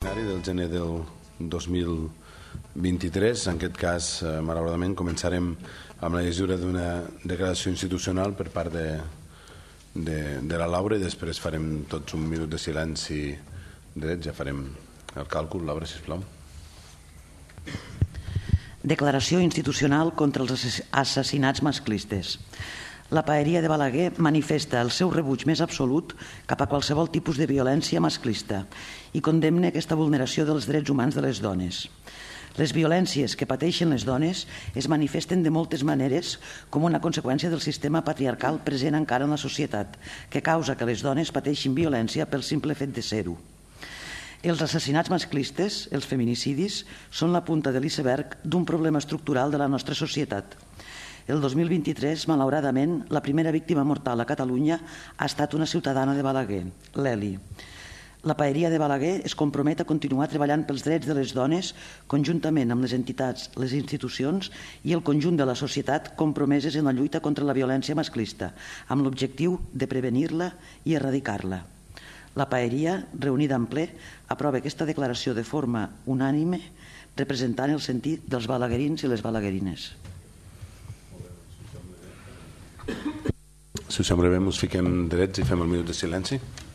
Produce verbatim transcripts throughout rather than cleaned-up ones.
extraordinari del gener del dos mil vint-i-tres. En aquest cas, malauradament, començarem amb la llegida d'una declaració institucional per part de, de, de la Laura i després farem tots un minut de silenci dret, ja farem el càlcul. Laura, sisplau. Declaració institucional contra els assassinats masclistes. La Paeria de Balaguer manifesta el seu rebuig més absolut cap a qualsevol tipus de violència masclista i condemna aquesta vulneració dels drets humans de les dones. Les violències que pateixen les dones es manifesten de moltes maneres com una conseqüència del sistema patriarcal present encara en la societat, que causa que les dones pateixin violència pel simple fet de ser-ho. Els assassinats masclistes, els feminicidis, són la punta de l'iceberg d'un problema estructural de la nostra societat. El dos mil vint-i-tres, malauradament, la primera víctima mortal a Catalunya ha estat una ciutadana de Balaguer, l'Eli. La Paeria de Balaguer es compromet a continuar treballant pels drets de les dones conjuntament amb les entitats, les institucions i el conjunt de la societat compromeses en la lluita contra la violència masclista, amb l'objectiu de prevenir-la i erradicar-la. La Paeria, reunida en ple, aprova aquesta declaració de forma unànime, representant el sentit dels balaguerins i les balaguerines. Si us sembla bé, ens fiquem drets i fem el minut de silenci.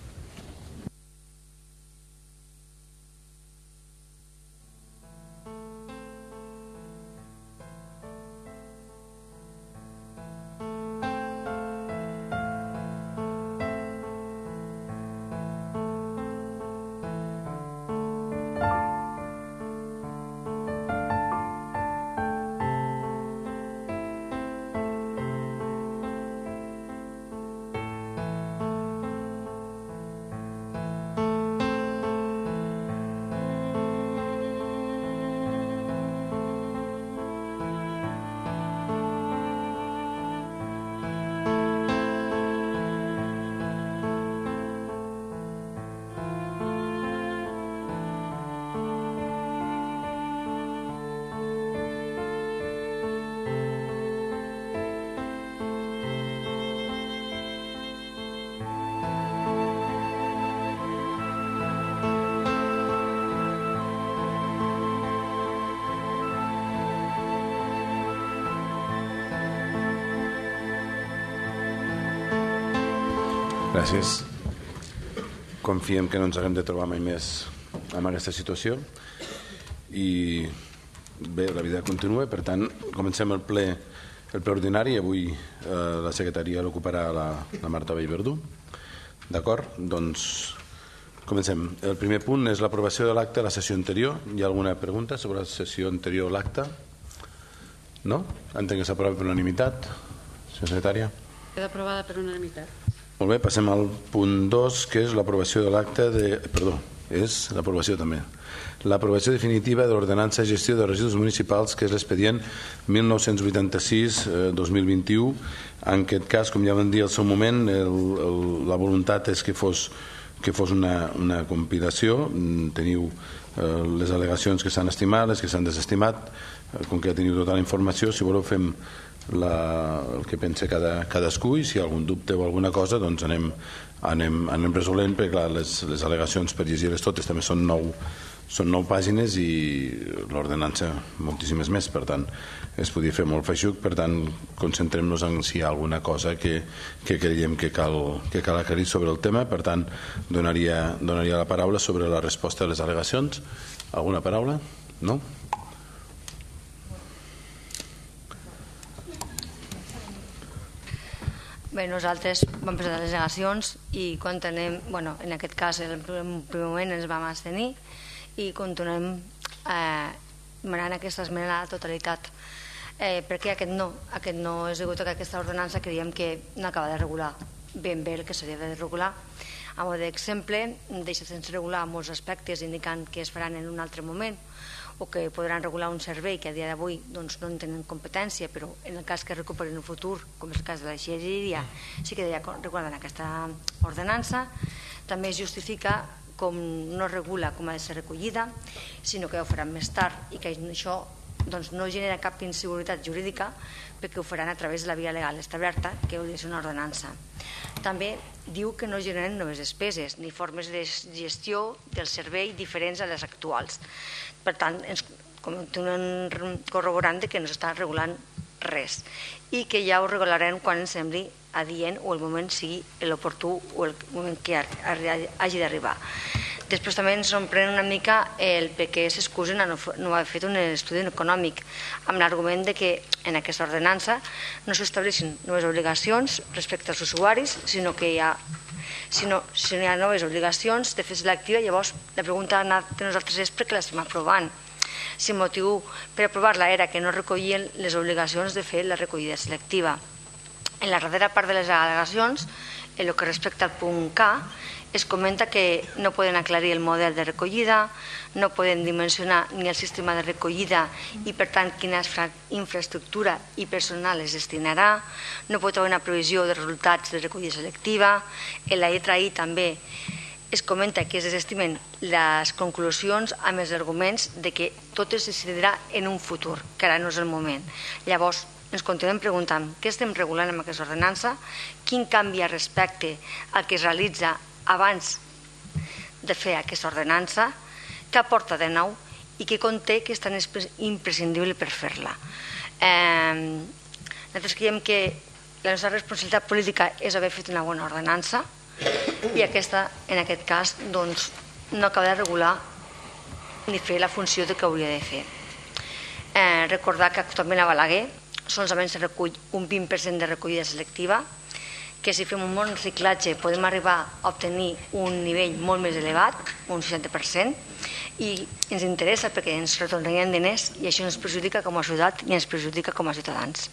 Gràcies. Confiem que no ens haguem de trobar mai més en aquesta situació i bé, la vida continua, per tant comencem el ple, el ple ordinari. Avui eh, la secretaria l'ocuparà la, la Marta Vallverdú. D'acord? Doncs comencem. El primer punt és l'aprovació de l'acte de la sessió anterior. Hi ha alguna pregunta sobre la sessió anterior o l'acte? No? Entenc que s'aprova per unanimitat. Senyora secretària. Queda aprovada per unanimitat. Molt bé, passem al punt dos, que és l'aprovació de l'acte de... Perdó, és l'aprovació també. L'aprovació definitiva de l'ordenança de gestió de residus municipals, que és l'expedient mil nou-cents vuitanta-sis dos mil vint-i-u. En aquest cas, com ja vam dir al seu moment, el, el, la voluntat és que fos, que fos una, una compilació. Teniu eh, les al·legacions que s'han estimat, les que s'han desestimat. Com que ja teniu tota la informació, si voleu fem La, el que pensa cada, cadascú i si hi ha algun dubte o alguna cosa doncs anem, anem, anem resolent, perquè clar, les, les al·legacions per llegir-les totes també són nou, són nou pàgines i l'ordenança moltíssimes més, per tant es podia fer molt feixuc, per tant concentrem-nos en si hi ha alguna cosa que, que creiem que cal, que cal aclarir sobre el tema. Per tant donaria, donaria la paraula sobre la resposta a les al·legacions. Alguna paraula? No? Bé, nosaltres vam presentar les al·legacions i continuem, bueno, en aquest cas en el primer moment ens vam abstenir i continuem eh, demanant aquesta esmena a la totalitat. Eh, perquè aquest no, aquest no és degut a que aquesta ordenança creiem que no acaba de regular ben bé el que s'hauria de regular. A mode d'exemple, deixa sense regular molts aspectes indicant que es faran en un altre moment o que podran regular un servei que a dia d'avui doncs, no en tenen competència, però en el cas que recuperi en el futur, com és el cas de la deixalleria, sí que deia recordant aquesta ordenança. També es justifica com no regula com ha de ser recollida, sinó que ho faran més tard i que això doncs no genera cap inseguretat jurídica perquè ho faran a través de la via legal establerta, que hauria de ser una ordenança. També diu que no generen noves despeses ni formes de gestió del servei diferents a les actuals. Per tant, ens continuen corroborant que no s'està regulant res i que ja ho regularem quan ens sembli adient o el moment sigui l'oportú o el moment que hagi d'arribar. Després també ens sorprèn una mica el per què s'excusen a no haver fet un estudi econòmic amb l'argument que en aquesta ordenança no s'estableixen noves obligacions respecte als usuaris, sinó que hi ha si no hi ha noves obligacions de fer selectiva. Llavors la pregunta de nosaltres és per què l'estem aprovant, si el motiu per aprovar-la era que no recollien les obligacions de fer la recollida selectiva. En la darrera part de les al·legacions, en el que respecta al punt K, es comenta que no poden aclarir el model de recollida, no poden dimensionar ni el sistema de recollida i, per tant, quina infraestructura i personal es destinarà, no pot haver una previsió de resultats de recollida selectiva. En la lletra I també es comenta que es desestimen les conclusions amb els arguments de que tot es decidirà en un futur, que ara no és el moment. Llavors, ens continuem preguntant què estem regulant amb aquesta ordenança, quin canvi respecte al que es realitza abans de fer aquesta ordenança, què aporta de nou i què conté que és tan imprescindible per fer-la. Nosaltres creiem que la nostra responsabilitat política és haver fet una bona ordenança i aquesta, en aquest cas, doncs, no acaba de regular ni fer la funció que hauria de fer. Recordar que actualment a Balaguer solament se recull un vint per cent de recollida selectiva, que si fem un bon reciclatge podem arribar a obtenir un nivell molt més elevat, un seixanta per cent, i ens interessa perquè ens retornarien diners i això ens perjudica com a ciutat i ens perjudica com a ciutadans.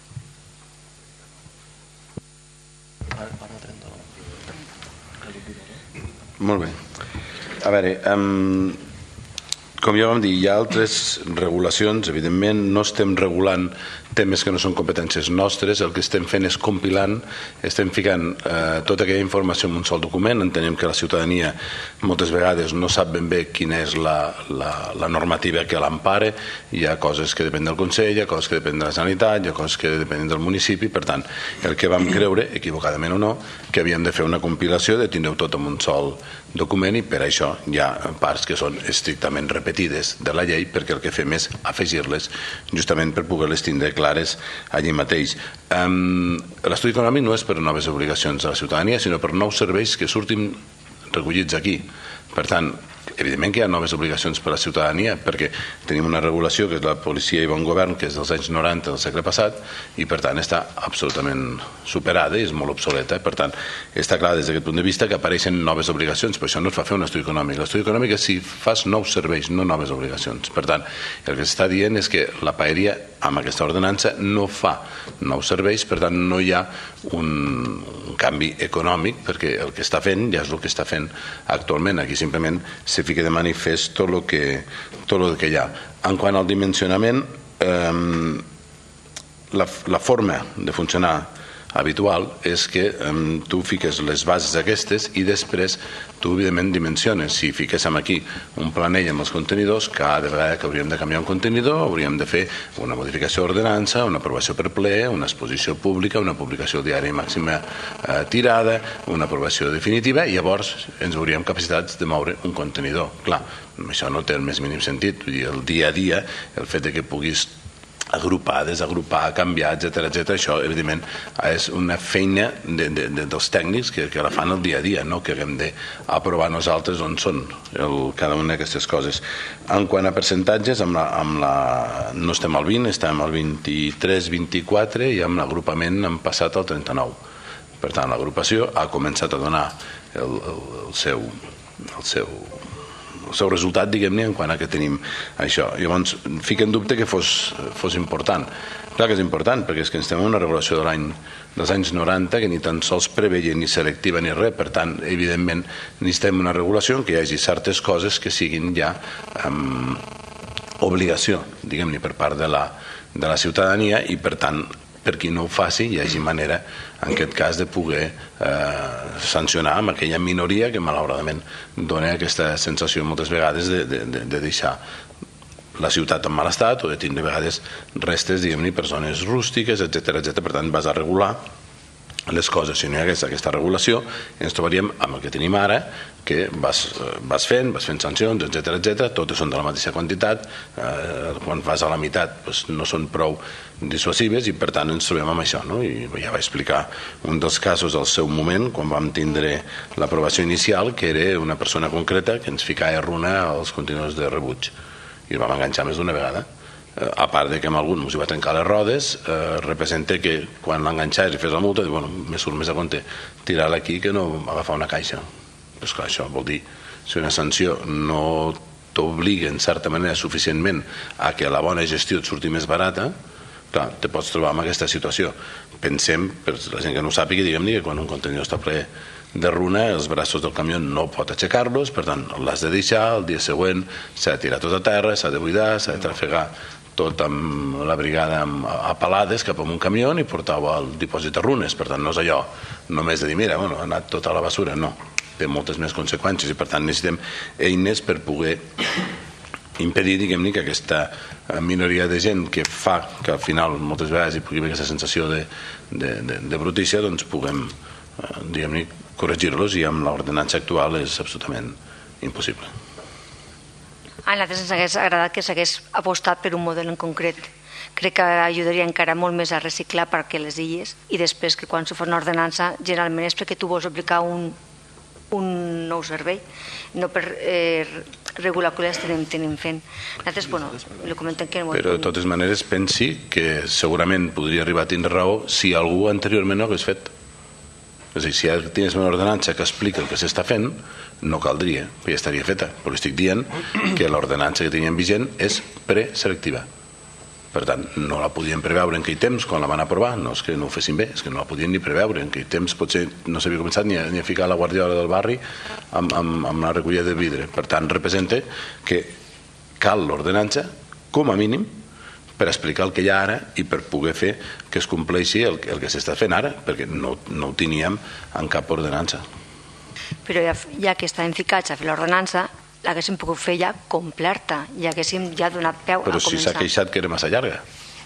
Molt bé. A veure, um, com ja vam dir, hi ha altres regulacions, evidentment no estem regulant temes que no són competències nostres, el que estem fent és compilant, estem ficant eh, tota aquella informació en un sol document. Entenem que la ciutadania moltes vegades no sap ben bé quina és la, la, la normativa que l'empara, hi ha coses que depenen del Consell, hi ha coses que depenen de la Sanitat, hi ha coses que depenen del municipi. Per tant, el que vam creure, equivocadament o no, que havíem de fer una compilació, de tindre-ho tot en un sol document, i per això hi ha parts que són estrictament repetides de la llei, perquè el que fem és afegir-les justament per poder-les tindre clares allí mateix. Um, L'estudi econòmic no és per noves obligacions de la ciutadania, sinó per nous serveis que surtin recollits aquí. Per tant, evidentment que hi ha noves obligacions per a la ciutadania, perquè tenim una regulació que és la Policia i Bon Govern, que és dels anys noranta del segle passat, i per tant està absolutament superada i és molt obsoleta. Per tant, està clar des d'aquest punt de vista que apareixen noves obligacions, però això no es fa fer un estudi econòmic. L'estudi econòmic és si fas nous serveis, no noves obligacions. Per tant, el que s'està dient és que la paeria amb aquesta ordenança no fa nous serveis, per tant no hi ha un, un canvi econòmic, perquè el que està fent ja és el que està fent actualment. Aquí simplement se fica de manifest tot el que, tot el que hi ha. En quant al dimensionament, eh, la, la forma de funcionar habitual és que eh, tu fiques les bases aquestes i després tu evidentment dimensiones. Si fiquéssim aquí un planell amb els contenidors, cada vegada que hauríem de canviar un contenidor hauríem de fer una modificació d'ordenança, una aprovació per ple, una exposició pública, una publicació diària màxima eh, tirada, una aprovació definitiva, i llavors ens hauríem capacitats de moure un contenidor. Clar, això no té el més mínim sentit. Vull dir, el dia a dia, el fet de que puguis agrupar, desagrupar, canviar, etcètera, etcètera, això evidentment és una feina de, de, de, dels tècnics que, que la fan el dia a dia, no que haguem d'aprovar nosaltres on són el, cada una d'aquestes coses. En quant a percentatges, amb la, amb la, no estem al vint, estem al vint-i-tres vint-i-quatre, i amb l'agrupament hem passat al trenta-nou. Per tant, l'agrupació ha començat a donar el, el, el seu el seu el seu resultat, diguem-ne, en quant a que tenim això. Llavors, fica en dubte que fos, fos important. Clar que és important, perquè és que estem en una regulació de l'any dels anys noranta que ni tan sols preveia ni selectiva ni res. Per tant, evidentment, necessitem una regulació en què hi hagi certes coses que siguin ja um, obligació, diguem-ne, per part de la, de la ciutadania, i per tant, per qui no ho faci, hi hagi manera, en aquest cas, de poder eh, sancionar amb aquella minoria que malauradament dona aquesta sensació moltes vegades de, de, de deixar la ciutat en mal estat o de tindre a vegades restes, diguem-ne, persones rústiques, etcètera, etcètera. Per tant, vas a regular les coses. Si no hi hagués aquesta regulació, ens trobaríem amb el que tenim ara, que vas, vas fent, vas fent sancions, etcètera, etcètera, totes són de la mateixa quantitat, eh, quan vas a la meitat doncs no són prou dissuasives i per tant ens trobem amb això, no? I ja vaig explicar un dels casos al seu moment, quan vam tindre l'aprovació inicial, que era una persona concreta que ens ficava runa als contenidors de rebuig i el vam enganxar més d'una vegada. A part de que amb algun us hi va trencar les rodes, eh, representa que quan l'enganxaves i fes la multa, diu, bueno, me surt més a compte tirar-la aquí que no agafar una caixa. Però esclar, això vol dir, si una sanció no t'obliga en certa manera suficientment a que la bona gestió et surti més barata, clar, te pots trobar en aquesta situació. Pensem, per la gent que no ho sàpiga, diguem-ne que quan un contenidor està ple de runa, els braços del camió no pot aixecar-los, per tant l'has de deixar, el dia següent s'ha de tirar tot a terra, s'ha de buidar, s'ha de trafegar tot amb la brigada a palades cap a un camió i portar-ho al dipòsit de runes. Per tant, no és allò només de dir, mira, bueno, ha anat tota la basura, no, té moltes més conseqüències i per tant necessitem eines per poder impedir, diguem-ne, que aquesta minoria de gent que fa que al final moltes vegades hi pugui haver aquesta sensació de, de, de, de brutícia, doncs puguem, diguem-ne, corregir-los, i amb l'ordenança actual és absolutament impossible. A nosaltres ens hagués agradat que s'hagués apostat per un model en concret. Crec que ajudaria encara molt més a reciclar perquè les illes, i després que quan se fa una ordenança generalment és perquè tu vols aplicar un, un nou servei, no per eh, regular el que les tenim, tenim fent. Nosaltres, bueno, li comentem que... Però de totes maneres pensi que segurament podria arribar a tindre raó si algú anteriorment no hagués fet. És a dir, si ja tens una ordenança que explica el que s'està fent, no caldria, ja estaria feta. Però estic dient que l'ordenança que teníem vigent és preselectiva. Per tant, no la podien preveure en aquell temps quan la van aprovar, no és que no ho fessin bé, és que no la podien ni preveure. En aquell temps potser no s'havia començat ni a, ni a ficar la guardiola del barri amb, amb, amb la recollida de vidre. Per tant, representa que cal l'ordenança, com a mínim, per explicar el que hi ha ara i per poder fer que es compleixi el, el que s'està fent ara, perquè no, no ho teníem en cap ordenança. Però ja, ja que estàvem ficats a fer l'ordenança, l'haguéssim pogut fer ja completa, ja haguéssim ja donat peu Però a començar. Però si s'ha queixat que era massa llarga.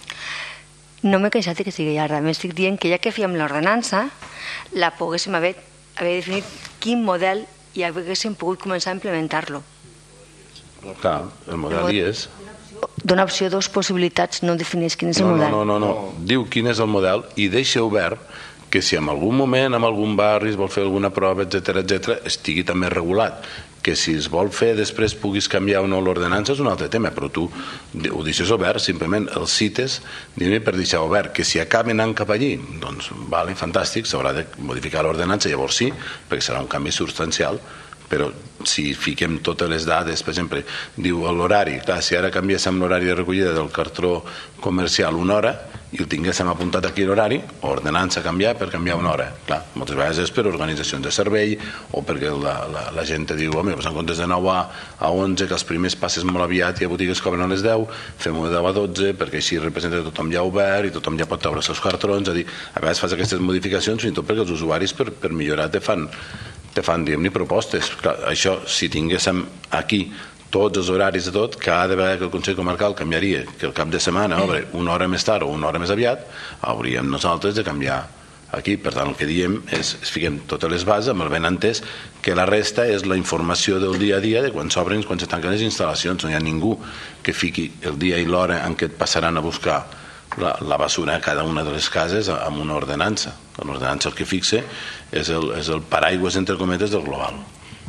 No m'he queixat que sigui llarga, m'estic dient que ja que fèiem l'ordenança, la poguéssim haver, haver definit quin model i haguéssim pogut començar a implementar-lo. Clar, el model hi és. Dona opció a dues possibilitats, no defineix quin és el no, model. No, no, no, no, diu quin és el model i deixa obert que si en algun moment, en algun barri es vol fer alguna prova, etcètera, etcètera, estigui també regulat. Que si es vol fer després puguis canviar o no l'ordenança és un altre tema, però tu ho deixes obert, simplement el cites per deixar obert, que si acaben anant cap allí, doncs vale, fantàstic, s'haurà de modificar l'ordenança, llavors sí, perquè serà un canvi substancial. Però si fiquem totes les dades, per exemple, diu l'horari, clar, si ara canviéssim l'horari de recollida del cartró comercial una hora i el tinguéssim apuntat aquí l'horari, ordenança canviar per canviar una hora. Clar, moltes vegades és per organitzacions de servei o perquè la, la, la gent te diu, home, doncs en comptes de nou a onze, que els primers passes molt aviat i a botigues cobren a les deu, fem-ho de deu a dotze, perquè així representa que tothom ja obert i tothom ja pot treure els seus cartrons. És a dir, a vegades fas aquestes modificacions fins i tot perquè els usuaris per, per millorar te fan te fan, diguem-ne, propostes. Clar, això, si tinguéssim aquí tots els horaris de tot, cada vegada que el Consell Comarcal canviaria, que el cap de setmana obre una hora més tard o una hora més aviat, hauríem nosaltres de canviar aquí. Per tant, el que diem és, es fiquem totes les bases amb el ben entès que la resta és la informació del dia a dia de quan s'obren, quan se tanquen les instal·lacions. No hi ha ningú que fiqui el dia i l'hora en què et passaran a buscar la, la basura a cada una de les cases amb una ordenança. L'ordenança el que fixa és el, és el paraigües, entre cometes, del global.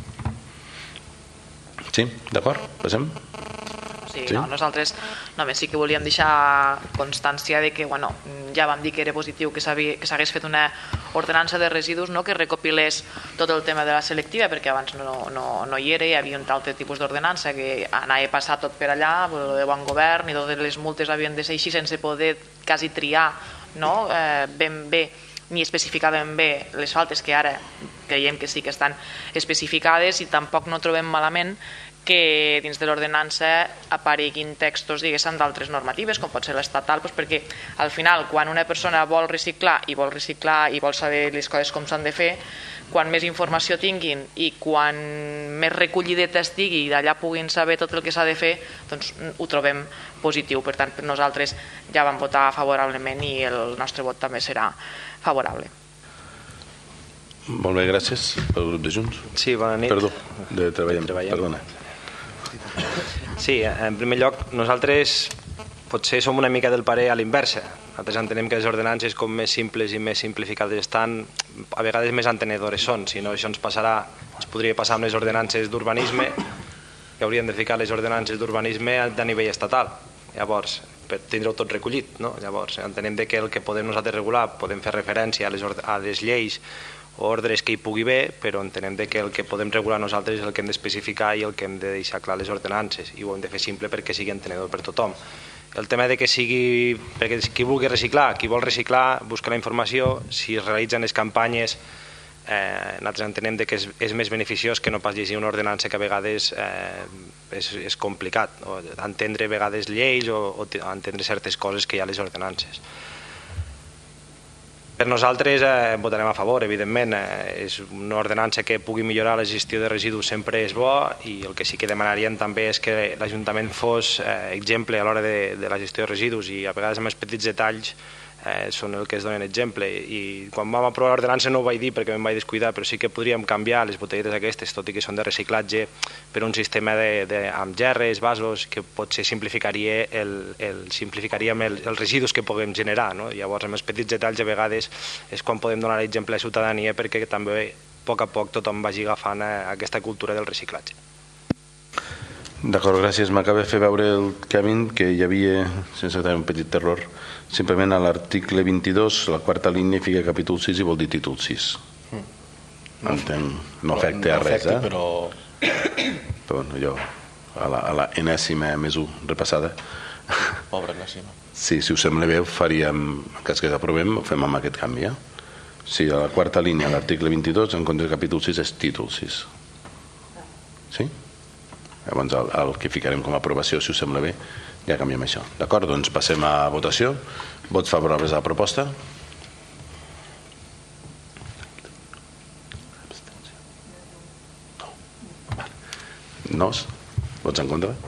Sí? D'acord? Passem? Sí, sí? No, nosaltres només sí que volíem deixar constància de que, bueno, ja vam dir que era positiu que s'hagués fet una ordenança de residus, no?, que recopilés tot el tema de la selectiva, perquè abans no, no, no hi era, hi havia un altre tipus d'ordenança que anava a passar tot per allà, de bon govern, i totes les multes havien de ser així sense poder quasi triar, no?, eh, ben bé ni especificar ben bé les faltes que ara creiem que sí que estan especificades, i tampoc no trobem malament que dins de l'ordenança apareguin textos, diguéssim, d'altres normatives, com pot ser l'estatal, doncs perquè al final, quan una persona vol reciclar i vol reciclar i vol saber les coses com s'han de fer, quan més informació tinguin i quan més recollideta estigui i d'allà puguin saber tot el que s'ha de fer, doncs ho trobem positiu. Per tant, per nosaltres ja vam votar favorablement i el nostre vot també serà favorable. Molt bé, gràcies. Pel grup de Junts. Sí, bona nit. Perdó, de Treballem. Perdona. Sí, en primer lloc, nosaltres potser som una mica del parer a l'inversa. Nosaltres entenem que les ordenances com més simples i més simplificades estan, a vegades més entenedores són. Si no, això ens passarà, ens podria passar amb les ordenances d'urbanisme, que hauríem de ficar les ordenances d'urbanisme a nivell estatal. Llavors, per tindre-ho tot recollit, no? Llavors, entenem que el que podem nosaltres regular, podem fer referència a les, a les lleis o ordres que hi pugui haver, però entenem que el que podem regular nosaltres és el que hem d'especificar i el que hem de deixar clar les ordenances, i ho hem de fer simple perquè sigui entenedor per tothom. El tema de que sigui, perquè qui vulgui reciclar, qui vol reciclar, busca la informació, si es realitzen les campanyes, eh, nosaltres entenem que és, és més beneficiós que no pas llegir una ordenança que a vegades eh, és, és complicat, o entendre a vegades lleis o, o entendre certes coses que hi ha a les ordenances. Per nosaltres eh, votarem a favor, evidentment. Eh, és una ordenança que pugui millorar la gestió de residus, sempre és bo, i el que sí que demanaríem també és que l'Ajuntament fos eh, exemple a l'hora de, de la gestió de residus, i a vegades amb els petits detalls eh, són el que es donen exemple. I quan vam aprovar l'ordenança no ho vaig dir perquè em vaig descuidar, però sí que podríem canviar les botelletes aquestes, tot i que són de reciclatge, per un sistema de, de, amb gerres, vasos, que potser simplificaria el, el, simplificaríem el, els residus que puguem generar, no? Llavors, amb els petits detalls a vegades és quan podem donar l'exemple a la ciutadania, perquè també a poc a poc tothom vagi agafant aquesta cultura del reciclatge. D'acord, gràcies. M'acaba de fer veure el Kevin que hi havia, sense tenir un petit error, simplement a l'article vint-i-dos, la quarta línia, fica capítol sis i vol dir títol sis. No, entenc, no afecta a res, eh? Però... però bueno, jo, a la, a la enèsima més u repassada. Pobre enèsima. Sí, si us sembla bé, ho faríem, en cas que aprovem, ho fem amb aquest canvi, eh? Sí, a la quarta línia, l'article vint-i-dos, en compte del capítol sis, és títol sis. Sí? Llavors el, el que ficarem com a aprovació, si us sembla bé, ja canviem això. D'acord? Doncs passem a votació. Vots favorables a la proposta? No? Vots en contra?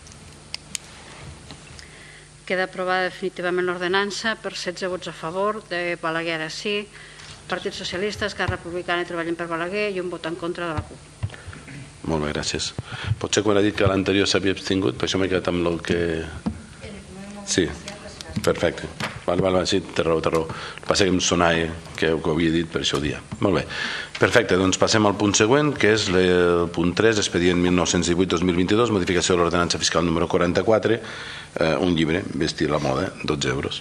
Queda aprovada definitivament l'ordenança per setze vots a favor, de Balaguer a sí, Partit Socialista, Esquerra Republicana i Treballem per Balaguer, i un vot en contra de la CUP. Molt bé, gràcies. Potser quan ha dit que l'anterior s'havia abstingut, per això m'he quedat amb el que... Sí, perfecte. Vale, vale, sí, té raó, té raó. Passa que em sonava que ho havia dit, per això ho dia. Molt bé. Perfecte, doncs passem al punt següent, que és el punt tres, expedient mil nou-cents divuit dos mil vint-i-dos, modificació de l'ordenança fiscal número quaranta-quatre, eh, un llibre, vestir la moda, dotze euros.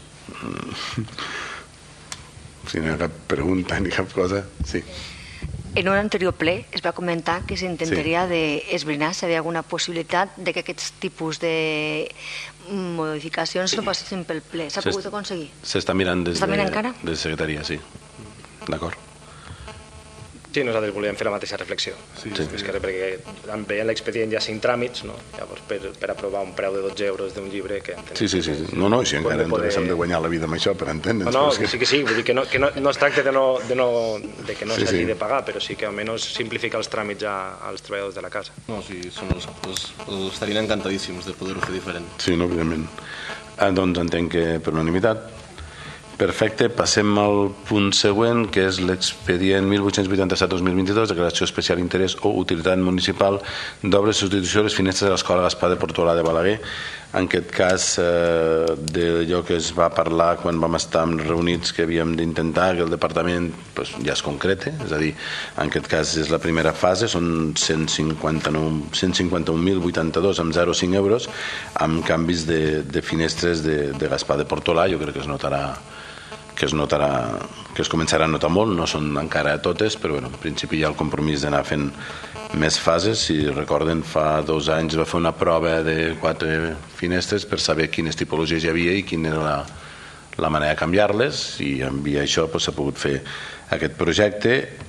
Si no hi ha cap pregunta ni cap cosa, sí. En un anterior ple es va comentar que s'intentaria sí. d'esbrinar si hi havia alguna possibilitat de que aquests tipus de modificacions no passessin pel ple. S'ha pogut aconseguir? S'està mirant des de, mirant de secretaria, sí. D'acord. Sí, nosaltres volíem fer la mateixa reflexió. Sí, sí. És que perquè veient l'expedient ja cinc tràmits, no? Llavors per, per aprovar un preu de dotze euros d'un llibre que... Sí, sí, sí. No, no, si encara ens poder... hem de guanyar la vida amb això, per entendre'ns. No, no, que... sí que sí, vull dir que no, que no, no es tracta de, no, de, no, de que no sí, s'hagi sí. de pagar, però sí que almenys simplifica els tràmits a, als treballadors de la casa. No, sí, són els, els, els estarien encantadíssims de poder-ho fer diferent. Sí, no, evidentment. Ah, doncs entenc que per unanimitat. Perfecte, passem al punt següent, que és l'expedient mil vuit-cents vuitanta-set dos mil vint-i-dos, declaració especial interès o utilitat municipal d'obres de substitució de les finestres de l'Escola Gaspar de Portolà de Balaguer. En aquest cas, eh, d'allò que es va parlar quan vam estar reunits, que havíem d'intentar que el departament pues, ja es concrete, és a dir, en aquest cas és la primera fase, són cent cinquanta-un mil vuitanta-dos amb zero coma cinc euros, amb canvis de, de finestres de, de Gaspar de Portolà. Jo crec que es notarà que es notarà, que es començarà a notar molt, no són encara totes, però bueno, en principi hi ha el compromís d'anar fent més fases. Si recorden, fa dos anys va fer una prova de quatre finestres per saber quines tipologies hi havia i quina era la, la manera de canviar-les, i en via això s'ha pogut fer aquest projecte.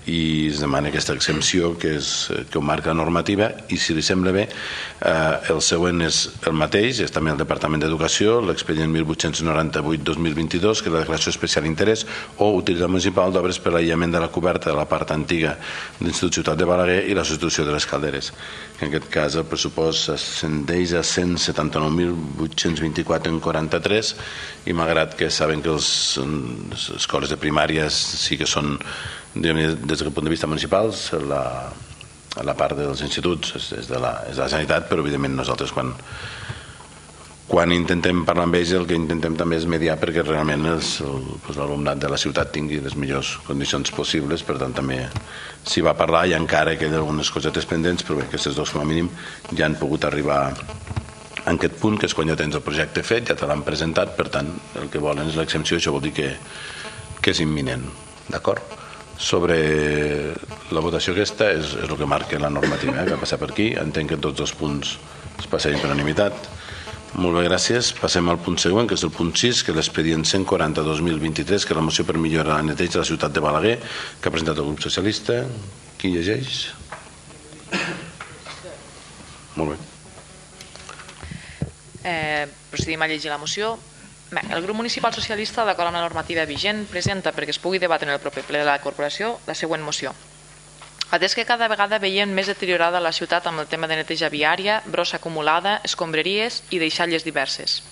i es demana aquesta exempció que, és, que ho marca la normativa, i si li sembla bé eh, el següent és el mateix, és també el Departament d'Educació, l'expedient mil vuit-cents noranta-vuit dos mil vint-i-dos, que és la declaració especial d'interès o utilitat municipal d'obres per l'aïllament de la coberta de la part antiga de l'Institut Ciutat de Balaguer i la substitució de les calderes. En aquest cas el pressupost ascendeix a cent setanta-nou mil vuit-cents vint-i-quatre coma quaranta-tres, i malgrat que saben que les escoles de primària sí que són, des del punt de vista municipal, la, la part dels instituts és, és, de la, és de la Generalitat, però evidentment nosaltres quan, quan intentem parlar amb ells el que intentem també és mediar perquè realment l'alumnat de la ciutat tingui les millors condicions possibles. Per tant també s'hi va parlar i encara queden algunes cosetes pendents, però bé, aquestes dues com a mínim ja han pogut arribar en aquest punt, que és quan ja tens el projecte fet, ja te l'han presentat, per tant el que volen és l'exempció. Això vol dir que, que és imminent, d'acord? Sobre la votació aquesta és, és el que marca la normativa, eh, que ha passat per aquí. Entenc que tots els punts es passegen per unanimitat. Molt bé, gràcies. Passem al punt següent, que és el punt sis, que és l'expedient cent quaranta dos mil vint-i-tres, que és la moció per millorar la neteja de la ciutat de Balaguer, que ha presentat el grup socialista. Qui llegeix? Molt bé. Eh, procedim a llegir la moció. Bé, el grup municipal socialista, d'acord amb la normativa vigent, presenta perquè es pugui debatre en el proper ple de la corporació la següent moció. Atès que cada vegada veiem més deteriorada la ciutat amb el tema de neteja viària, brossa acumulada, escombraries i deixalles diverses.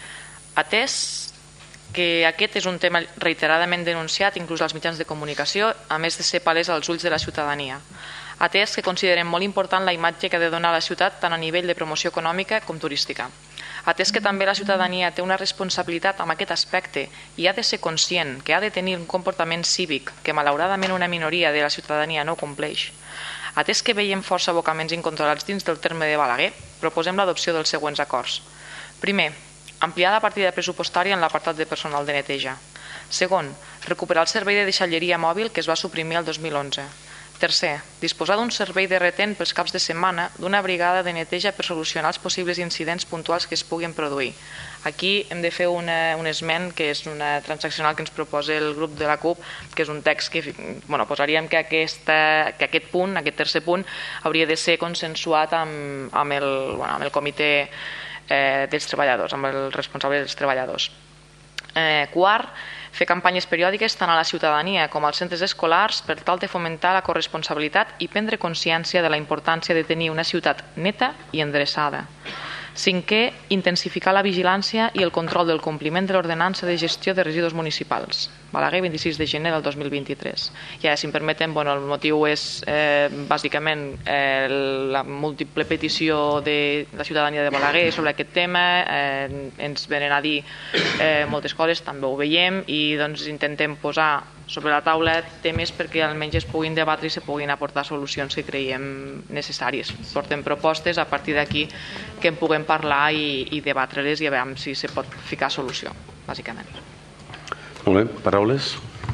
Atès que aquest és un tema reiteradament denunciat inclús als mitjans de comunicació, a més de ser palès als ulls de la ciutadania. Atès que considerem molt important la imatge que ha de donar la ciutat tant a nivell de promoció econòmica com turística. Atès que també la ciutadania té una responsabilitat en aquest aspecte i ha de ser conscient que ha de tenir un comportament cívic que malauradament una minoria de la ciutadania no compleix. Atès que veiem força abocaments incontrolats dins del terme de Balaguer, proposem l'adopció dels següents acords. Primer, ampliar la partida pressupostària en l'apartat de personal de neteja. Segon, recuperar el servei de deixalleria mòbil que es va suprimir el dos mil onze. Tercer, disposar d'un servei de retent pels caps de setmana d'una brigada de neteja per solucionar els possibles incidents puntuals que es puguin produir. Aquí hem de fer una, un esment que és una transaccional que ens proposa el grup de la CUP, que és un text que bueno, posaríem que, aquesta, que aquest punt, aquest tercer punt, hauria de ser consensuat amb, amb, el, bueno, amb el comitè eh, dels treballadors, amb el responsable dels treballadors. Eh, quart, fer campanyes periòdiques tant a la ciutadania com als centres escolars per tal de fomentar la corresponsabilitat i prendre consciència de la importància de tenir una ciutat neta i endreçada. Cinquè, intensificar la vigilància i el control del compliment de l'ordenança de gestió de residus municipals. Balaguer, vint-i-sis de gener del dos mil vint-i-tres. I ara, si em permeten, bueno, el motiu és eh, bàsicament eh, la múltiple petició de la ciutadania de Balaguer sobre aquest tema. Eh, ens venen a dir eh, moltes coses, també ho veiem, i doncs intentem posar sobre la taula temes perquè almenys es puguin debatre i se puguin aportar solucions que creiem necessàries. Portem propostes, a partir d'aquí que en puguem parlar i, i debatre-les i a veure si se pot ficar solució, bàsicament. Molt bé, paraules?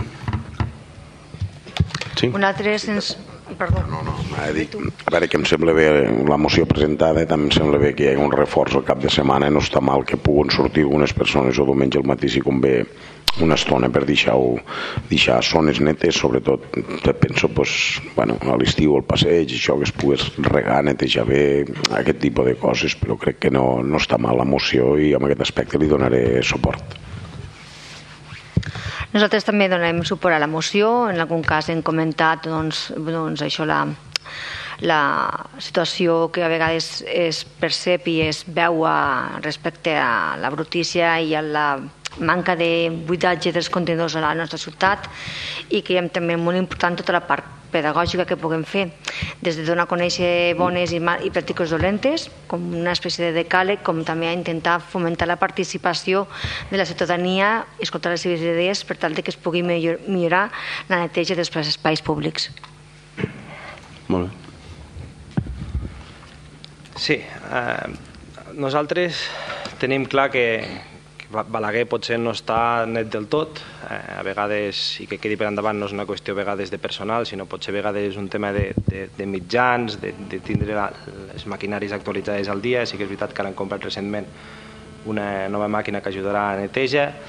Sí? Un altre sens... Perdó. No, no, a dir, a veure, que em sembla bé la moció presentada, també em sembla bé que hi hagi un reforç al cap de setmana, no està mal que puguin sortir algunes persones o diumenge al matí si convé una estona per deixar-ho, deixar zones netes, sobretot penso pues, bueno, a l'estiu al passeig, això que es pogués regar, netejar bé, aquest tipus de coses, però crec que no, no està mal la moció i en aquest aspecte li donaré suport. Nosaltres també donem suport a la moció, en algun cas hem comentat doncs, doncs això, la, la situació que a vegades es percep i es veu a, respecte a la brutícia i a la manca de buidatge dels contenidors a la nostra ciutat, i creiem també molt important tota la part pedagògica que puguem fer, des de donar a conèixer bones i, mal, i pràctiques dolentes, com una espècie de decàleg, com també a intentar fomentar la participació de la ciutadania i escoltar les seves idees per tal de que es pugui millor, millorar la neteja dels espais públics. Molt bé. Sí, eh, nosaltres tenim clar que Balaguer potser no està net del tot, eh, a vegades, i que quedi per endavant, no és una qüestió a vegades de personal, sinó potser a vegades és un tema de, de, de mitjans, de, de tindre la, les maquinàries actualitzades al dia. Sí que és veritat que han comprat recentment una nova màquina que ajudarà a la neteja,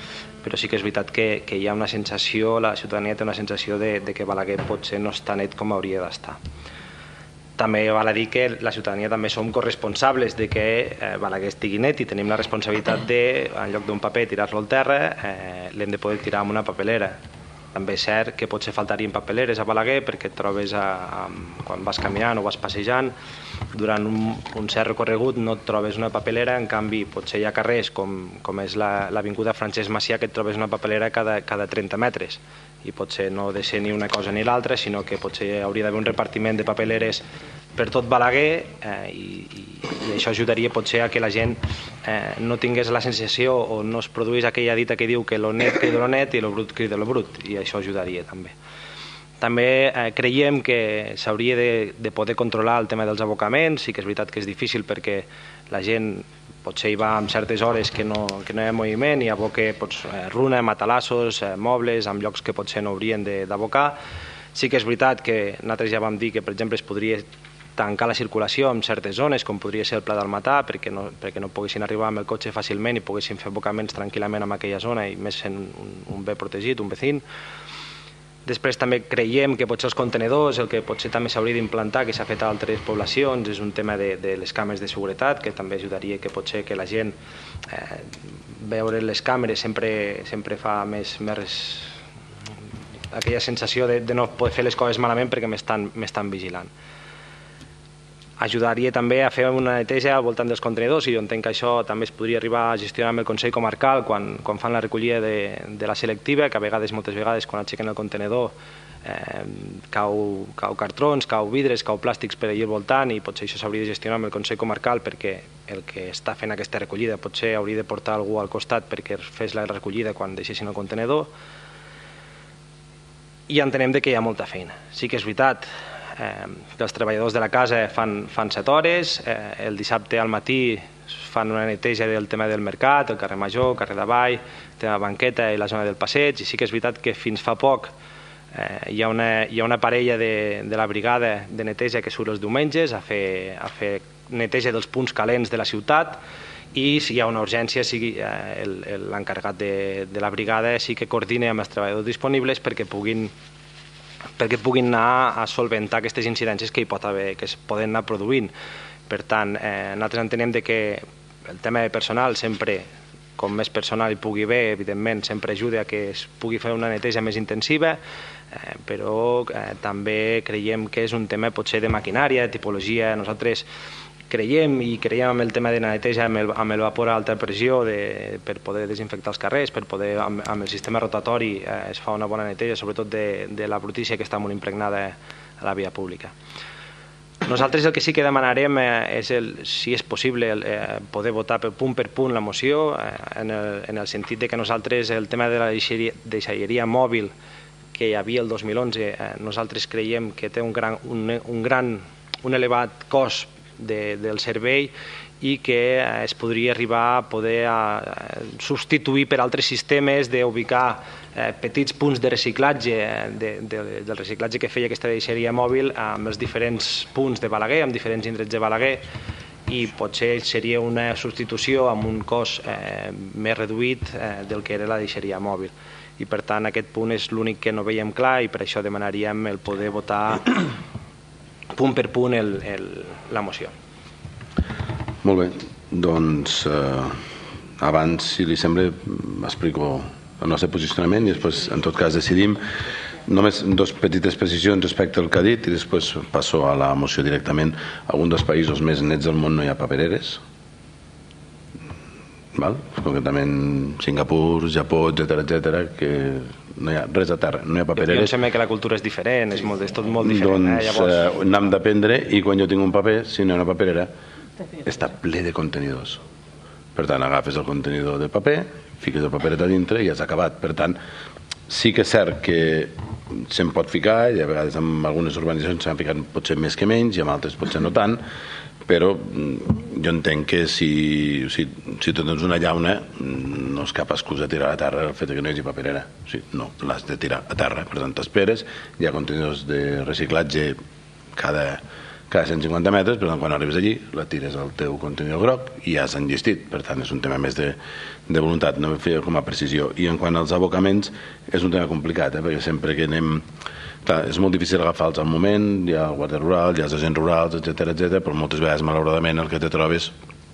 però sí que és veritat que, que hi ha una sensació, la ciutadania té una sensació de, de que Balaguer potser no està net com hauria d'estar. També val a dir que la ciutadania també som corresponsables de que eh, Balaguer estigui net i tenim la responsabilitat de, en lloc d'un paper, tirar-lo al terra, eh, l'hem de poder tirar amb una papelera. També és cert que potser faltarien papeleres a Balaguer perquè et trobes a, a, quan vas caminant o vas passejant, durant un, un cert recorregut no et trobes una papelera, en canvi potser hi ha carrers com, com és l'avinguda la, Francesc Macià que et trobes una papelera cada, cada trenta metres i potser no ha de ser ni una cosa ni l'altra, sinó que potser hauria d'haver un repartiment de papeleres per tot Balaguer eh, i, i, i això ajudaria potser a que la gent eh, no tingués la sensació o no es produís aquella dita que diu que lo net crida lo net i lo brut crida lo brut, i això ajudaria també. També eh, creiem que s'hauria de, de poder controlar el tema dels abocaments, sí que és veritat que és difícil perquè la gent potser hi va en certes hores que no, que no hi ha moviment i aboca doncs, runa, matalassos, eh, mobles, en llocs que potser no haurien d'abocar. Sí que és veritat que nosaltres ja vam dir que, per exemple, es podria tancar la circulació en certes zones, com podria ser el Pla del Matà, perquè no, perquè no poguessin arribar amb el cotxe fàcilment i poguessin fer abocaments tranquil·lament en aquella zona i més sent un, un bé protegit, un vecín. Després també creiem que potser els contenedors, el que potser també s'hauria d'implantar, que s'ha fet a altres poblacions, és un tema de, de les càmeres de seguretat, que també ajudaria que potser que la gent eh, veure les càmeres sempre, sempre fa més, més aquella sensació de, de no poder fer les coses malament perquè m'estan vigilant. Ajudaria també a fer una neteja al voltant dels contenidors i jo entenc que això també es podria arribar a gestionar amb el Consell Comarcal quan, quan fan la recollida de, de la selectiva, que a vegades, moltes vegades, quan aixequen el contenedor eh, cau, cau cartrons, cau vidres, cau plàstics per allà al voltant i potser això s'hauria de gestionar amb el Consell Comarcal perquè el que està fent aquesta recollida potser hauria de portar algú al costat perquè fes la recollida quan deixessin el contenedor. I entenem que hi ha molta feina. Sí que és veritat Eh, que els treballadors de la casa fan, fan set hores, eh, el dissabte al matí fan una neteja del tema del mercat, el carrer Major, el carrer d'Avall, el tema banqueta i la zona del passeig, i sí que és veritat que fins fa poc eh, hi, ha una, hi ha una parella de, de la brigada de neteja que surt els diumenges a fer, a fer neteja dels punts calents de la ciutat i si hi ha una urgència sigui, eh, l'encarregat de, de la brigada sí que coordina amb els treballadors disponibles perquè puguin perquè puguin anar a solventar aquestes incidències que hi pot haver, que es poden anar produint. Per tant, eh, nosaltres entenem de que el tema de personal sempre, com més personal hi pugui haver, evidentment, sempre ajuda a que es pugui fer una neteja més intensiva, eh, però eh, també creiem que és un tema potser de maquinària, de tipologia. Nosaltres creiem i creiem amb el tema de la neteja amb el, amb el vapor a alta pressió de, per poder desinfectar els carrers, per poder amb, amb el sistema rotatori eh, es fa una bona neteja, sobretot de, de la brutícia que està molt impregnada a la via pública. Nosaltres el que sí que demanarem eh, és, el, si és possible, el, eh, poder votar per punt per punt la moció, eh, en, el, en el sentit de que nosaltres el tema de la deixalleria mòbil que hi havia el dos mil onze, eh, nosaltres creiem que té un gran, un, un gran, un elevat cost De, del servei i que eh, es podria arribar a poder a, a substituir per altres sistemes d'ubicar eh, petits punts de reciclatge de, de, del reciclatge que feia aquesta deixeria mòbil amb els diferents punts de Balaguer, amb diferents indrets de Balaguer i potser seria una substitució amb un cost eh, més reduït eh, del que era la deixeria mòbil i per tant aquest punt és l'únic que no veiem clar i per això demanaríem el poder votar punt per punt el, el, la moció. Molt bé, doncs eh, abans, si li sembla, explico el nostre posicionament i després, en tot cas, decidim només dos petites precisions respecte al que ha dit i després passo a la moció directament. Algun dels països més nets del món no hi ha papereres, val? Concretament Singapur, Japó, etcètera, etcètera, que no hi ha res a terra, no hi ha papereres. Jo em sembla que la cultura és diferent, és, molt, és tot molt diferent. Doncs eh, llavors... eh, n'hem d'aprendre i quan jo tinc un paper, si no hi ha una paperera, està ple de contenidors. Per tant, agafes el contenidor de paper, fiques el paperet a dintre i has acabat. Per tant, sí que és cert que se'n pot ficar i a vegades en algunes urbanitzacions s'han ficat potser més que menys i en altres potser no tant, però jo entenc que si, si, si tu tens una llauna no és cap excusa tirar a terra el fet que no hi hagi paperera, o sigui, no, l'has de tirar a terra, per tant t'esperes, hi ha contenidors de reciclatge cada, cada cent cinquanta metres, però quan arribes allí la tires al teu contenidor groc i ja s'ha enllestit. Per tant, és un tema més de, de voluntat, no fer com a precisió. I en quant als abocaments, és un tema complicat, eh? Perquè sempre que anem... Clar, és molt difícil agafar-los al moment, hi ha el guàrdia rural, hi ha els agents rurals, etcètera, etcètera, però moltes vegades, malauradament, el que te trobes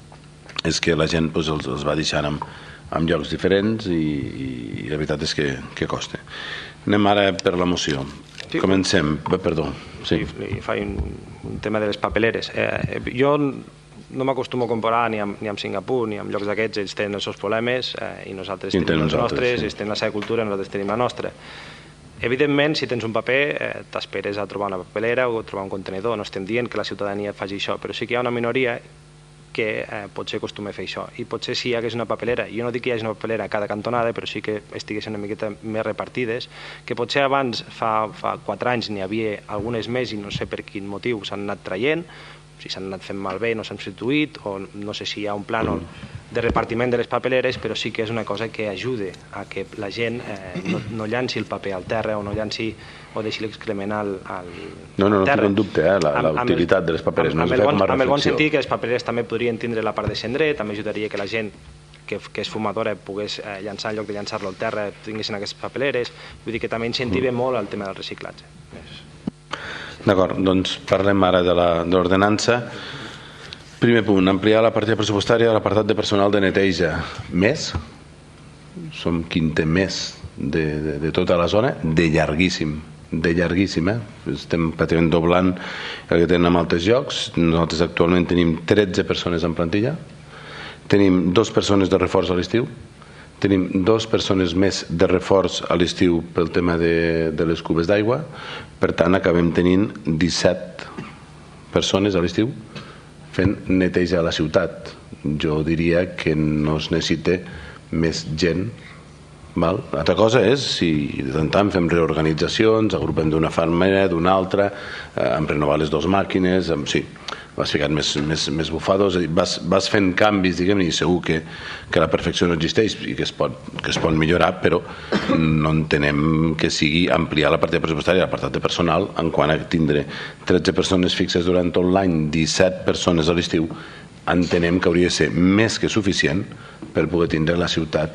és que la gent doncs, els, els va deixant en, en llocs diferents i, i la veritat és que, que costa. Anem ara per la moció. Sí. Comencem. Perdó. Sí. Sí, fa un, un tema de les papeleres. Eh, jo no m'acostumo a comparar ni amb, ni amb Singapur ni amb llocs d'aquests, ells tenen els seus problemes eh, i nosaltres sí, tenim els nostres, sí. Ells tenen la seva cultura, nosaltres tenim la nostra. Evidentment, si tens un paper, eh, t'esperes a trobar una papelera o a trobar un contenidor. No estem dient que la ciutadania faci això, però sí que hi ha una minoria que eh, potser acostuma a fer això. I potser si hi hagués una papelera, jo no dic que hi hagi una papelera a cada cantonada, però sí que estiguessin una miqueta més repartides, que potser abans, fa, fa quatre anys, n'hi havia algunes més i no sé per quin motiu s'han anat traient, si s'han anat fent malbé, no s'han substituït, o no sé si hi ha un plànol de repartiment de les papeleres, però sí que és una cosa que ajuda a que la gent eh, no, no llanci el paper al terra o no llanci o deixi l'excrement al, al no, no, no terra. No, no dubte, eh, la, la utilitat de les paperes. Amb, no amb, el bon, amb el bon sentit que les paperes també podrien tindre la part de cendrer, també ajudaria que la gent que, que és fumadora pogués eh, llançar en lloc de llançar-lo al terra, tinguessin aquestes papeleres. Vull dir que també incentiva mm. molt el tema del reciclatge. D'acord, doncs parlem ara de l'ordenança. Primer punt, ampliar la partida pressupostària de l'apartat de personal de neteja. Més? Som qui en té més de, de, de tota la zona, de llarguíssim. De llarguíssim, eh? Estem pràcticament doblant el que tenen en altres llocs. Nosaltres actualment tenim tretze persones en plantilla. Tenim dues persones de reforç a l'estiu. Tenim dues persones més de reforç a l'estiu pel tema de, de les cubes d'aigua. Per tant, acabem tenint disset persones a l'estiu fent neteja a la ciutat. Jo diria que no es necessita més gent. Val? L'altra cosa és si de tant en tant fem reorganitzacions, agrupem d'una manera, d'una altra, eh, hem renovat les dues màquines, amb, sí, vas ficant més, més, més bufadors, vas, vas fent canvis, diguem-ne, i segur que, que la perfecció no existeix i que es, pot, que es pot millorar, però no entenem que sigui ampliar la partida pressupostària, l'apartat de personal, en quant a tindre tretze persones fixes durant tot l'any, disset persones a l'estiu, entenem que hauria de ser més que suficient per poder tindre la ciutat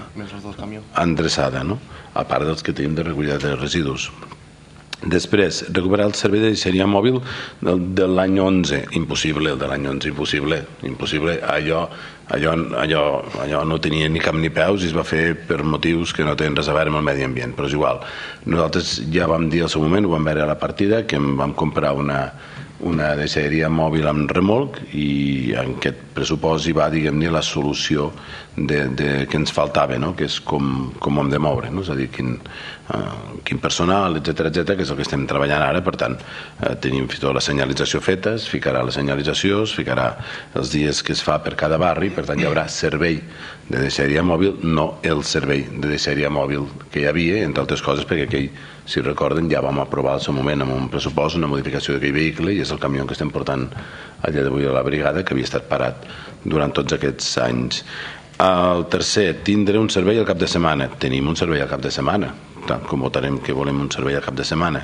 eh, endreçada, no? A part dels que tenim de recollida de residus. Després, recuperar el servei de deixeria mòbil del, de l'any onze. Impossible, el de l'any onze, impossible. Impossible. Allò, allò, allò, allò no tenia ni cap ni peus i es va fer per motius que no tenen res a veure amb el medi ambient, però és igual. Nosaltres ja vam dir al seu moment, ho vam veure a la partida, que vam comprar una una deixalleria mòbil amb remolc i en aquest pressupost hi va, diguem-ne, la solució de, de, que ens faltava, no? Que és com, com hem de moure, no? És a dir, quin, uh, quin personal, etcètera, etcètera, que és el que estem treballant ara. Per tant, uh, tenim tota la senyalització feta, es ficarà la senyalització, es ficarà els dies que es fa per cada barri, per tant hi haurà servei de deixalleria mòbil, no el servei de deixalleria mòbil que hi havia, entre altres coses perquè aquell, si recorden, ja vam aprovar al seu moment amb un pressupost una modificació d'aquell vehicle i és el camió que estem portant a dia d'avui a la brigada, que havia estat parat durant tots aquests anys. El tercer, tindre un servei al cap de setmana. Tenim un servei al cap de setmana, tant com votarem que volem un servei al cap de setmana.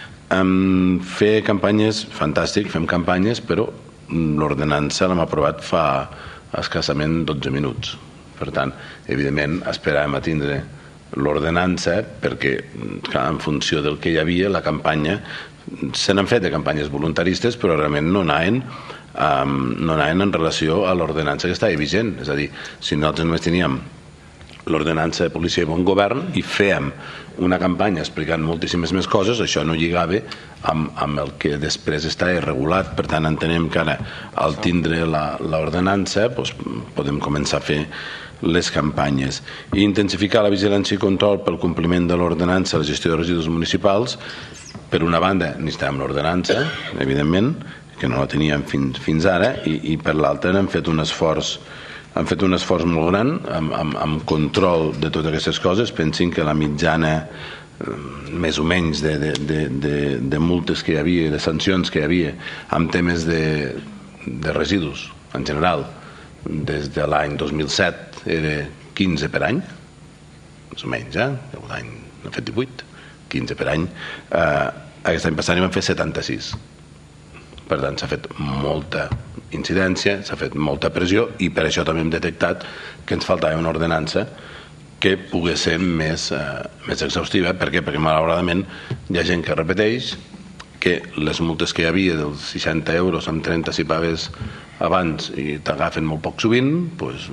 Um, fer campanyes, fantàstic, fem campanyes, però l'ordenança l'hem aprovat fa escassament dotze minuts. Per tant, evidentment, esperàvem a tindre l'ordenança perquè, clar, en funció del que hi havia, la campanya, se n'han fet de campanyes voluntaristes, però realment no anaven, um, no anaven en relació a l'ordenança que estava vigent. És a dir, si nosaltres només teníem l'ordenança de policia i bon govern i fèiem una campanya explicant moltíssimes més coses, això no lligava amb, amb el que després està irregulat. Per tant, entenem que ara, al tindre l'ordenança, doncs, podem començar a fer les campanyes. I intensificar la vigilància i control pel compliment de l'ordenança a la gestió de residus municipals. Per una banda, necessitàvem l'ordenança, evidentment, que no la teníem fins, fins ara, i, i per l'altra hem fet un esforç han fet un esforç molt gran amb, amb, amb control de totes aquestes coses. Pensin que la mitjana més o menys de, de, de, de, de multes que hi havia, de sancions que hi havia amb temes de, de residus en general, des de l'any dos mil set era quinze per any, més o menys, eh? L'any n'hem fet divuit, quinze per any. Eh, aquest any passat n'hi vam fer setanta-sis. Per tant, s'ha fet molta incidència, s'ha fet molta pressió i per això també hem detectat que ens faltava una ordenança que pogués ser més, eh, més exhaustiva. Per què? Perquè malauradament hi ha gent que repeteix, que les multes que hi havia dels seixanta euros amb trenta si pagues abans i t'agafen molt poc sovint, doncs,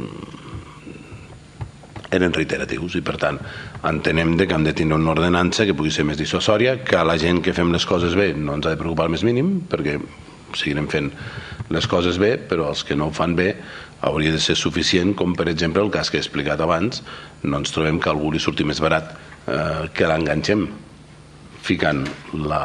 eren reiteratius i per tant entenem que hem de tenir una ordenança que pugui ser més dissuasòria, que a la gent que fem les coses bé no ens ha de preocupar el més mínim perquè seguirem fent les coses bé, però els que no ho fan bé hauria de ser suficient, com per exemple el cas que he explicat abans. No ens trobem que algú li surti més barat eh, que l'enganxem ficant la,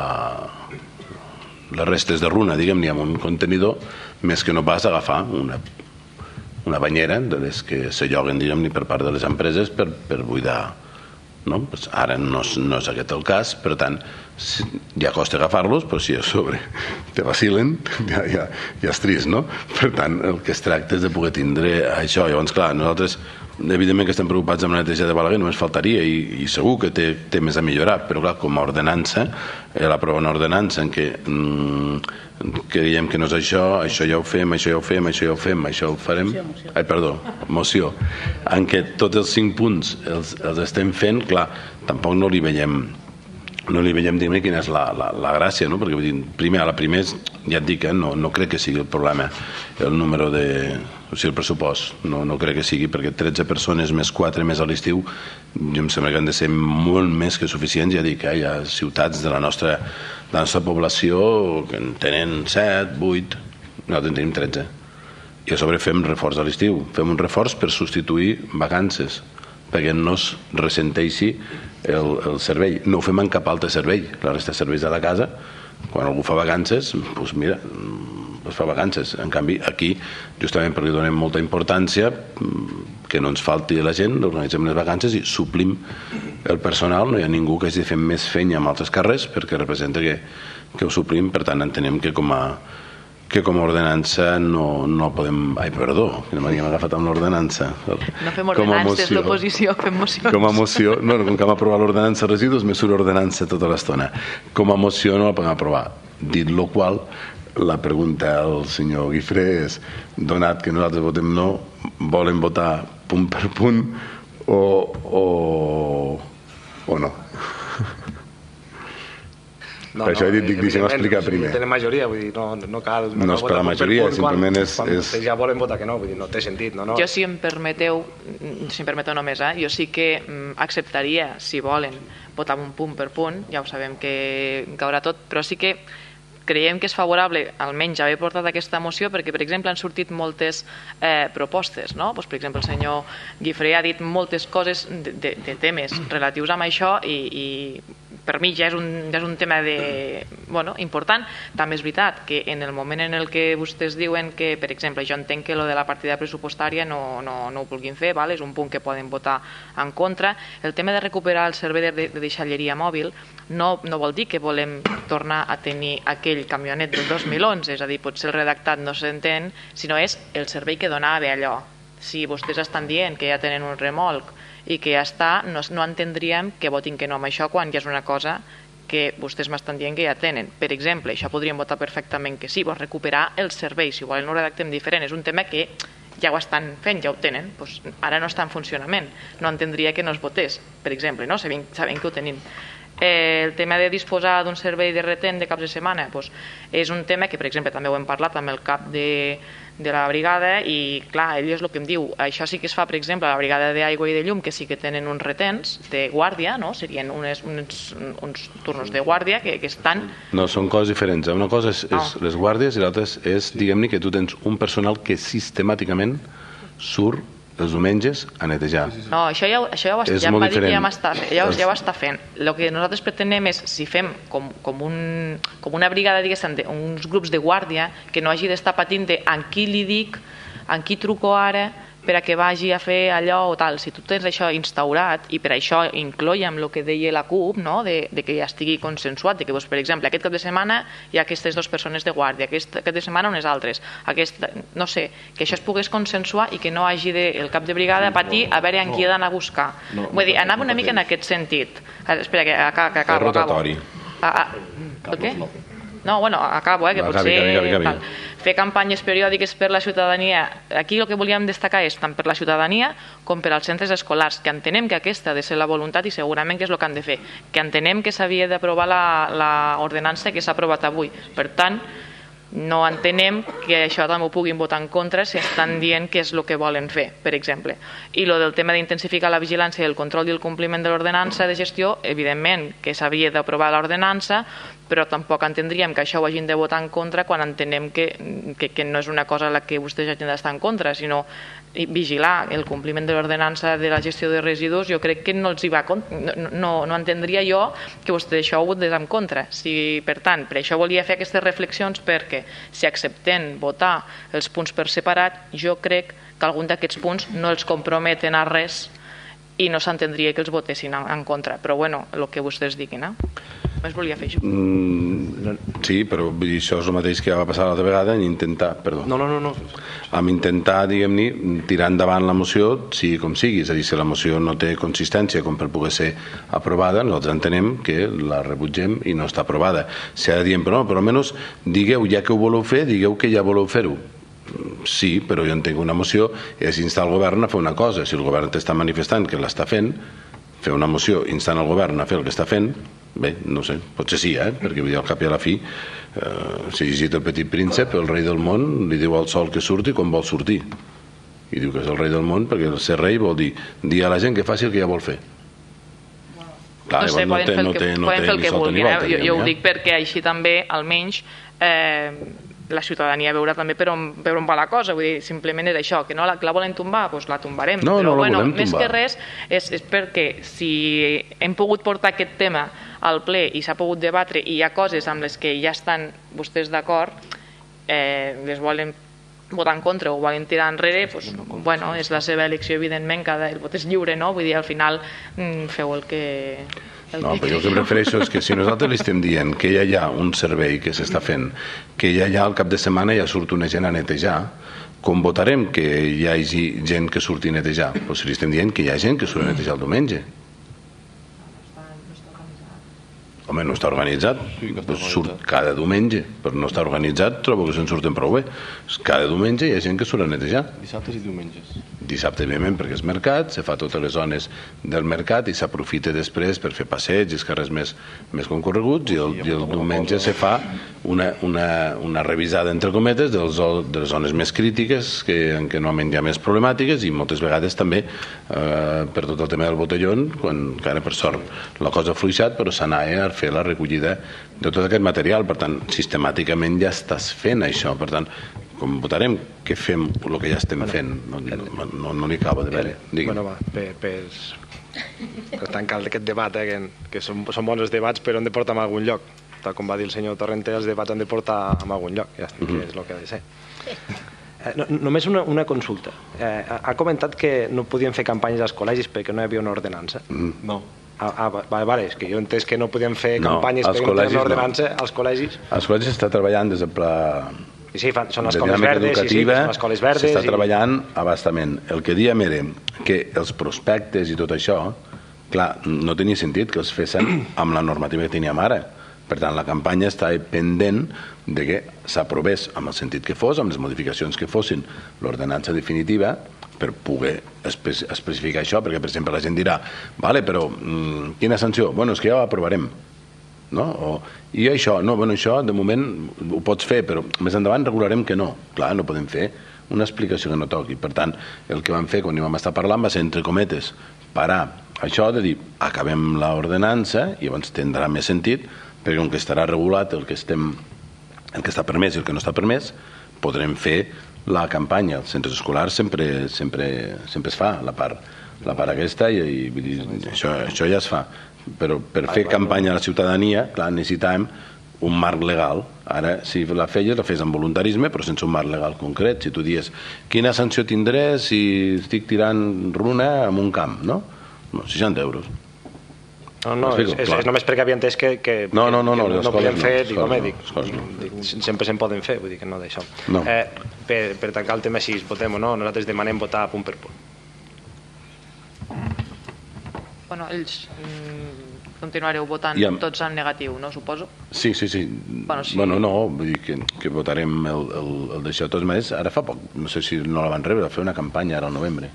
les restes de runa, diguem-ne, en un contenidor, més que no pas agafar una una banyera de les que se lloguen, diguem-ne, per part de les empreses per, per buidar, no? Pues ara no és, no és aquest el cas, per tant si, ja costa agafar-los, però si a sobre te vacilen ja, ja, ja és trist, no? Per tant el que es tracta és de poder tindre això. Llavors clar, nosaltres evidentment que estem preocupats amb la neteja de Balaguer, només faltaria, i, i segur que té, té més a millorar, però clar, com a ordenança eh, l'aprovar una ordenança en què mm, que diem que no és això, això ja ho fem, això ja ho fem, això ja ho fem, això ho farem. Moció, moció. Ai, perdó, moció. En què tots els cinc punts els, els estem fent, clar, tampoc no li veiem, no li veiem dir-me quina és la, la, la gràcia, no? Perquè vull dir, primer, a la primera, ja et dic, eh, no, no crec que sigui el problema el número de... o sigui, el pressupost, no, no crec que sigui, perquè tretze persones més quatre més a l'estiu, jo em sembla que han de ser molt més que suficients. Ja dic, eh, hi ha ciutats de la nostra, de la nostra població que en tenen set, vuit, nosaltres en tenim tretze. I a sobre fem reforç a l'estiu, fem un reforç per substituir vacances, perquè no es ressenteixi el, el servei. No ho fem en cap altre servei, la resta de serveis de la casa, quan algú fa vacances, doncs mira, es fa vacances. En canvi, aquí, justament perquè li donem molta importància, que no ens falti la gent, organitzem les vacances i suplim el personal. No hi ha ningú que hagi de fer més feina amb altres carrers perquè representa que, que ho suplim. Per tant, entenem que com a, que com a ordenança no, no podem... Ai, perdó, que no m'havíem agafat amb l'ordenança. No fem ordenances, l'oposició, fem mocions. Com a moció, no, com que hem aprovat l'ordenança residus, me surt ordenança tota l'estona. Com a moció no la podem aprovar. Dit lo qual, la pregunta al senyor Guifré és, donat que nosaltres votem no, volen votar punt per punt o, o, o no? No, per això no, he dit, dic, deixem explicar primer. Tenen majoria, vull dir, no, no cal... No, no és per la majoria, per simplement és... Quan és... ja volen votar que no, vull dir, no té sentit, no? no. Jo, si em permeteu, si em permeteu només, eh, jo sí que mm, acceptaria, si volen, votar un punt per punt, ja ho sabem que caurà tot, però sí que creiem que és favorable almenys haver portat aquesta moció perquè, per exemple, han sortit moltes eh, propostes, no? Pues, per exemple, el senyor Guifré ha dit moltes coses de, de, de temes relatius amb això i, i per mi ja és un, ja és un tema de, bueno, important. També és veritat que en el moment en el que vostès diuen que, per exemple, jo entenc que lo de la partida pressupostària no, no, no ho vulguin fer, val? És un punt que poden votar en contra. El tema de recuperar el servei de, de deixalleria mòbil no, no vol dir que volem tornar a tenir aquell camionet del dos mil onze, és a dir, potser el redactat no s'entén, sinó és el servei que donava allò. Si vostès estan dient que ja tenen un remolc i que ja està, no, no entendríem que votin que no amb això quan ja és una cosa que vostès m'estan dient que ja tenen. Per exemple, això podríem votar perfectament que sí, vols recuperar el servei, si volen ho redactem diferent, és un tema que ja ho estan fent, ja ho tenen, doncs ara no està en funcionament, no entendria que no es votés, per exemple, no? sabent, sabent que ho tenim. Eh, el tema de disposar d'un servei de retent de caps de setmana doncs, és un tema que, per exemple, també ho hem parlat amb el cap de, de la brigada i, clar, ell és el que em diu, això sí que es fa, per exemple, a la brigada d'aigua i de llum, que sí que tenen uns retens de guàrdia, no? Serien unes, uns, uns turnos de guàrdia que, que estan... No, són coses diferents. Una cosa és, és oh. les guàrdies i l'altra és, és diguem-ne, que tu tens un personal que sistemàticament surt els diumenges a netejar. No, això ja, això ja, ho, ja em va dir que ja, està, ja, ja ho està fent. El que nosaltres pretenem és, si fem com, com, un, com una brigada, diguéssim, de, uns grups de guàrdia, que no hagi d'estar patint de en qui li dic, en qui truco ara, per a que vagi a fer allò o tal. Si tu tens això instaurat, i per això incloïem el que deia la CUP, no? de, de que ja estigui consensuat, de que, doncs, per exemple, aquest cap de setmana hi ha aquestes dues persones de guàrdia, aquest cap de setmana unes altres, aquest, no sé, que això es pogués consensuar i que no hagi de, el cap de brigada a patir a veure en qui ha d'anar a buscar. No, no, Vull dir, anava una mica en aquest sentit. Espera, que, que, que acabo. Rotatori. Ah, ah, el què? No, bueno, acabo, eh, que Va, potser... acabi, acabi, acabi. Val. Fer campanyes periòdiques per la ciutadania. Aquí el que volíem destacar és tant per la ciutadania com per als centres escolars, que entenem que aquesta ha de ser la voluntat i segurament que és el que han de fer, que entenem que s'havia d'aprovar l'ordenança que s'ha aprovat avui. Per tant, no entenem que això també ho puguin votar en contra si estan dient que és el que volen fer, per exemple. I el del tema d'intensificar la vigilància i el control i el compliment de l'ordenança de gestió, evidentment que s'havia d'aprovar l'ordenança, però tampoc entendríem que això ho hagin de votar en contra quan entenem que, que, que no és una cosa a la que vostès hagin d'estar en contra, sinó vigilar el compliment de l'ordenança de la gestió de residus. Jo crec que no els hi va no, no, no entendria jo que vostè això ho votés en contra. Si, per tant, per això volia fer aquestes reflexions, perquè si acceptem votar els punts per separat, jo crec que algun d'aquests punts no els comprometen a res i no s'entendria que els votessin en, en contra. Però bueno, el que vostès diguin, eh? Només volia fer això. Mm, sí, però vull dir, això és el mateix que ja va passar l'altra vegada en intentar, perdó, No, no, no, no. amb intentar, diguem-ne, tirar endavant la moció, sigui com sigui. És a dir, si la moció no té consistència com per poder ser aprovada, nosaltres entenem que la rebutgem i no està aprovada. Si ara diem, però no, però almenys digueu, ja que ho voleu fer, digueu que ja voleu fer-ho. Sí, però jo entenc una moció i és instar el govern a fer una cosa. Si el govern t'està manifestant que l'està fent, fer una moció instant el govern a fer el que està fent, bé, no sé, potser sí, eh? Perquè vull dir, al cap i a la fi, eh, si he llegit El Petit Príncep, el rei del món li diu al sol que surti quan vol sortir. I diu que és el rei del món perquè ser rei vol dir dir a la gent que faci el que ja vol fer. Clar, no sé, poden fer el que, no poden fer el que vulguin. Eh? Jo, jo ho ja. dic perquè així també, almenys, eh, la ciutadania veurà també per on, per on va la cosa. Vull dir, simplement és això, que no la, que la volen tombar, doncs la tombarem. No, però no la bueno, volem més tombar. que res és, és perquè si hem pogut portar aquest tema al ple i s'ha pogut debatre i hi ha coses amb les que ja estan vostès d'acord, eh, les volen votar en contra o volen tirar enrere, doncs, bueno, és la seva elecció, evidentment, cada, el vot és lliure, no? Vull dir, al final mm, feu el que... El No, que però jo el que prefereixo és que si nosaltres li estem dient que ja hi ha un servei que s'està fent, que ja hi ha al cap de setmana ja surt una gent a netejar, com votarem que hi hagi gent que surti a netejar? Doncs si li estem dient que hi ha gent que surt a netejar el diumenge. Home, no està organitzat, doncs surt cada diumenge, però no està organitzat, trobo que se'n surten prou bé. Cada diumenge hi ha gent que surt a netejar. Dissabtes i diumenges. Dissabte, evidentment, perquè és mercat, se fa totes les zones del mercat i s'aprofita després per fer passeigs i els carrers més, més concorreguts, i el, i el diumenge se fa una, una, una revisada, entre cometes, de les, de les zones més crítiques, que, en què normalment hi ha més problemàtiques, i moltes vegades també eh, per tot el tema del botellón, quan encara per sort la cosa ha fluixat, però s'anava a fer la recollida de tot aquest material. Per tant, sistemàticament ja estàs fent això. Per tant, com votarem que fem el que ja estem fent, no, no, no, no li acaba de veure. Bueno, va, per, per, per tancar aquest debat, eh, que, que són, són bons els debats, però han de portar a algun lloc. Tal com va dir el senyor Torrente, els debats han de portar a algun lloc, ja, que és el que ha de ser. Eh, no, només una, una consulta. Eh, ha comentat que no podien fer campanyes als col·legis perquè no hi havia una ordenança. Mm. No. Ah, ah, vale, vale, és que jo he entès que no podien fer No, campanyes als perquè no tenen col·legis una ordenança no. als col·legis. Els col·legis s'està treballant des del pla Sí, sí, fan, són les de escoles dinàmica verdes, sí, sí, educativa, són les escoles verdes. s'està i... treballant a bastament. El que diem era que els prospectes i tot això, clar, no tenia sentit que els fessin amb la normativa que teníem ara. Per tant, la campanya està pendent de que s'aprovés amb el sentit que fos, amb les modificacions que fossin, l'ordenança definitiva, per poder espe especificar això, perquè, per exemple, la gent dirà, vale, però mmm, quina sanció? Bueno, és que ja ho aprovarem. No? O, i això, no, bueno, això de moment ho pots fer, però més endavant regularem que no. Clar, no podem fer una explicació que no toqui. Per tant, el que vam fer quan hi vam estar parlant va ser, entre cometes, parar això de dir, acabem l'ordenança i llavors tindrà més sentit, perquè com que estarà regulat el que estem, el que està permès i el que no està permès, podrem fer la campanya. Els centres escolars sempre, sempre, sempre es fa la part, la part aquesta i, i vull dir, això, això ja es fa. Però per fer campanya a la ciutadania, clar, necessitàvem un marc legal. Ara, si la feies, la fes amb voluntarisme, però sense un marc legal concret. Si tu dius, quina sanció tindré si estic tirant runa en un camp, no? No, seixanta euros. No, no, és, és, és només perquè havia entès que, que, no, no, no, que no, no, no podien fer, no, dic, home, no, dic, no. dic, sempre se'n poden fer, vull dir que no d'això. No. Eh, per, per tancar el tema, si votem o no, nosaltres demanem votar punt per punt. Bueno, ells, continuareu votant I amb- tots en negatiu, no, suposo? Sí, sí, sí. Bueno, sí. Bueno, no, vull dir que, que votarem el, el, el d'això. De totes maneres, ara fa poc, no sé si no la van rebre, va fer una campanya ara al novembre.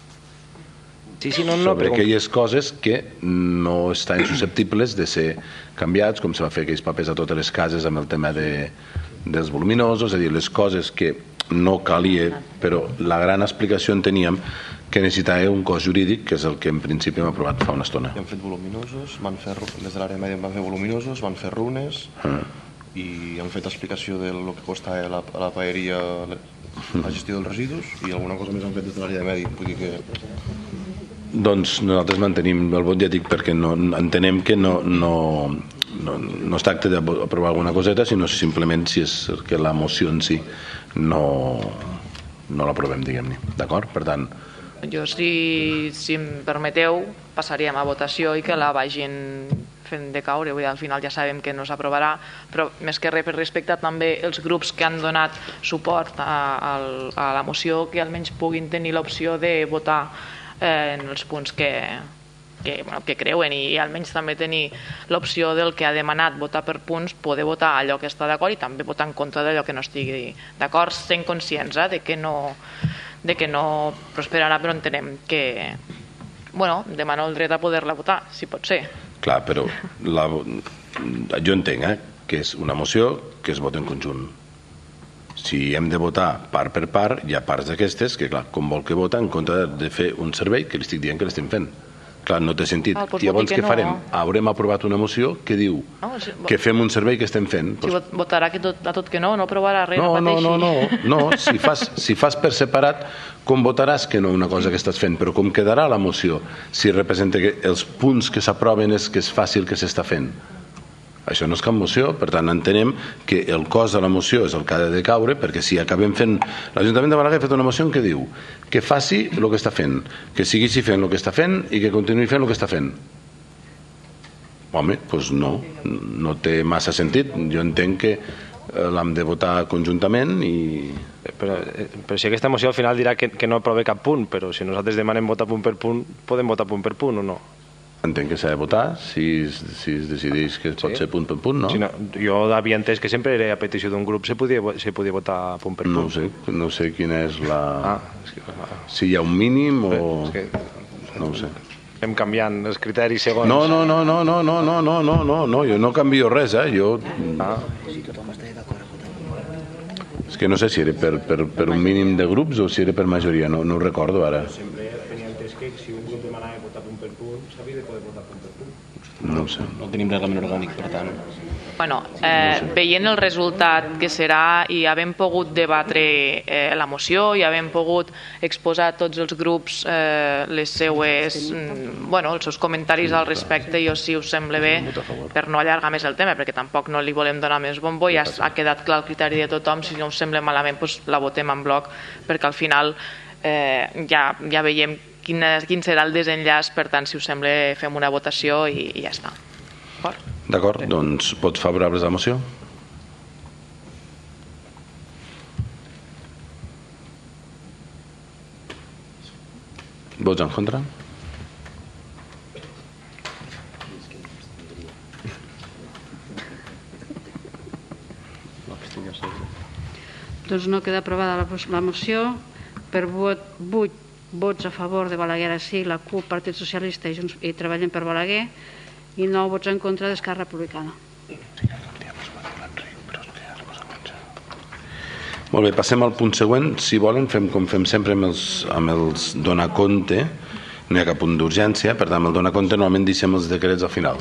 Sí, sí, no, no, sobre però... aquelles coses que no estan susceptibles de ser canviats, com se va fer aquells papers a totes les cases amb el tema de, dels voluminosos, és a dir, les coses que no calia, però la gran explicació en teníem que necessitava un cos jurídic, que és el que en principi hem aprovat fa una estona. I han fet voluminosos, van fer, des de l'àrea mèdia van fer voluminosos, van fer runes, ah. i han fet explicació de lo que costa a la, a la paeria la gestió dels residus, i alguna cosa més han fet des de l'àrea de medi, vull dir que... Doncs nosaltres mantenim el vot, ja dic, perquè no, entenem que no, no, no, no es tracta d'aprovar alguna coseta, sinó simplement si és que la moció en si no, no l'aprovem, diguem-ne. D'acord? Per tant... Jo, si, si em permeteu, passaríem a votació i que la vagin fent de caure. Vull dir, al final ja sabem que no s'aprovarà, però més que res per respectar també els grups que han donat suport a, a, a la moció, que almenys puguin tenir l'opció de votar en els punts que, que, bueno, que creuen, i almenys també tenir l'opció del que ha demanat votar per punts, poder votar allò que està d'acord i també votar en contra d'allò que no estigui d'acord, sent conscients eh, de que no de que no prosperarà, però entenem que bueno, demano el dret a poder-la votar, si pot ser. Clar, però la, jo entenc eh, que és una moció que es vota en conjunt. Si hem de votar part per part, hi ha parts d'aquestes que, clar, com vol que vota en contra de fer un servei que li estic dient que l'estem fent. Clar, no té sentit. Ah, I llavors què no. farem? Haurem aprovat una moció que diu no, si, que fem un servei que estem fent. Si pues, votarà que tot, a tot que no, no aprovarà res, no, no, no, no, no, no. Si fas, si fas per separat, com votaràs que no una cosa que estàs fent? Però com quedarà la moció si representa que els punts que s'aproven és que és fàcil que s'està fent? Això no és cap moció, per tant entenem que el cos de la moció és el que ha de caure, perquè si acabem fent... L'Ajuntament de Balaguer ha fet una moció en què diu que faci el que està fent, que segueixi fent el que està fent i que continuï fent el que està fent. Home, doncs no, no té massa sentit. Jo entenc que l'hem de votar conjuntament i... Però, però si aquesta moció al final dirà que, que no aprova cap punt, però si nosaltres demanem votar punt per punt, podem votar punt per punt o no? Entenc que s'ha de votar, si, si es decideix que pot sí. ser punt per punt, no? Sí, no? Jo havia entès que sempre era a petició d'un grup se podia, se podia votar punt per punt. No sé, no sé quina és la... Ah, és que... Si hi ha un mínim o... És que... No ho sé. Estem canviant els criteris segons... No, no, no, no, no, no, no, no, no, no, no, jo no canvio res, eh, jo... Ah. És que no sé si era per, per, per un mínim de grups o si era per majoria, no, no ho recordo ara. Sempre tenia entès que si un grup demanava votar punt per punt, s'havia de poder votar punt per punt. No ho sé. No tenim reglament orgànic, per tant... Bueno, eh, veient el resultat que serà i havent pogut debatre eh, la moció i havent pogut exposar tots els grups eh, les seues, mm, bueno, els seus comentaris al respecte, jo si us sembla bé, per no allargar més el tema, perquè tampoc no li volem donar més bombo, ja ha quedat clar el criteri de tothom, si no us sembla malament doncs la votem en bloc, perquè al final eh, ja, ja veiem quin, quin serà el desenllaç, per tant, si us sembla fem una votació i, i ja està. D'acord, doncs vots favorables a la moció? Vots en contra? Doncs no queda aprovada la, la moció. Per vot, vuit vots a favor de Balaguer sí, la CUP, Partit Socialista i, Junts, i Treballem per Balaguer, i nou vots en contra d'Esquerra Republicana. Molt bé, passem al punt següent. Si volen, fem com fem sempre amb els, amb els donar compte. No hi ha cap punt d'urgència, per tant, amb el donar compte normalment deixem els decrets al final.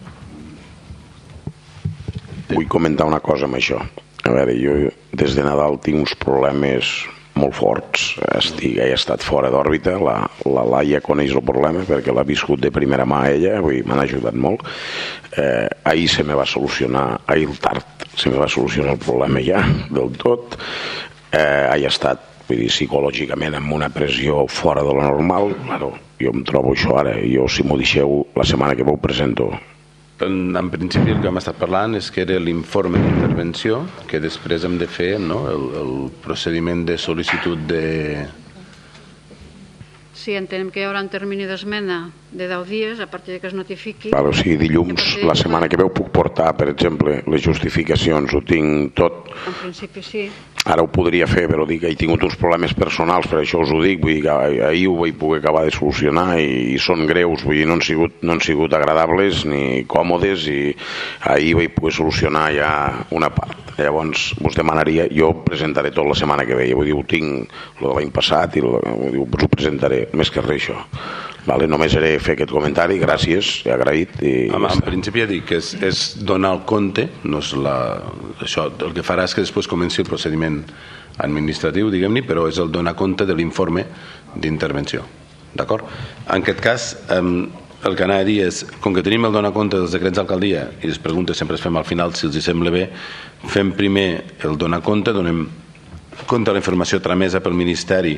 Vull comentar una cosa amb això. A veure, jo des de Nadal tinc uns problemes molt forts. Estic, he estat fora d'òrbita. La, la Laia coneix el problema perquè l'ha viscut de primera mà ella, vull dir, m'han ajudat molt. Eh, ahir se me va solucionar, ahir tard se me va solucionar el problema ja del tot. Eh, he estat, vull dir, psicològicament amb una pressió fora de lo normal. Claro, jo em trobo això ara. Jo, si m'ho deixeu, la setmana que veu presento. En, en principi el que hem estat parlant és que era l'informe d'intervenció, que després hem de fer, no? el, el procediment de sol·licitud de, Sí, entenem que hi haurà un termini d'esmena de deu dies a partir que es notifiqui. Claro, sí, dilluns, la setmana que ve puc portar, per exemple, les justificacions, ho tinc tot. En principi sí. Ara ho podria fer, però dic que he tingut uns problemes personals, per això us ho dic, vull dir que ahir ho vaig poder acabar de solucionar i són greus, vull dir, no han sigut, no han sigut agradables ni còmodes i ahir vaig poder solucionar ja una part. Llavors, us demanaria, jo presentaré tot la setmana que ve, vull dir, ho tinc lo de l'any passat i lo, vull dir, us ho presentaré, més que res això. Vale, només he de fer aquest comentari, gràcies, he agraït. I en, en principi ja dic que és, és donar el compte, no és la, això, el que farà és que després comenci el procediment administratiu, diguem-ne, però és el donar compte de l'informe d'intervenció. D'acord? En aquest cas, eh, el que anava a dir és, com que tenim el donar compte dels decrets d'alcaldia i les preguntes sempre es fem al final, si els sembla bé, fem primer el donar compte, donem compte de la informació tramesa pel Ministeri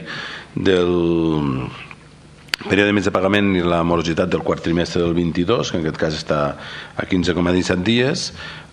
del període de mes de pagament i la morositat del quart trimestre del vint-i-dos, que en aquest cas està a quinze coma disset dies.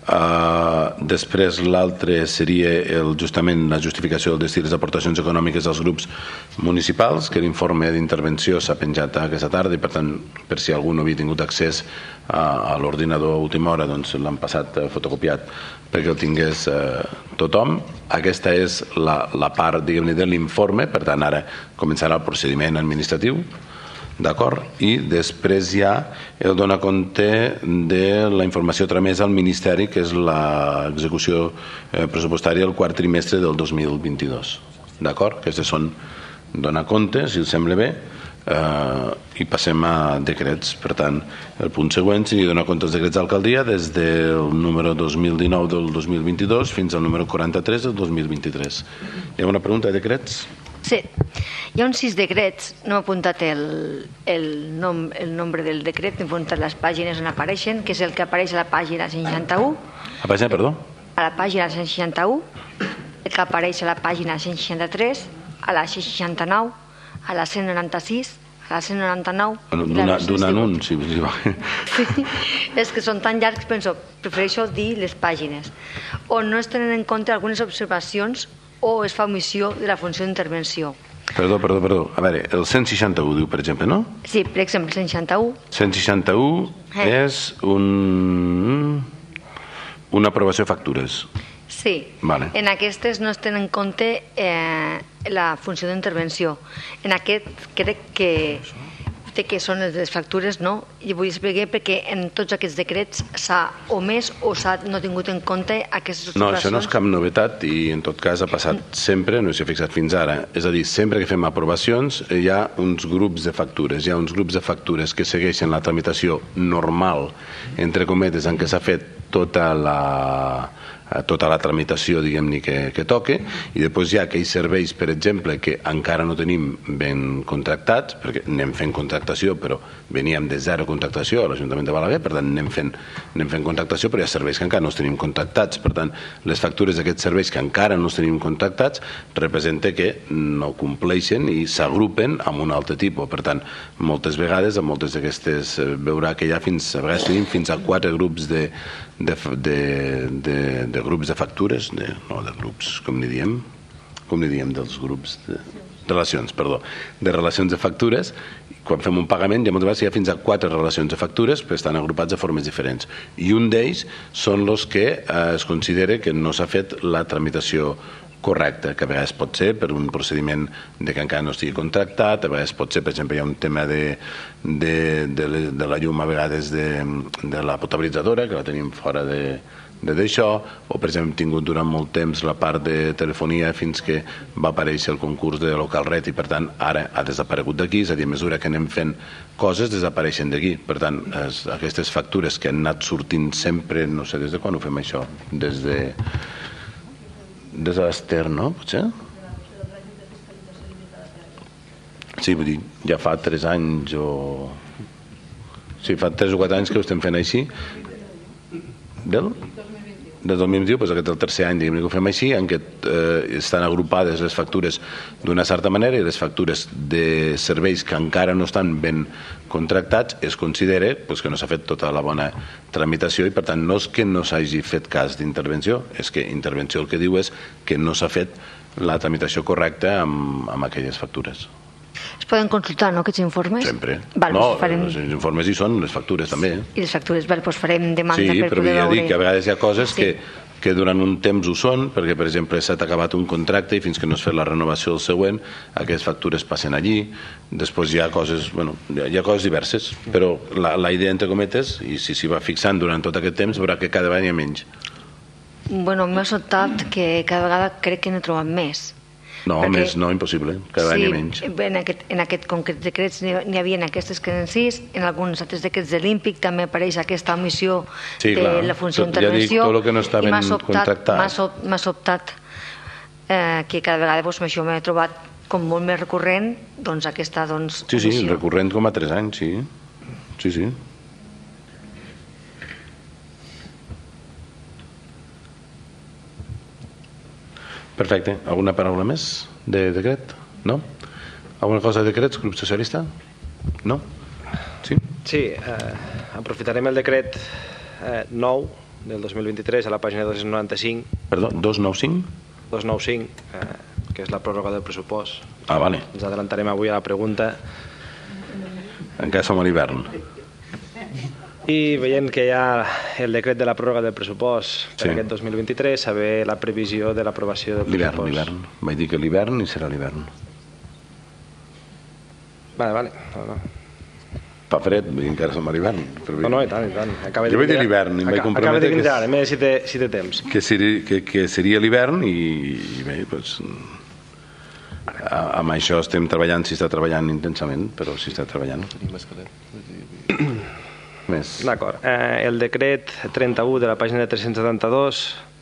Uh, després l'altre seria el, justament la justificació del destí de les aportacions econòmiques als grups municipals, que l'informe d'intervenció s'ha penjat aquesta tarda i per tant, per si algú no havia tingut accés a, a l'ordinador a última hora, doncs l'han passat uh, fotocopiat perquè el tingués uh, tothom. Aquesta és la, la part, diguem-ne, de l'informe, per tant ara començarà el procediment administratiu. D'acord? I després hi ha el donar compte de la informació tramesa al Ministeri, que és l'execució pressupostària del quart trimestre del dos mil vint-i-dos. D'acord? Aquestes són donar compte, si us sembla bé, eh, i passem a decrets. Per tant, el punt següent seria donar compte dels decrets d'alcaldia des del número dos mil dinou del dos mil vint-i-dos fins al número quaranta-tres del dos mil vint-i-tres. Hi ha una pregunta de decrets? Sí, hi ha uns sis decrets, no he apuntat el, el, nom, el nombre del decret, he apuntat les pàgines on apareixen, que és el que apareix a la pàgina cent seixanta-u. A pàgina, perdó? A la pàgina cent seixanta-u, el que apareix a la pàgina cent seixanta-tres, a la cent seixanta-nou, a la cent noranta-sis, a la cent noranta-nou... Donant un, sí. Sí, és que són tan llargs, penso, prefereixo dir les pàgines, on no es tenen en compte algunes observacions o es fa omissió de la funció d'intervenció. Perdó, perdó, perdó. A veure, el cent seixanta-u diu, per exemple, no? Sí, per exemple, el cent seixanta-u. cent seixanta-u eh. és un... una aprovació de factures. Sí, vale. En aquestes no es tenen en compte eh, la funció d'intervenció. En aquest crec que té que són les factures, no? I vull explicar perquè en tots aquests decrets s'ha omès o s'ha no tingut en compte aquestes observacions. No, això no és cap novetat i en tot cas ha passat sempre, no s'hi ha fixat fins ara. És a dir, sempre que fem aprovacions hi ha uns grups de factures, hi ha uns grups de factures que segueixen la tramitació normal, entre cometes, en què s'ha fet tota la... tota la tramitació, diguem-ne, que, que toque, i després hi ha aquells serveis, per exemple, que encara no tenim ben contractats, perquè anem fent contractació, però veníem de zero contractació a l'Ajuntament de Balaguer, per tant anem fent, anem fent contractació, però hi ha serveis que encara no els tenim contractats. Per tant, les factures d'aquests serveis que encara no els tenim contractats representa que no compleixen i s'agrupen amb un altre tipus. Per tant, moltes vegades, en moltes d'aquestes, veurà que hi ha fins, a vegades tenim fins a quatre grups de, de, de, de, de grups de factures, de, no, de grups, com n'hi diem, com n'hi diem dels grups de relacions, perdó, de relacions de factures. Quan fem un pagament, hi ha moltes vegades hi ha fins a quatre relacions de factures, però estan agrupats de formes diferents. I un d'ells són els que eh, es considera que no s'ha fet la tramitació correcte, que a vegades pot ser per un procediment de que encara no estigui contractat, a vegades pot ser, per exemple, hi ha un tema de, de, de, de la llum a vegades de, de la potabilitzadora, que la tenim fora de d'això, o per exemple hem tingut durant molt temps la part de telefonia fins que va aparèixer el concurs de local red i per tant ara ha desaparegut d'aquí, és a dir, a mesura que anem fent coses desapareixen d'aquí. Per tant, es, aquestes factures que han anat sortint sempre, no sé des de quan ho fem això, des de des de l'Ester, no? Potser? Sí, vull dir, ja fa tres anys o... Sí, fa tres o quatre anys que ho estem fent així. Del? Del dos mil vint-i-u, doncs aquest és el tercer any que ho fem així, en què eh, estan agrupades les factures d'una certa manera i les factures de serveis que encara no estan ben contractats es considera doncs, que no s'ha fet tota la bona tramitació i per tant no és que no s'hagi fet cas d'intervenció, és que intervenció el que diu és que no s'ha fet la tramitació correcta amb, amb aquelles factures. Es poden consultar, no, aquests informes? Sempre. Val, no, doncs farem... els informes hi són, les factures també. I les factures, val, doncs farem demanda sí, per però poder ja veure... dic que a vegades hi ha coses sí. que, que durant un temps ho són, perquè, per exemple, s'ha acabat un contracte i fins que no es fa la renovació del següent, aquestes factures passen allí. Després hi ha coses, bueno, hi ha coses diverses, però la, la idea, entre cometes, i si s'hi va fixant durant tot aquest temps, veurà que cada vegada hi ha menys. Bueno, m'ha sobtat que cada vegada crec que n'he trobat més. No, perquè, més no, impossible, cada sí, any menys. En aquest, en aquest concret decrets n'hi havia aquestes que eren sis, en alguns altres decrets de l'Ímpic també apareix aquesta omissió sí, de clar, la funció Ja d'intervenció. dic, tot el que no està ben contractat. M'ha sobtat eh, que cada vegada doncs, això m'he trobat com molt més recurrent, doncs aquesta doncs, sí, sí, omissió. Recurrent com a tres anys, sí. Sí, sí. Perfecte. Alguna paraula més de decret? No? Alguna cosa de decrets, grup socialista? No? Sí? Sí, eh, aprofitarem el decret eh, nou del dos mil vint-i-tres a la pàgina dos cents i noranta-cinc. Perdó, dos cents i noranta-cinc? dos cents i noranta-cinc, eh, que és la pròrroga del pressupost. Ah, vale. Ens adelantarem avui a la pregunta. Encara som a l'hivern. I veient que hi ha el decret de la pròrroga del pressupost per sí. aquest dos mil vint-i-tres, saber la previsió de l'aprovació del pressupost. L'hivern, l'hivern. Vaig dir que l'hivern i serà l'hivern. Vale, vale. No, no. Fa fred, vull dir, encara som a l'hivern. No, no, i tant, i tant. Acaba jo vaig dir l'hivern i em vaig comprometre acaba de vindre ara, si té, si té temps. Que seria, que, que seria l'hivern i, i bé, doncs... Amb això estem treballant, si està treballant intensament, però si està treballant. Més. D'acord. Eh, el decret trenta-u de la pàgina tres-cents setanta-dos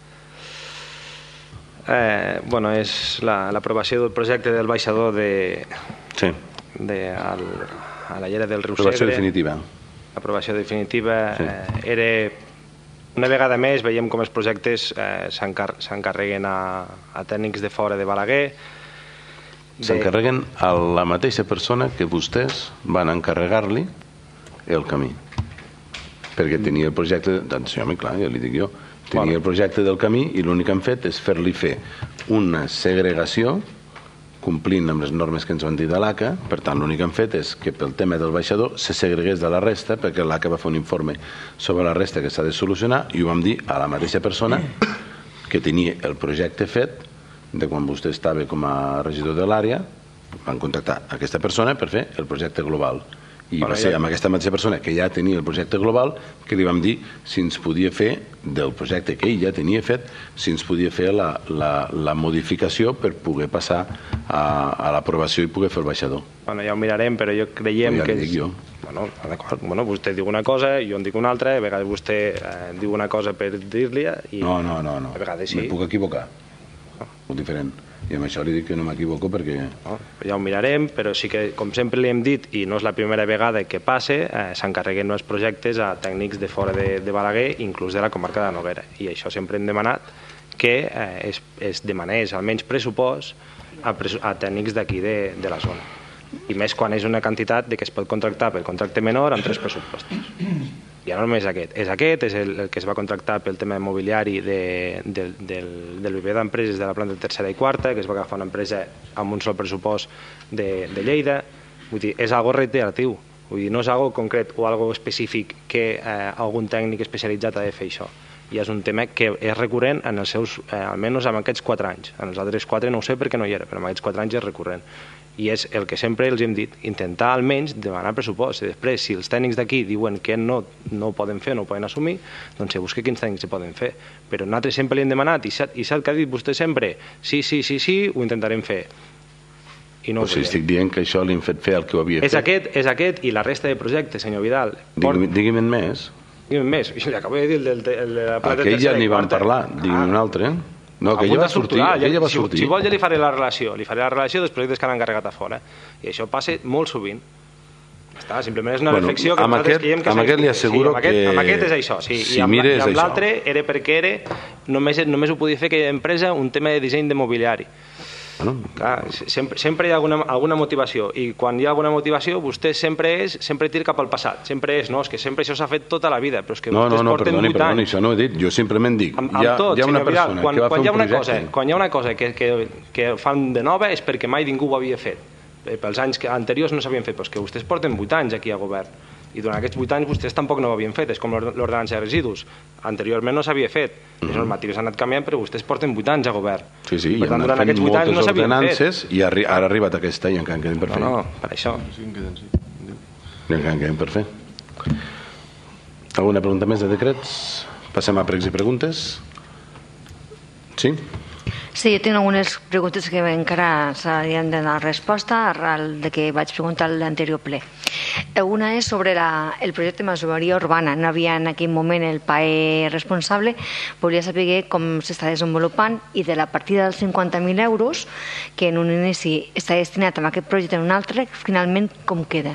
eh, bueno, és l'aprovació la, del projecte del baixador de, sí. de al, a la llera del riu Segre. Aprovació definitiva. Aprovació definitiva. Sí. Eh, era una vegada més veiem com els projectes eh, s'encarreguen a, a tècnics de fora de Balaguer. De... S'encarreguen a la mateixa persona que vostès van encarregar-li el camí. Perquè tenia el projecte, doncs home, clar, ja li dic jo, tenia bueno. el projecte del camí i l'únic que han fet és fer-li fer una segregació complint amb les normes que ens van dir de l'A C A. Per tant, l'únic que han fet és que pel tema del baixador se segregués de la resta, perquè l'A C A va fer un informe sobre la resta que s'ha de solucionar i ho vam dir a la mateixa persona que tenia el projecte fet de quan vostè estava com a regidor de l'àrea, van contactar aquesta persona per fer el projecte global. I va ser amb aquesta mateixa persona que ja tenia el projecte global que li vam dir si ens podia fer del projecte que ell ja tenia fet, si ens podia fer la, la, la modificació per poder passar a, a l'aprovació i poder fer el baixador. Bueno, ja ho mirarem, però jo creiem ja que... Ja dic jo. Bueno, d'acord. Bueno, vostè diu una cosa, jo en dic una altra, a vegades vostè eh, diu una cosa per dir-li i... No, no, no, no. A vegades sí. Me puc equivocar. No. Molt diferent. I amb això li dic que no m'equivoco perquè... No, ja ho mirarem, però sí que, com sempre li hem dit, i no és la primera vegada que passe, eh, s'encarreguen els projectes a tècnics de fora de, de Balaguer, inclús de la comarca de Noguera. I això sempre hem demanat que eh, es, es demanés almenys pressupost a, presu a tècnics d'aquí de, de la zona. I més quan és una quantitat de que es pot contractar per contracte menor amb tres pressupostos. Ja no només aquest, és aquest, és el, el que es va contractar pel tema immobiliari de, de, del, del viver d'empreses de la planta tercera i quarta, que es va agafar una empresa amb un sol pressupost de, de Lleida. Vull dir, és algo reiteratiu, vull dir, no és algo concret o algo específic que eh, algun tècnic especialitzat ha de fer això. I és un tema que és recurrent en els seus, eh, almenys en aquests quatre anys. En els altres quatre no ho sé perquè no hi era, però en aquests quatre anys és recurrent. I és el que sempre els hem dit, intentar almenys demanar pressupost. I després, si els tècnics d'aquí diuen que no, no ho poden fer, no ho poden assumir, doncs se busca quins tècnics se poden fer. Però nosaltres sempre li hem demanat, i sap, i sap que ha dit vostè sempre, sí, sí, sí, sí, ho intentarem fer. I no o sigui, estic dient que això l'hem fet fer el que ho havia és fet. Aquest, és aquest i la resta de projectes, senyor Vidal. Digui'm, digui'm més. Digui'm més, jo li acabo de dir el, el, el de la planta aquell ja tercera n'hi i vam quarta. parlar, digui'm un altre. No, que ella va sortir, ella va sortir. Si, si vol ja li faré la relació, li faré la relació dels projectes que han encarregat a fora. I això passa molt sovint. Està, simplement és una bueno, reflexió que amb nosaltres aquest, creiem que... Amb aquest li asseguro sí, amb aquest, que... Amb aquest és això, sí. Si I amb, mires i amb això. l'altre era perquè era, només, només ho podia fer aquella empresa, un tema de disseny de mobiliari. Bueno, clar, sempre, sempre hi ha alguna, alguna motivació i quan hi ha alguna motivació vostè sempre és, sempre tira cap al passat, sempre és, no, és que sempre això s'ha fet tota la vida, però és que no, vostès no, no, porten perdoni, vuit perdoni, anys. Això no ho he dit, jo simplement dic, amb, amb hi ha, tot, hi ha una Vidal, persona quan, que va quan fer hi ha un una projecte. Cosa, quan hi ha una cosa que, que, que fan de nova és perquè mai ningú ho havia fet. pels anys anteriors no s'havien fet, però és que vostès porten vuit anys aquí a govern, i durant aquests vuit anys vostès tampoc no ho havien fet, és com l'ordenança de residus, anteriorment no s'havia fet, les normatives han anat canviant, però vostès porten vuit anys a govern. Sí, sí, i han anat fent moltes ordenances i ara ha arribat aquesta i encara en queden per fer. No, no, per això. I encara en queden per fer. Alguna pregunta més de decrets? Passem a pregs i preguntes. Sí? Sí, jo tinc algunes preguntes que encara s'haurien de donar resposta arran de que vaig preguntar a l'anterior ple. Una és sobre la, el projecte de masoveria urbana. No havia en aquell moment el P A E responsable. Volia saber com s'està desenvolupant i de la partida dels cinquanta mil euros que en un inici està destinat a aquest projecte en un altre, finalment com queda?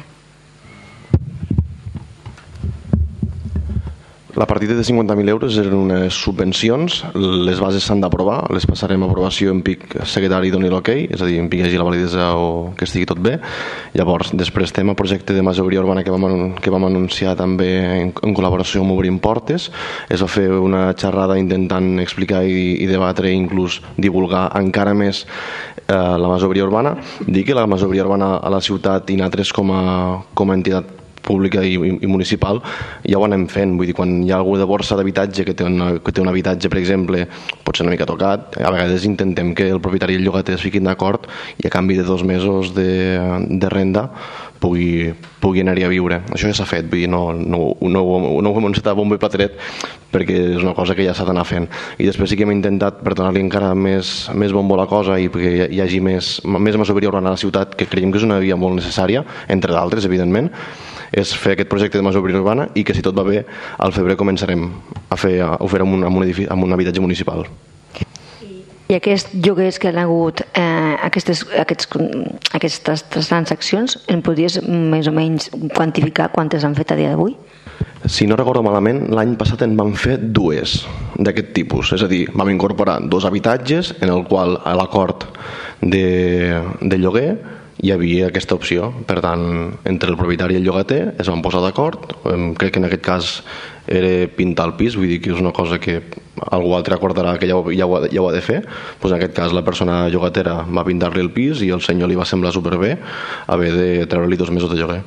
La partida de cinquanta mil euros eren unes subvencions, les bases s'han d'aprovar, les passarem a aprovació en pic secretari doni l'ok, és a dir, en pic hi hagi la validesa o que estigui tot bé. Llavors, després tema projecte de masoveria urbana que vam, que vam anunciar també en, en col·laboració amb Obrim Portes. Es va fer una xerrada intentant explicar i, i debatre i inclús divulgar encara més eh, la masoveria urbana. Dic que la masoveria urbana a la ciutat i nosaltres com a, com a entitat pública i, i municipal ja ho anem fent, vull dir, quan hi ha algú de borsa d'habitatge que, té una, que té un habitatge, per exemple, pot ser una mica tocat, a vegades intentem que el propietari i el llogater es fiquin d'acord i a canvi de dos mesos de, de renda pugui, pugui anar-hi a viure. Això ja s'ha fet, vull dir, no, no, no, no ho hem encetat a bombo i plateret perquè és una cosa que ja s'ha d'anar fent. I després sí que hem intentat, per donar-li encara més, més bombo a la cosa i perquè hi hagi més, més masoveria urbana a la ciutat, que creiem que és una via molt necessària, entre d'altres, evidentment, és fer aquest projecte de masoveria urbana i que si tot va bé al febrer començarem a fer a fer amb un, amb un, edifici, amb un habitatge municipal. I aquests lloguers que han hagut eh, aquestes, aquests, aquestes transaccions, em podries més o menys quantificar quantes han fet a dia d'avui? Si no recordo malament, l'any passat en vam fer dues d'aquest tipus, és a dir, vam incorporar dos habitatges en el qual a l'acord de, de lloguer hi havia aquesta opció. Per tant, entre el propietari i el llogater es van posar d'acord. Crec que en aquest cas era pintar el pis, vull dir que és una cosa que algú altre acordarà que ja ho, ja ho, ja ho ha de fer. Pues en aquest cas la persona llogatera va pintar-li el pis i el senyor li va semblar superbé haver de treure-li dos mesos de lloguer.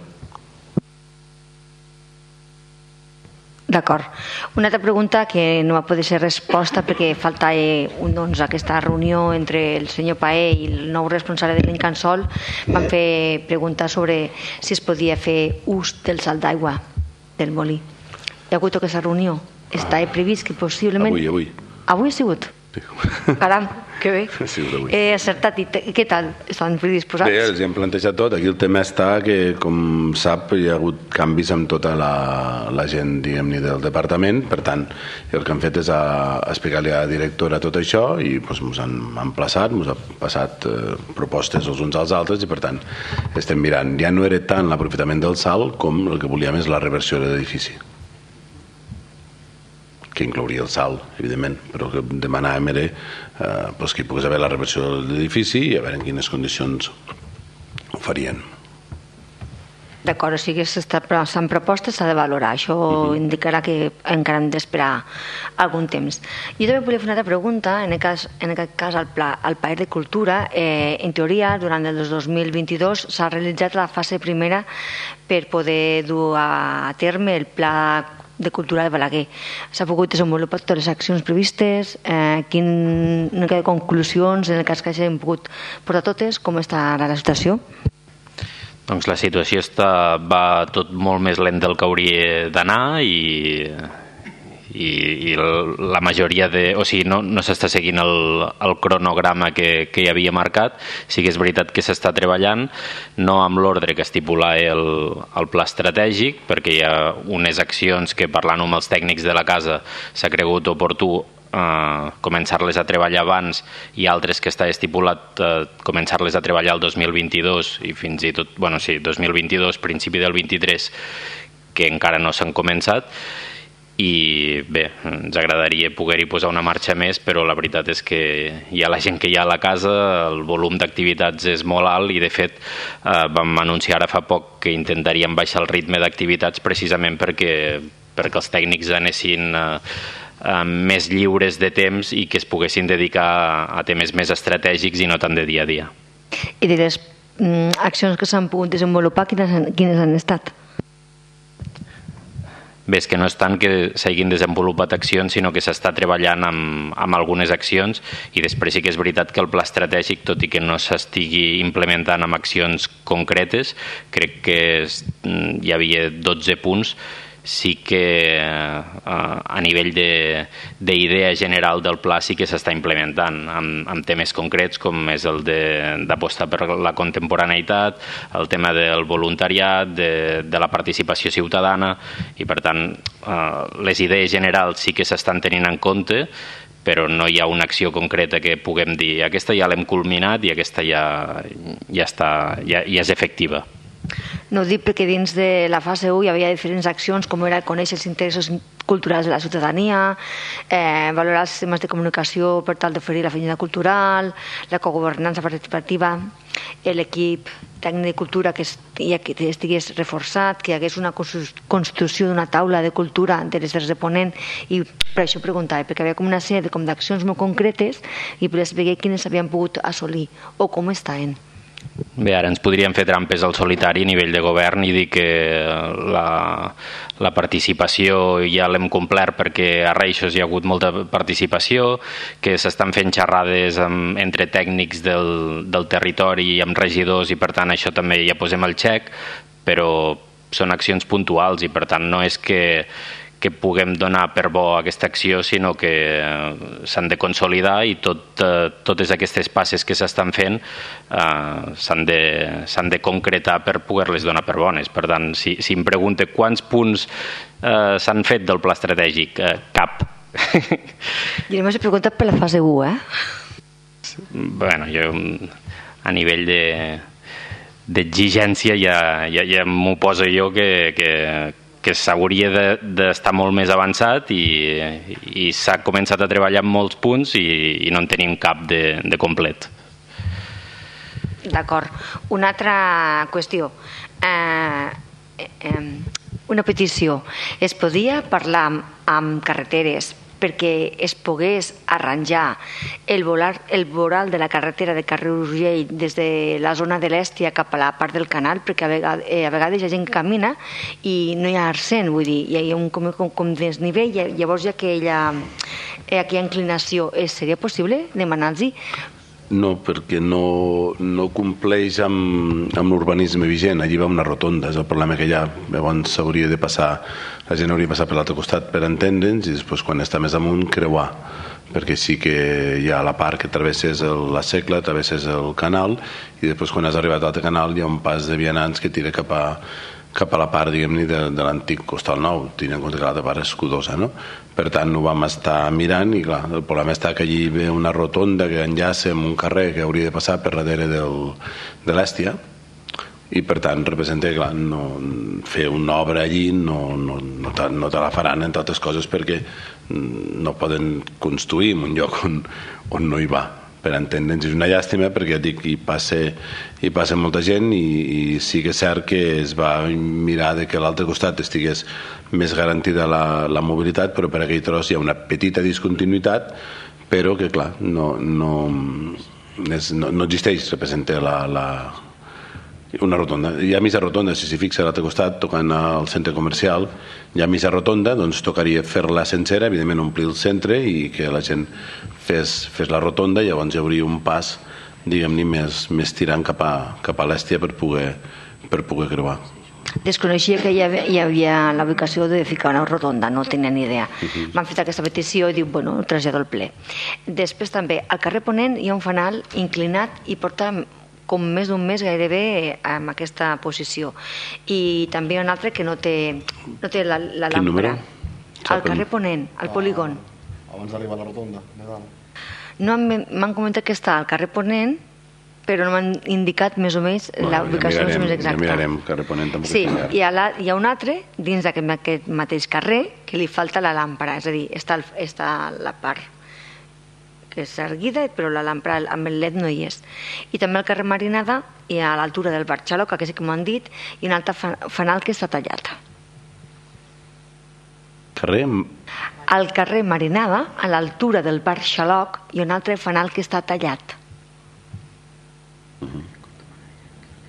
D'acord. Una altra pregunta que no va poder ser resposta perquè falta eh, doncs, aquesta reunió entre el senyor Paé i el nou responsable de l'Incansol. Van fer preguntes sobre si es podia fer ús del salt d'aigua del molí. Hi ha hagut aquesta reunió? Està ah. previst que possiblement... Avui, avui. Avui ha sigut? Sí. Caram, que bé. Sí, He acertat. I què tal? Estan predisposats? Bé, els hem plantejat tot. Aquí el tema està que, com sap, hi ha hagut canvis amb tota la, la gent, diguem-ne, del departament. Per tant, el que han fet és a, a explicar-li a la directora tot això i doncs, ens han emplaçat, ens han passat eh, propostes els uns als altres i, per tant, estem mirant. Ja no era tant l'aprofitament del salt com el que volíem és la reversió de l'edifici, que inclouria el salt, evidentment, però el que demanàvem era eh, pues que hi pogués haver la reversió de l'edifici i a veure en quines condicions ho farien. D'acord, o sigui, s'han propostes, s'ha de valorar. Això uh-huh. indicarà que encara hem d'esperar algun temps. Jo també volia fer una altra pregunta, en aquest cas, en aquest cas al, pla, al Paer de Cultura. Eh, en teoria, durant el dos mil vint-i-dos s'ha realitzat la fase primera per poder dur a terme el pla de Cultura de Balaguer. S'ha pogut desenvolupar totes les accions previstes, eh, quines conclusions, en el cas que hagin pogut portar totes, com està ara la situació? Doncs la situació està, va tot molt més lent del que hauria d'anar i, i, i la majoria de... O sigui, no, no s'està seguint el, el cronograma que, que hi havia marcat. Sí que és veritat que s'està treballant, no amb l'ordre que estipula el, el pla estratègic, perquè hi ha unes accions que, parlant amb els tècnics de la casa, s'ha cregut oportú Uh, començar-les a treballar abans i altres que està estipulat uh, començar-les a treballar el dos mil vint-i-dos i fins i tot, bueno sí, dos mil vint-i-dos, principi del vint-i-tres, que encara no s'han començat i bé, ens agradaria poder-hi posar una marxa més, però la veritat és que hi ha la gent que hi ha a la casa, el volum d'activitats és molt alt i de fet uh, vam anunciar ara fa poc que intentaríem baixar el ritme d'activitats precisament perquè, perquè els tècnics anessin uh, Uh, més lliures de temps i que es poguessin dedicar a, a temes més estratègics i no tant de dia a dia. I de les accions que s'han pogut desenvolupar, quines, quines han estat? Bé, és que no és tant que s'hagin desenvolupat accions, sinó que s'està treballant amb, amb algunes accions, i després sí que és veritat que el pla estratègic, tot i que no s'estigui implementant amb accions concretes, crec que és, hi havia dotze punts, sí que eh, a nivell d'idea general del pla sí que s'està implementant amb, amb temes concrets com és el d'apostar per la contemporaneïtat, el tema del voluntariat, de, de la participació ciutadana, i per tant eh, les idees generals sí que s'estan tenint en compte, però no hi ha una acció concreta que puguem dir aquesta ja l'hem culminat i aquesta ja, ja, està, ja, ja és efectiva. No ho dic perquè dins de la fase u hi havia diferents accions, com era conèixer els interessos culturals de la ciutadania, eh, valorar els sistemes de comunicació per tal d'oferir la feina cultural, la cogovernança participativa, l'equip tècnic de cultura que estigués reforçat, que hi hagués una construcció d'una taula de cultura de les de ponent, i per això preguntava, perquè havia com una sèrie d'accions molt concretes i volia saber quines s'havien pogut assolir o com estaven. Bé, ara ens podríem fer trampes al solitari a nivell de govern i dir que la, la participació ja l'hem complert perquè a Reixos hi ha hagut molta participació, que s'estan fent xerrades amb, entre tècnics del, del territori i amb regidors, i per tant això també ja posem el xec, però són accions puntuals i per tant no és que que puguem donar per bo aquesta acció, sinó que s'han de consolidar i tot, eh, totes aquestes passes que s'estan fent eh, s'han de, s'han de concretar per poder-les donar per bones. Per tant, si, si em pregunta quants punts eh, s'han fet del pla estratègic, eh, cap. Jo només he preguntat per la fase u, eh? Bueno, jo a nivell de d'exigència ja, ja, ja m'ho poso jo que, que que s'hauria d'estar molt més avançat i, i s'ha començat a treballar en molts punts i, i no en tenim cap de, de complet. D'acord. Una altra qüestió. Eh, eh, una petició. Es podia parlar amb, amb carreteres perquè es pogués arranjar el, volar, el voral de la carretera de Carrer Urgell des de la zona de l'Èstia cap a la part del canal, perquè a vegades, eh, a vegades hi ha gent que camina i no hi ha arsent, vull dir, hi ha un com, com, com desnivell, llavors hi ha aquella, aquella inclinació. Eh, seria possible demanar-los? No, perquè no, no compleix amb, amb l'urbanisme vigent. Allí va una rotonda, és el problema que hi ha. Llavors s'hauria de passar, la gent hauria de passar per l'altre costat per entendre'ns i després quan està més amunt creuar, perquè sí que hi ha la part que travesses el, la Secla, travesses el canal i després quan has arribat a l'altre canal hi ha un pas de vianants que tira cap a cap a la part, diguem-ne, de, de l'antic Costal Nou, tenint en compte que l'altra part és escudosa, no? Per tant, ho vam estar mirant i, clar, el problema està que allí ve una rotonda que enllaça amb un carrer que hauria de passar per darrere del, de l'Èstia i, per tant, representa que, clar, no, fer una obra allí no, no, no, te, no te la faran, entre altres coses, perquè no poden construir en un lloc on, on no hi va. Per entendre'ns, és una llàstima perquè dic, hi passa, hi passa molta gent i, i sí que és cert que es va mirar de que a l'altre costat estigués més garantida la, la mobilitat, però per aquell tros hi ha una petita discontinuïtat, però que clar, no, no, és, no, no existeix, representa la, la, una rotonda. Hi ha missa rotonda, si s'hi fixa a l'altre costat, tocant al centre comercial, hi ha missa rotonda, doncs tocaria fer-la sencera, evidentment omplir el centre i que la gent fes, fes la rotonda, llavors hi hauria un pas, diguem-ne, més, més tirant cap a, cap a l'Èstia per poder, per poder creuar. Desconeixia que hi havia, hi havia la ubicació de ficar una rotonda, no tenia ni idea. Uh-huh. M'han fet aquesta petició i dic, bueno, ho trasllado al ple. Després també, al carrer Ponent hi ha un fanal inclinat i porta com més d'un mes gairebé amb aquesta posició. I també hi ha un altre que no té, no té la, la Quin làmpara. Número? Al carrer Ponent, al polígon. Abans d'arribar a la rotonda, de dalt. No, m'han comentat que està al carrer Ponent, però no m'han indicat més o menys bueno, la ubicació ja mirarem, més exacta. Ja mirarem, carrer Ponent tampoc. Sí, hi ha, la, hi ha un altre dins d'aquest mateix carrer que li falta la làmpara, és a dir, està, està la part que és erguida, però la làmpara amb el led no hi és. I també al carrer Marinada i a l'altura del bar Xaloc, que sí que m'ho han dit, i un altre fanal que està tallat. Carrer? Al carrer Marinada, a l'altura del bar Xaloc, hi ha un altre fanal que està tallat. Uh-huh.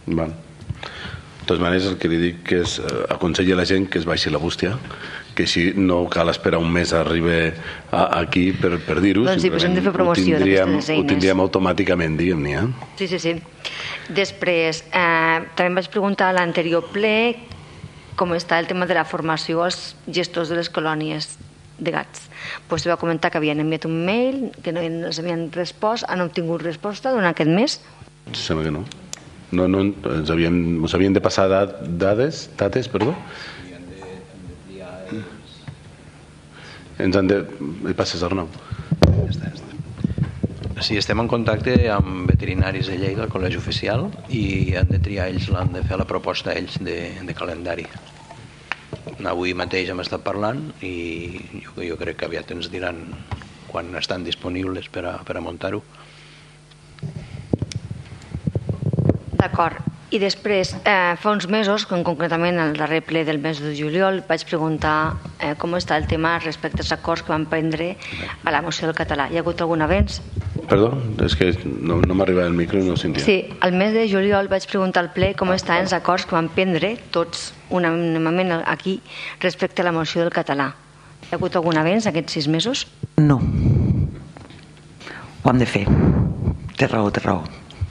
Val. De totes maneres, el que li dic que és eh, aconselli a la gent que es baixi la bústia, que així no cal esperar un mes a arribar a, aquí per, per dir-ho. Doncs sí, doncs hem de fer promoció d'aquestes eines. Ho tindríem automàticament, diguem-ne. Eh? Sí, sí, sí. Després, eh, també em vaig preguntar a l'anterior ple com està el tema de la formació als gestors de les colònies de gats. Pues va comentar que havien enviat un mail, que no ens havien respost, han obtingut resposta durant aquest mes? Sembla que no. No, no ens havien, ens havien de passar dades, dates, perdó. Ens han de... Hi passes, Arnau. Sí, estem en contacte amb veterinaris de Lleida, el col·legi oficial, i han de triar ells, l'han de fer la proposta a ells de, de calendari. Avui mateix hem estat parlant i jo, jo crec que aviat ens diran quan estan disponibles per a, per a muntar-ho. D'acord. I després, eh, fa uns mesos, concretament el darrer ple del mes de juliol, vaig preguntar eh, com està el tema respecte als acords que van prendre a la moció del català. Hi ha hagut algun avenç? Perdó, és que no, no m'arribava el micro i no ho sentia. Sí, al mes de juliol vaig preguntar al ple com estan els acords que van prendre tots unànimement aquí respecte a la moció del català. Hi ha hagut algun avenç aquests sis mesos? No. Ho hem de fer. Té raó, té raó.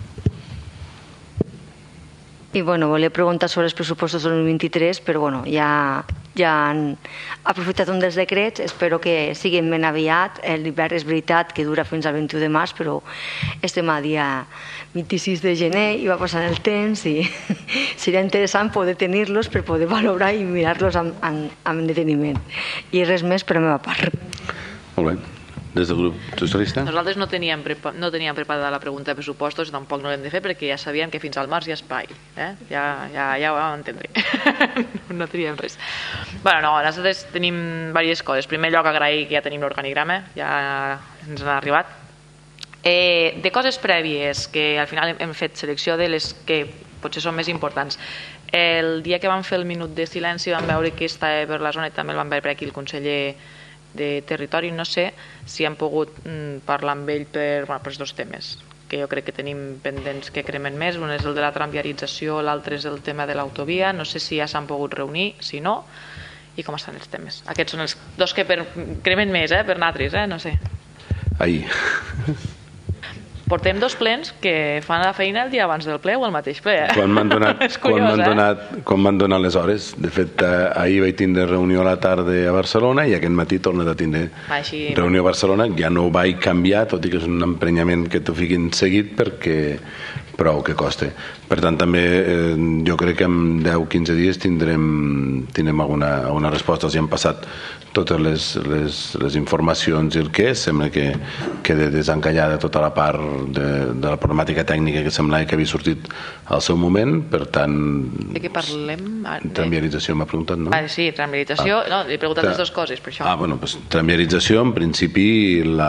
I bueno, volia preguntar sobre els pressupostos del dos mil vint-i-tres, però bueno, ja, ja han aprofitat un dels decrets, espero que siguin ben aviat. L'hivern és veritat que dura fins al vint-i-u de març, però estem a dia vint-i-sis de gener i va passant el temps i seria interessant poder tenir-los per poder valorar i mirar-los amb, amb, amb deteniment. I res més per la meva part. Molt bé. Des del grup socialista? Nosaltres no teníem, prepa no teníem preparada la pregunta de pressupostos, tampoc no l'hem de fer perquè ja sabíem que fins al març hi ha espai. Eh? Ja, ja, ja ho vam entendre. No teníem res. Bueno, no, nosaltres tenim diverses coses. En primer lloc, agrair que ja tenim l'organigrama, ja ens han arribat. Eh, de coses prèvies, que al final hem fet selecció de les que potser són més importants. El dia que vam fer el minut de silenci vam veure que estava per la zona i també el vam veure per aquí el conseller de territori, no sé si han pogut mm, parlar amb ell per, bueno, per els dos temes que jo crec que tenim pendents que cremen més. Un és el de la tramviarització, l'altre és el tema de l'autovia, no sé si ja s'han pogut reunir, si no, i com estan els temes. Aquests són els dos que per, cremen més, eh, per nosaltres, eh, no sé. Ahir. Portem dos plens que fan la feina el dia abans del ple o el mateix ple, eh? Quan m'han donat, curiós, quan m'han eh? donat, quan m'han donat les hores. De fet, eh, ahir vaig tindre reunió a la tarda a Barcelona i aquest matí he tornat a tindre Així... reunió a Barcelona. Ja no ho vaig canviar, tot i que és un emprenyament que t'ho fiquin seguit perquè prou que costa. Per tant, també eh, jo crec que en deu a quinze dies tindrem, tindrem alguna, alguna resposta. Els hi han passat totes les, les, les informacions i el que és. Sembla que queda desencallada tota la part de, de la problemàtica tècnica que semblava que havia sortit al seu moment. Per tant... De què parlem? De... Tramviarització m'ha preguntat, no? Ah, sí, tramviarització. Ah. No, li he preguntat Tra... les dues coses, per això. Ah, bueno, doncs tramviarització, en principi, la...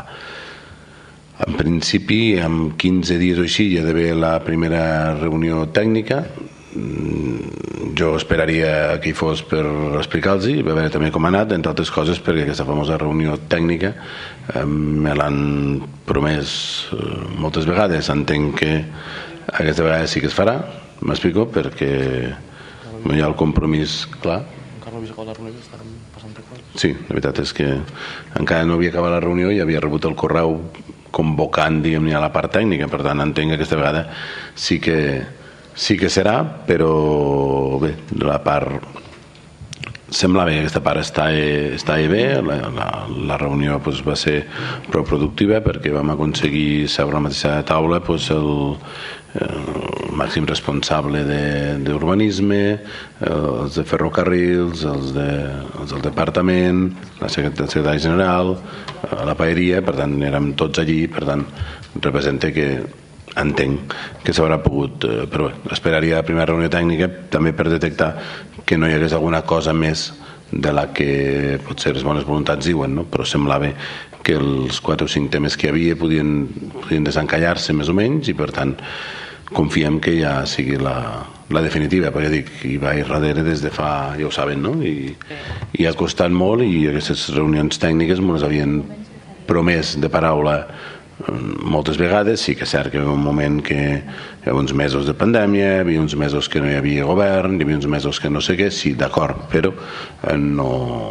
En principi, en quinze dies o així hi ha d'haver la primera reunió tècnica. Jo esperaria que hi fos per explicar-los, a veure també com ha anat, entre altres coses perquè aquesta famosa reunió tècnica eh, me l'han promès eh, moltes vegades. Entenc que aquesta vegada sí que es farà, m'explico, perquè no hi ha el compromís clar. Encara no havia acabat la reunió, estàvem passant per coses. Sí, la veritat és que encara no havia acabat la reunió i havia rebut el correu convocant, diguem-ne, a la part tècnica. Per tant, entenc que aquesta vegada sí que, sí que serà, però bé, la part... Semblava que aquesta part està, està bé, la, la, la reunió doncs, va ser prou productiva perquè vam aconseguir seure a la mateixa taula doncs, el, el màxim responsable d'urbanisme, de, els de ferrocarrils, els, de, els del departament, la secretària general, la paeria, per tant érem tots allí, per tant representa que entenc que s'haurà pogut, però bé, esperaria la primera reunió tècnica també per detectar que no hi hagués alguna cosa més de la que potser les bones voluntats diuen, no? Però semblava que els quatre o cinc temes que hi havia podien, podien desencallar-se més o menys i per tant confiem que ja sigui la, la definitiva, perquè dic, hi va darrere des de fa, ja ho saben, no? I, i ha costat molt i aquestes reunions tècniques ens havien promès de paraula moltes vegades sí que és cert que hi havia un moment que hi havia uns mesos de pandèmia, hi havia uns mesos que no hi havia govern, hi havia uns mesos que no sé què, sí, d'acord, però no...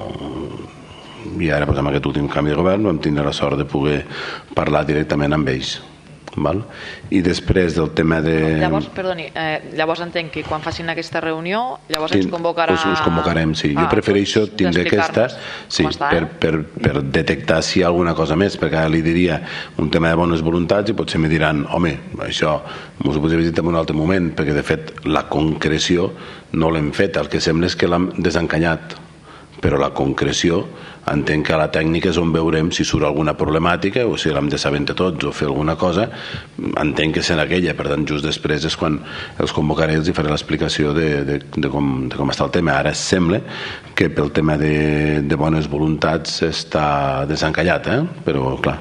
I ara, amb aquest últim canvi de govern, vam tindre la sort de poder parlar directament amb ells. Val? I després del tema de... Llavors, perdoni, eh, llavors entenc que quan facin aquesta reunió, llavors ens convocarà... Us, us convocarem, sí. Ah, jo prefereixo doncs, tindre aquesta sí, està, per, per, per detectar si hi ha alguna cosa més, perquè ara li diria un tema de bones voluntats i potser me diran, home, això m'ho podria visitar en un altre moment, perquè de fet la concreció no l'hem fet, el que sembla és que l'hem desencanyat, però la concreció entenc que a la tècnica és on veurem si surt alguna problemàtica o si l'hem de saber entre tots o fer alguna cosa, entenc que serà aquella, per tant just després és quan els convocaré i els faré l'explicació de, de, de, com, de com està el tema. Ara sembla que pel tema de, de bones voluntats està desencallat, eh? Però clar,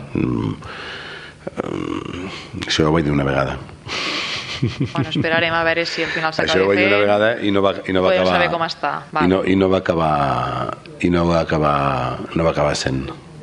això ho vaig dir una vegada. Bueno, esperarem a veure si al final s'acaba de fer. Això ho vaig dir una vegada i no va, i no va podem acabar... saber com està. I no, i no va acabar... I no va acabar... No va acabar sent.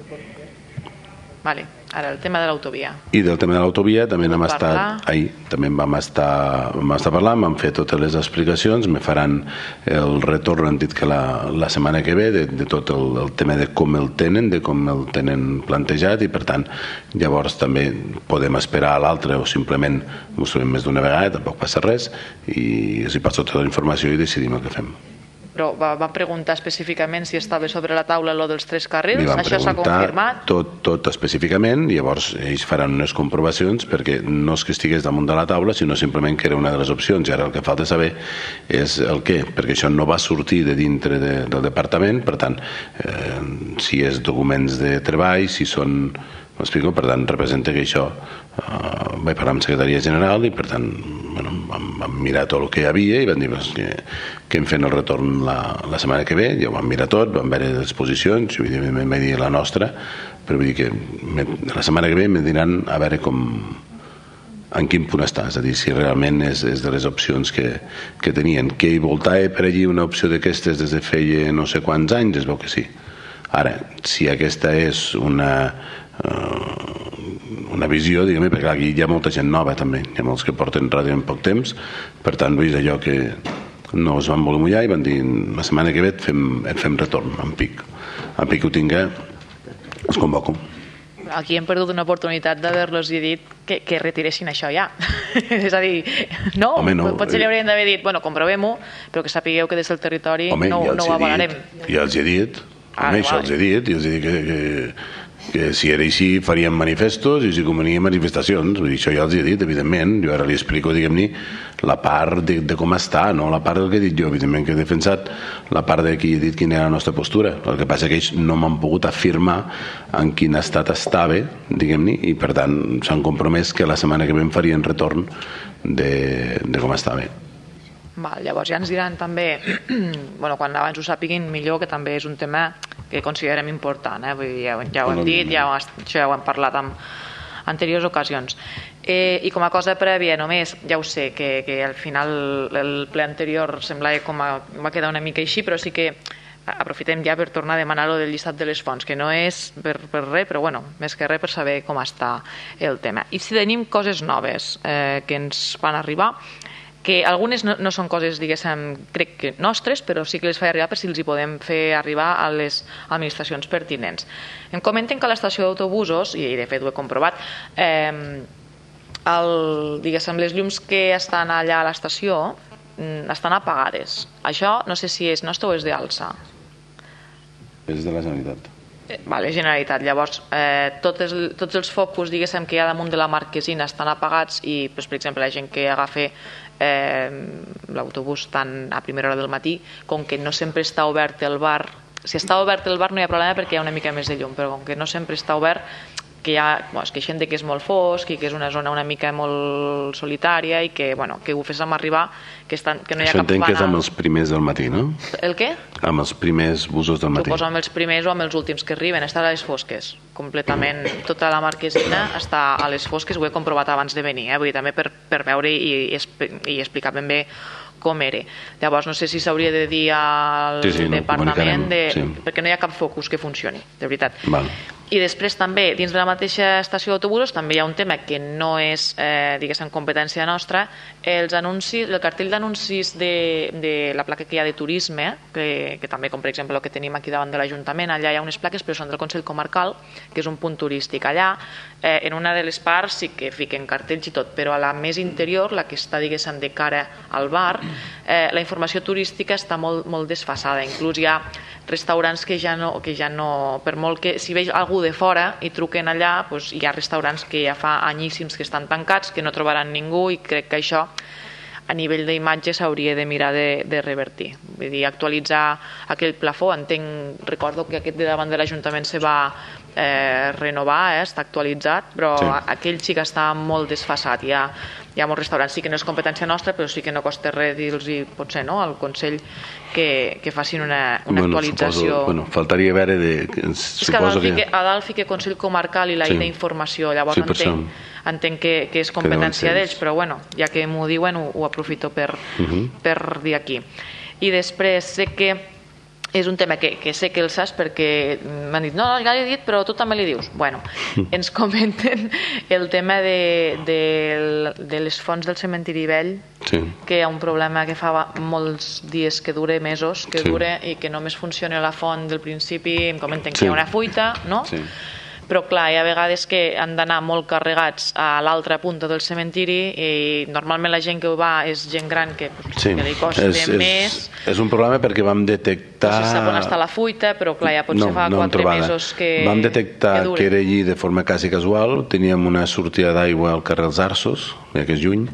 Vale. Ara, el tema de l'autovia. I del tema de l'autovia també hem estat... Ahir també vam estar, vam estar parlant, vam fer totes les explicacions, me faran el retorn, han dit que la, la setmana que ve, de, de tot el, el tema de com el tenen, de com el tenen plantejat, i per tant, llavors també podem esperar a l'altre o simplement ho sabem més d'una vegada, tampoc passa res, i els hi passo tota la informació i decidim el que fem. Però van preguntar específicament si estava sobre la taula lo dels tres carrils, això s'ha confirmat? Li van preguntar tot, tot específicament, i llavors ells faran unes comprovacions perquè no és que estigués damunt de la taula, sinó simplement que era una de les opcions, i ara el que falta saber és el què, perquè això no va sortir de dintre de, del departament, per tant, eh, si és documents de treball, si són... M'explico? Per tant, representa que això eh, vaig parlar amb secretaria general i per tant bueno, vam, vam mirar tot el que hi havia i vam dir pues, que, que em fent el retorn la, la setmana que ve, ja ho vam mirar tot, vam veure les posicions, i evidentment vaig dir la nostra, però vull dir que me, la setmana que ve me diran a veure com en quin punt està, és a dir, si realment és, és de les opcions que, que tenien. Que hi voltava per allí una opció d'aquestes des de feia no sé quants anys, es veu que sí. Ara, si aquesta és una una visió, diguem-ne, perquè aquí hi ha molta gent nova també, hi ha molts que porten ràdio en poc temps, per tant, veus allò que no es van voler mullar i van dir la setmana que ve et fem, et fem retorn en pic, en pic que ho tinga els convoco. Aquí hem perdut una oportunitat d'haver-los dit que, que retiressin això ja. És a dir, no, Home, no potser li haurien d'haver dit, bueno, comprovem-ho, però que sapigueu que des del territori Home, no, ja no ho avalarem. Ja els he dit, Home, ah, això vale. els he dit, i els he dit que, que que si era així faríem manifestos i si convenia manifestacions, vull dir, això ja els he dit, evidentment, jo ara li explico, diguem-ne, la part de, de com està, no la part del que he dit jo, evidentment que he defensat la part de qui he dit quina era la nostra postura, el que passa que ells no m'han pogut afirmar en quin estat estava, diguem-ne, i per tant s'han compromès que la setmana que ve em farien retorn de, de com estava. Val, llavors ja ens diran també, bueno, quan abans ho sàpiguin millor, que també és un tema que considerem important, eh? Vull dir, ja, ja ho hem dit, ja ho, ja ho hem parlat en anteriors ocasions. Eh, I com a cosa prèvia només, ja ho sé, que, que al final el ple anterior semblava com a, va quedar una mica així, però sí que aprofitem ja per tornar a demanar-ho del llistat de les fonts, que no és per, per res, però bueno, més que res per saber com està el tema. I si tenim coses noves eh, que ens van arribar, que algunes no, no són coses, diguéssim, crec que nostres, però sí que les faig arribar per si els hi podem fer arribar a les administracions pertinents. Em comenten que a l'estació d'autobusos, i de fet ho he comprovat, eh, el, diguéssim, les llums que estan allà a l'estació estan apagades. Això no sé si és nostre o és d'Alsa. És de la Generalitat. Vale, Generalitat. Llavors, eh, tots, els, tots els focus, diguéssim, que hi ha damunt de la marquesina estan apagats i, doncs, per exemple, la gent que agafa eh, l'autobús tant a primera hora del matí, com que no sempre està obert el bar, si està obert el bar no hi ha problema perquè hi ha una mica més de llum, però com que no sempre està obert, que hi ha, bueno, és que hi ha gent que és molt fosc i que és una zona una mica molt solitària i que, bueno, que ho féssim arribar, que, estan, que no hi ha Això cap entenc que és amb els primers del matí, no? El què? Amb els primers busos del matí. Suposo amb els primers o amb els últims que arriben, està a les fosques, completament, tota la marquesina està a les fosques, ho he comprovat abans de venir, eh? Vull dir, també per, per veure i, i, i explicar ben bé com era. Llavors no sé si s'hauria de dir al sí, sí, departament, no, de, sí. perquè no hi ha cap focus que funcioni, de veritat. Val. I després també, dins de la mateixa estació d'autobusos, també hi ha un tema que no és, eh, diguéssim, competència nostra, els anuncis, el cartell d'anuncis de, de la placa que hi ha de turisme, que, que també, com per exemple el que tenim aquí davant de l'Ajuntament, allà hi ha unes plaques, però són del Consell Comarcal, que és un punt turístic. Allà, eh, en una de les parts sí que fiquen cartells i tot, però a la més interior, la que està, diguéssim, de cara al bar, eh, la informació turística està molt, molt desfasada. Inclús hi ha restaurants que ja no, que ja no, per molt que si veig algú de fora i truquen allà, doncs hi ha restaurants que ja fa anyíssims que estan tancats, que no trobaran ningú, i crec que això a nivell d'imatge s'hauria de mirar de, de revertir. Vull dir, actualitzar aquell plafó, entenc, recordo que aquest de davant de l'Ajuntament se va eh, renovar, eh, està actualitzat, però sí. Aquell sí que està molt desfasat. Hi ha, hi ha molts restaurants, sí que no és competència nostra, però sí que no costa res dir-los, potser, no?, al Consell que, que facin una, una bueno, actualització. Suposo, bueno, faltaria veure de... És que a dalt, que... Fique, a dalt fique Consell Comarcal i la sí. I d'informació, llavors sí, entenc, entenc que, que és competència d'ells, però bueno, ja que m'ho diuen ho, ho aprofito per, uh -huh. per dir aquí. I després sé que és un tema que, que sé que el saps perquè m'han dit, no, no, ja l'he dit, però tu també li dius. Bueno, ens comenten el tema de, de, de les fonts del cementiri vell, sí. Que hi ha un problema que fa molts dies, que dura mesos, que sí. Dura i que només funciona la font del principi, em comenten que sí. Hi ha una fuita, no? Sí. Però clar, hi ha vegades que han d'anar molt carregats a l'altra punta del cementiri i normalment la gent que ho va és gent gran que, sí. Que li costa és, més. És, és un problema perquè vam detectar... No se sap on està la fuita, però clar, ja potser no, fa no quatre mesos que vam detectar que, que era allí de forma quasi casual, teníem una sortida d'aigua al carrer Els Arços, que és lluny,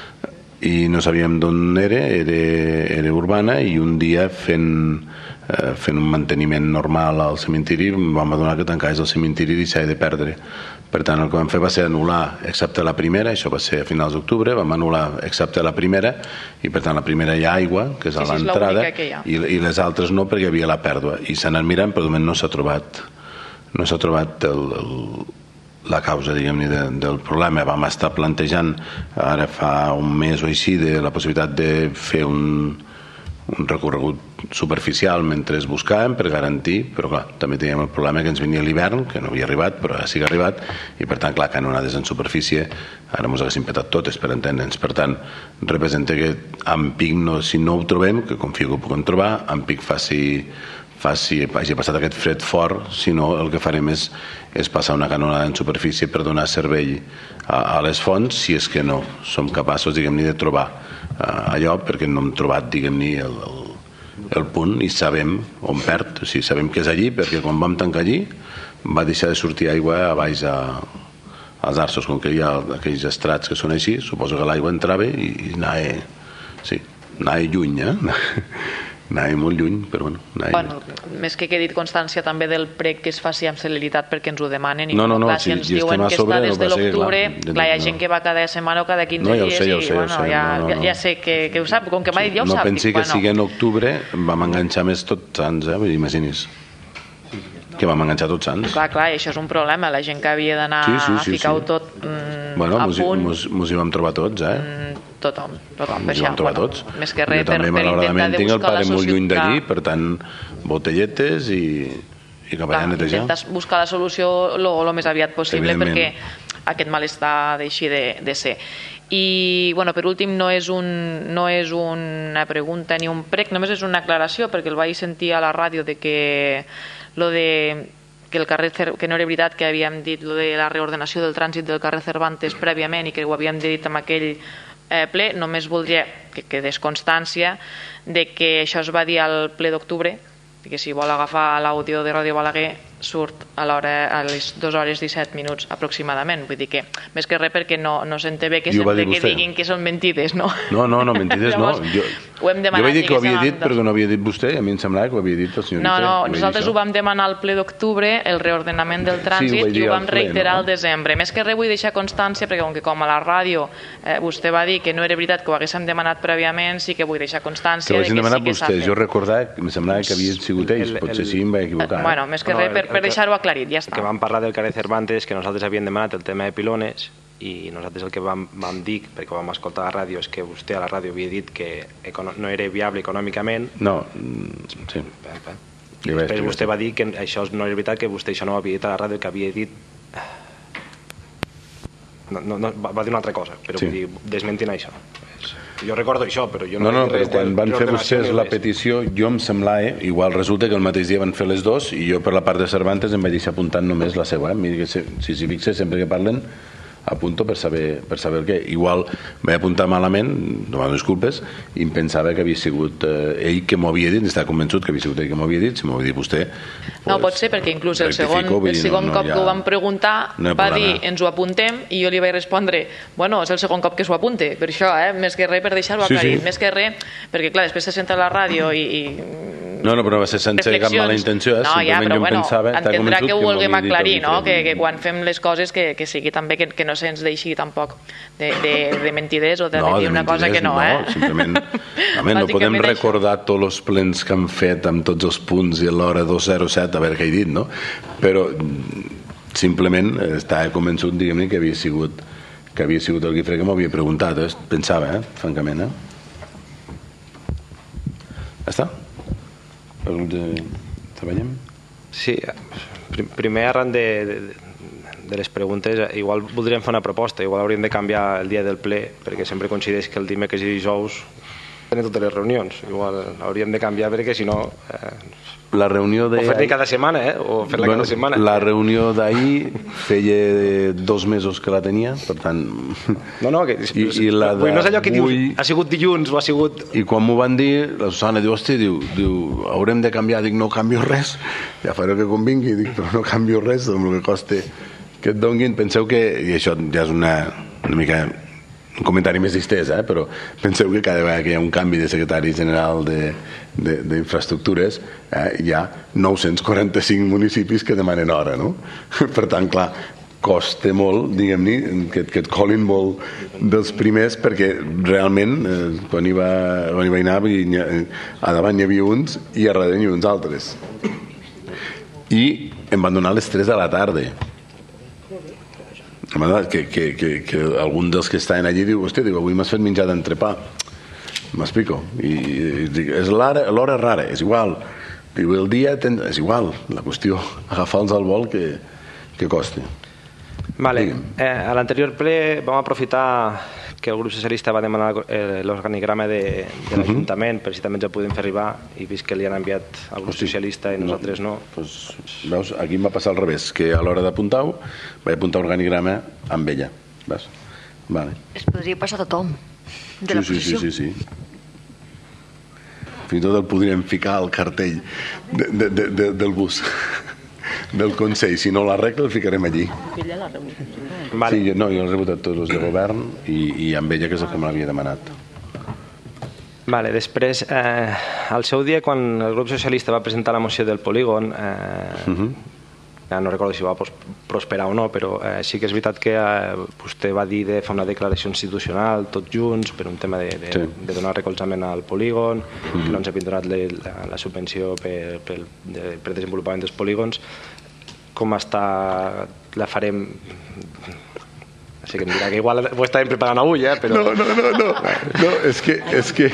i no sabíem d'on era, era, era urbana, i un dia fent... Eh, fent un manteniment normal al cementiri vam adonar que tancaves el cementiri i deixava de perdre. Per tant, el que vam fer va ser anul·lar excepte la primera, això va ser a finals d'octubre, vam anul·lar excepte la primera, i per tant la primera hi ha aigua, que és a sí, l'entrada, sí, i, i les altres no, perquè hi havia la pèrdua, i s'han anat mirant, però de moment no s'ha trobat no s'ha trobat el, el, la causa, diguem-ne, de, del problema. Vam estar plantejant ara fa un mes o així de la possibilitat de fer un un recorregut superficial mentre es buscàvem per garantir, però clar, també teníem el problema que ens venia l'hivern, que no havia arribat, però ara sí que ha arribat, i per tant, clar, canonades en superfície, ara mos haguéssim petat totes, per entendre'ns. Per tant, representa que amb pic, no, si no ho trobem, que confio que ho puguem trobar, amb pic faci, faci, hagi passat aquest fred fort, si no, el que farem és, és passar una canonada en superfície per donar servei a, a les fonts, si és que no som capaços, diguem-ne, de trobar allò, perquè no hem trobat, diguem-ne, el, el, el punt, i sabem on perd, o sigui, sabem que és allí, perquè quan vam tancar allí va deixar de sortir aigua a baix a, als arços, com que hi ha aquells estrats que són així, suposo que l'aigua entrava i, i anava, sí, anava lluny, eh? Anava molt lluny, però bueno, bueno, més que quedi constància també del prec que es faci amb celeritat perquè ens ho demanen i no, no, no, clar, si, si ens si diuen que sobre, està des de l'octubre, no, clar, hi ha no. gent que va cada setmana o cada quinze no, ja dies sé, ja i sé, bueno, ja, sé, ja, no, no, no. ja sé que, que ho sap, com que m'ha dit ja ho no sap. No pensi dic, que bueno. sigui en octubre, vam enganxar més tots sants, eh? Imaginis que vam enganxar tots sants. Clar, clar, i això és un problema, la gent que havia d'anar sí, sí, sí, a ficar-ho sí. tot mm, bueno, a mos, punt. Mos, mos hi vam trobar tots, eh? Mm, tothom, tothom. Mos hi vam trobar bueno, tots. Més que res, jo també, per, per intentar de tinc el buscar pare la molt lluny solució. d'allí, per tant, botelletes i, i cap allà a netejar. Intentes buscar la solució el més aviat possible perquè aquest malestar deixi de, de ser. I, bueno, per últim, no és, un, no és una pregunta ni un prec, només és una aclaració, perquè el vaig sentir a la ràdio de que lo de que el carrer que no era veritat que havíem dit lo de la reordenació del trànsit del carrer Cervantes prèviament i que ho havíem dit amb aquell eh, ple, només voldria que quedés constància de que això es va dir al ple d'octubre, que si vol agafar l'àudio de Ràdio Balaguer surt a l'hora a les dues hores disset minuts aproximadament, vull dir que més que res perquè no, no s'entén bé que sempre que diguin que són mentides, no? No, no, no, mentides no. Jo, ho hem demanat, jo vaig dir que ho havia dit perquè no havia dit vostè i a mi em semblava que ho havia dit el senyor No, no, nosaltres ho vam demanar al ple d'octubre, el reordenament del trànsit, sí, i ho vam reiterar al desembre. Més que res vull deixar constància perquè com que com a la ràdio eh, vostè va dir que no era veritat que ho haguéssim demanat prèviament, sí que vull deixar constància que de que sí que s'ha fet. Jo recordava, em semblava que havien sigut ells, potser sí em vaig equivocar. Bueno, més que res per per deixar-ho aclarit, ja està. Que vam parlar del carrer Cervantes, que nosaltres havíem demanat el tema de pilones i nosaltres el que vam, vam dir, perquè vam escoltar a la ràdio, és que vostè a la ràdio havia dit que no era viable econòmicament. No, sí. I després vostè va dir que això no era veritat, que vostè això no ho havia dit a la ràdio, que havia dit... No, no, no, va dir una altra cosa, però sí. Vull dir, desmentint això. Jo recordo això, però jo no... No, no, però quan van fer vostès la petició, jo em semblava, igual resulta que el mateix dia van fer les dos i jo per la part de Cervantes em vaig deixar apuntant només la seva. Eh? Si s'hi fixa, sempre que parlen, apunto per saber, per saber el què. Igual vaig apuntar malament, demano disculpes, i em pensava que havia sigut eh, ell que m'ho havia dit, estava convençut que havia sigut ell que m'ho havia dit, si m'ho havia dit vostè... Pues, no, pot ser, perquè inclús el segon, el segon no, no, cop ja... que ho vam preguntar no va dir, ens ho apuntem, i jo li vaig respondre, bueno, és el segon cop que s'ho apunte, per això, eh? Més que res per deixar-ho aclarit, sí, sí. Més que res, perquè clar, després se senta a la ràdio i... i... No, no, però no va ser sense cap mala intenció, eh? No, ja, però bueno, pensava, entendrà que ho vulguem aclarir, no? Que, que quan fem les coses que, que sigui també que, que no se'ns deixi tampoc de, de, de mentiders o de no, dir una cosa que no, no eh? Simplement, home, no podem recordar això. Tots els plens que han fet amb tots els punts i a l'hora dos zero set, a veure què he dit, no? Però simplement estava convençut, diguem-ne, que havia sigut que havia sigut el Guifré que m'ho havia preguntat, eh? Pensava, eh? Francament, eh? Ja està? Treballem? Sí, primer arran de, de, de les preguntes, igual voldríem fer una proposta, igual hauríem de canviar el dia del ple, perquè sempre coincideix que el dimecres i dijous tenen totes les reunions, igual hauríem de canviar perquè si no... Eh, la reunió de... O fer-la cada setmana, eh? O fer-la bueno, cada setmana. La reunió d'ahir feia dos mesos que la tenia, per tant... No, no, que... I, i la de no és allò que dius, ha sigut dilluns o ha sigut... I quan m'ho van dir, la Susana diu, hòstia, diu, diu, haurem de canviar, dic, no canvio res, ja faré que convingui, dic, però no canvio res, amb el que costi que et donguin. Penseu que, i això ja és una, una mica... un comentari més distès, eh? Però penseu que cada vegada que hi ha un canvi de secretari general d'infraestructures eh, hi ha nou-cents quaranta-cinc municipis que demanen hora, no? Per tant, clar, costa molt, diguem-ne, que, que et colin molt dels primers, perquè realment eh, quan, hi va, quan hi va anar a davant hi havia uns i a darrere hi havia uns altres i em van donar a les tres de la tarda. Que, que, que, que algun dels que estaven allí diu, hòstia, diu, avui m'has fet menjar d'entrepà, m'explico, i, i dic, és l'hora rara, és igual, diu, el dia ten... és igual, la qüestió, agafar-los al vol que, que costi. Vale, eh, a l'anterior ple vam aprofitar que el grup socialista va demanar eh, l'organigrama de, de l'Ajuntament, uh -huh. per si també ens el podem fer arribar, i vist que li han enviat al grup Hosti, socialista i nosaltres no. no. Pues, veus, aquí em va passar al revés, que a l'hora d'apuntar-ho vaig apuntar organigrama amb ella. Veus? Vale. Es podria passar a tothom de sí, la sí, posició. Sí, sí, sí. Fins i tot el podríem ficar al cartell de, de, de, de, del bus del Consell, si no l'arregla el ficarem allí. Vale. Sí, no, jo he rebut tots els de govern i, i amb ella que és el que me l'havia demanat. Vale, després, eh, al seu dia, quan el grup socialista va presentar la moció del polígon, eh, uh-huh. ja no recordo si va prosperar o no, però eh, sí que és veritat que eh, vostè va dir de fer una declaració institucional tots junts per un tema de, de, sí. de donar recolzament al polígon, uh-huh. que no ens havien donat le, la, la subvenció per, per, de, per desenvolupament dels polígons. Com està... la farem... Així que em dirà que igual ho estàvem preparant avui, eh? Però... No, no, no, no, no, és que... És que...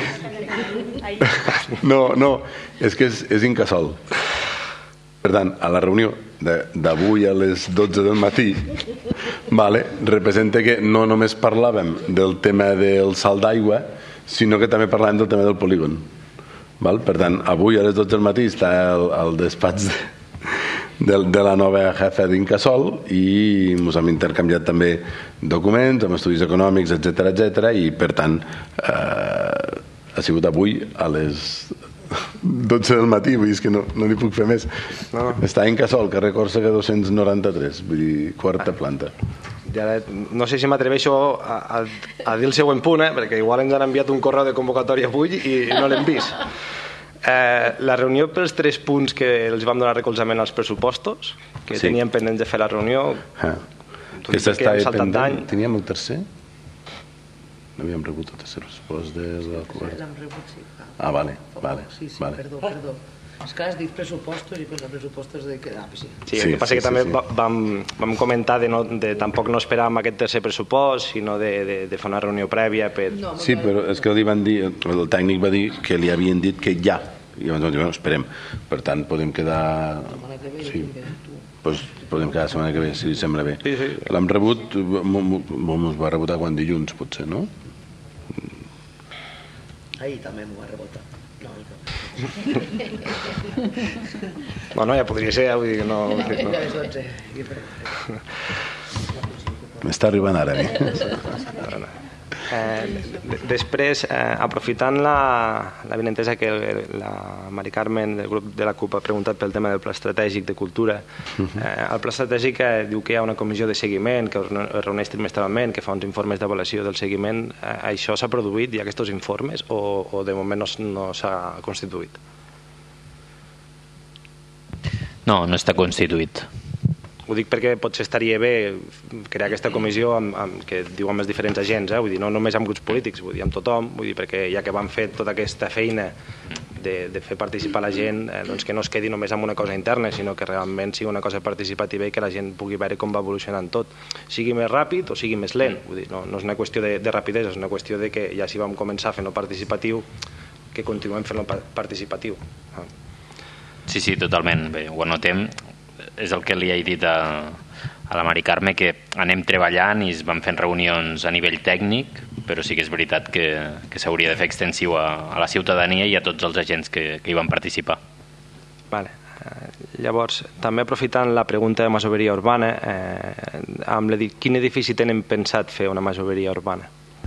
No, no, és que és, és incasol. Per tant, a la reunió d'avui a les dotze del matí, vale, representa que no només parlàvem del tema del salt d'aigua, sinó que també parlàvem del tema del polígon. Val? Per tant, avui a les dotze del matí està el, el despatx de, de, de la nova jefa d'Incasol i ens hem intercanviat també documents amb estudis econòmics, etcètera, etcètera, i per tant eh, ha sigut avui a les dotze del matí, vull dir que no, no n'hi puc fer més. No, no. Està a Incasol, carrer Còrsega dos-cents noranta-tres, vull dir, quarta planta. Ja, no sé si m'atreveixo a, a, a dir el següent punt, eh? Perquè igual ens han enviat un correu de convocatòria avui i no l'hem vist. Eh, la reunió pels tres punts que els vam donar recolzament als pressupostos, que sí. teníem pendents de fer la reunió, ah. que estava pendent. Teníem el tercer? No havíem rebut el tercer pressupost des del govern. L'hem rebut, sí. Ah, vale, vale. Sí, sí, vale. perdó, perdó. És que has dit pressupostos i per pressupostos de quedar, sí. Sí, el que passa que també vam comentar de tampoc no esperàvem aquest tercer pressupost, sinó de fer una reunió prèvia per... Sí, però és que li van dir, el tècnic va dir que li havien dit que ja, i llavors no esperem, per tant podem quedar... La setmana que ve, sí. Pues podem quedar la setmana que ve, si li sembla bé. Sí, sí. L'hem rebut, ens va rebotar quan dilluns, potser, no? Ahir també m'ho va rebotar. Bueno, ja podria ser, vull dir que no... M'està arribant ara, eh? Després, aprofitant l'avinentesa que la Mari Carmen del grup de la CUP ha preguntat pel tema del pla estratègic de cultura, el pla estratègic diu que hi ha una comissió de seguiment que es reuneix trimestralment, que fa uns informes d'avaluació del seguiment. Això s'ha produït, hi ha aquests informes, o de moment no s'ha constituït? No, no està constituït. Ho dic perquè potser estaria bé crear aquesta comissió que diu amb els diferents agents, vull dir, no només amb grups polítics, vull dir, amb tothom, vull dir, perquè ja que van fer tota aquesta feina de fer participar la gent, doncs que no es quedi només amb una cosa interna, sinó que realment sigui una cosa participativa i que la gent pugui veure com va evolucionant tot. Sigui més ràpid o sigui més lent, vull dir, no és una qüestió de rapidesa, és una qüestió de que ja si vam començar fent-ho participatiu, que continuem fent-ho participatiu. Sí, sí, totalment. Bé, ho anotem. És el que li he dit a, a la Mari Carme, que anem treballant i es van fent reunions a nivell tècnic, però sí que és veritat que, que s'hauria de fer extensiu a, a la ciutadania i a tots els agents que, que hi van participar. Vale. Llavors, també aprofitant la pregunta de masoveria urbana, eh, amb quin edifici tenen pensat fer una masoveria urbana?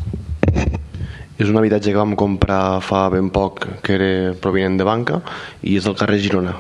És un habitatge que vam comprar fa ben poc, que era provinent de banca, i és del carrer Girona.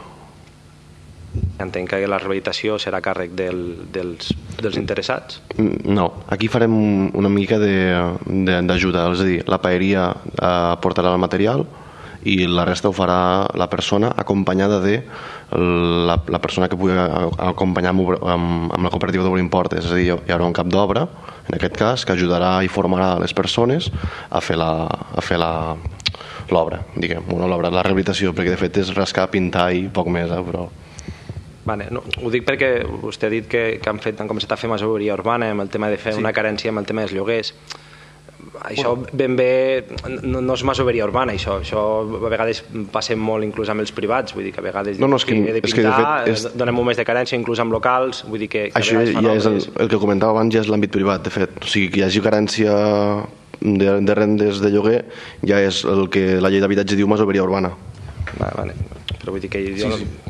Entenc que la rehabilitació serà a càrrec del, dels, dels interessats? No, aquí farem una mica d'ajuda, és a dir, la paeria aportarà el material i la resta ho farà la persona acompanyada de la, la persona que pugui acompanyar amb, amb, amb la cooperativa d'Obra Importa, és a dir, hi haurà un cap d'obra, en aquest cas, que ajudarà i formarà les persones a fer la, a fer la, l'obra, diguem, bueno, l'obra, la rehabilitació, perquè de fet és rascar, pintar i poc més, eh, però... Vale, no, ho dic perquè vostè ha dit que, que han, fet, han començat a fer masoveria urbana amb el tema de fer sí. una carència amb el tema dels lloguers. Això ben bé no, no és masoveria urbana, això, això a vegades passa molt inclús amb els privats, vull dir que a vegades no, no, és que, he de pintar, és que de fet és... donem un mes de carència inclús amb locals, vull dir que, que això ja és el, el que comentava abans, ja és l'àmbit privat, de fet, o sigui que hi hagi carència de, de rendes de lloguer ja és el que la llei d'habitatge diu masoveria urbana. Vale, vale. Però vull dir que jo sí, no... sí.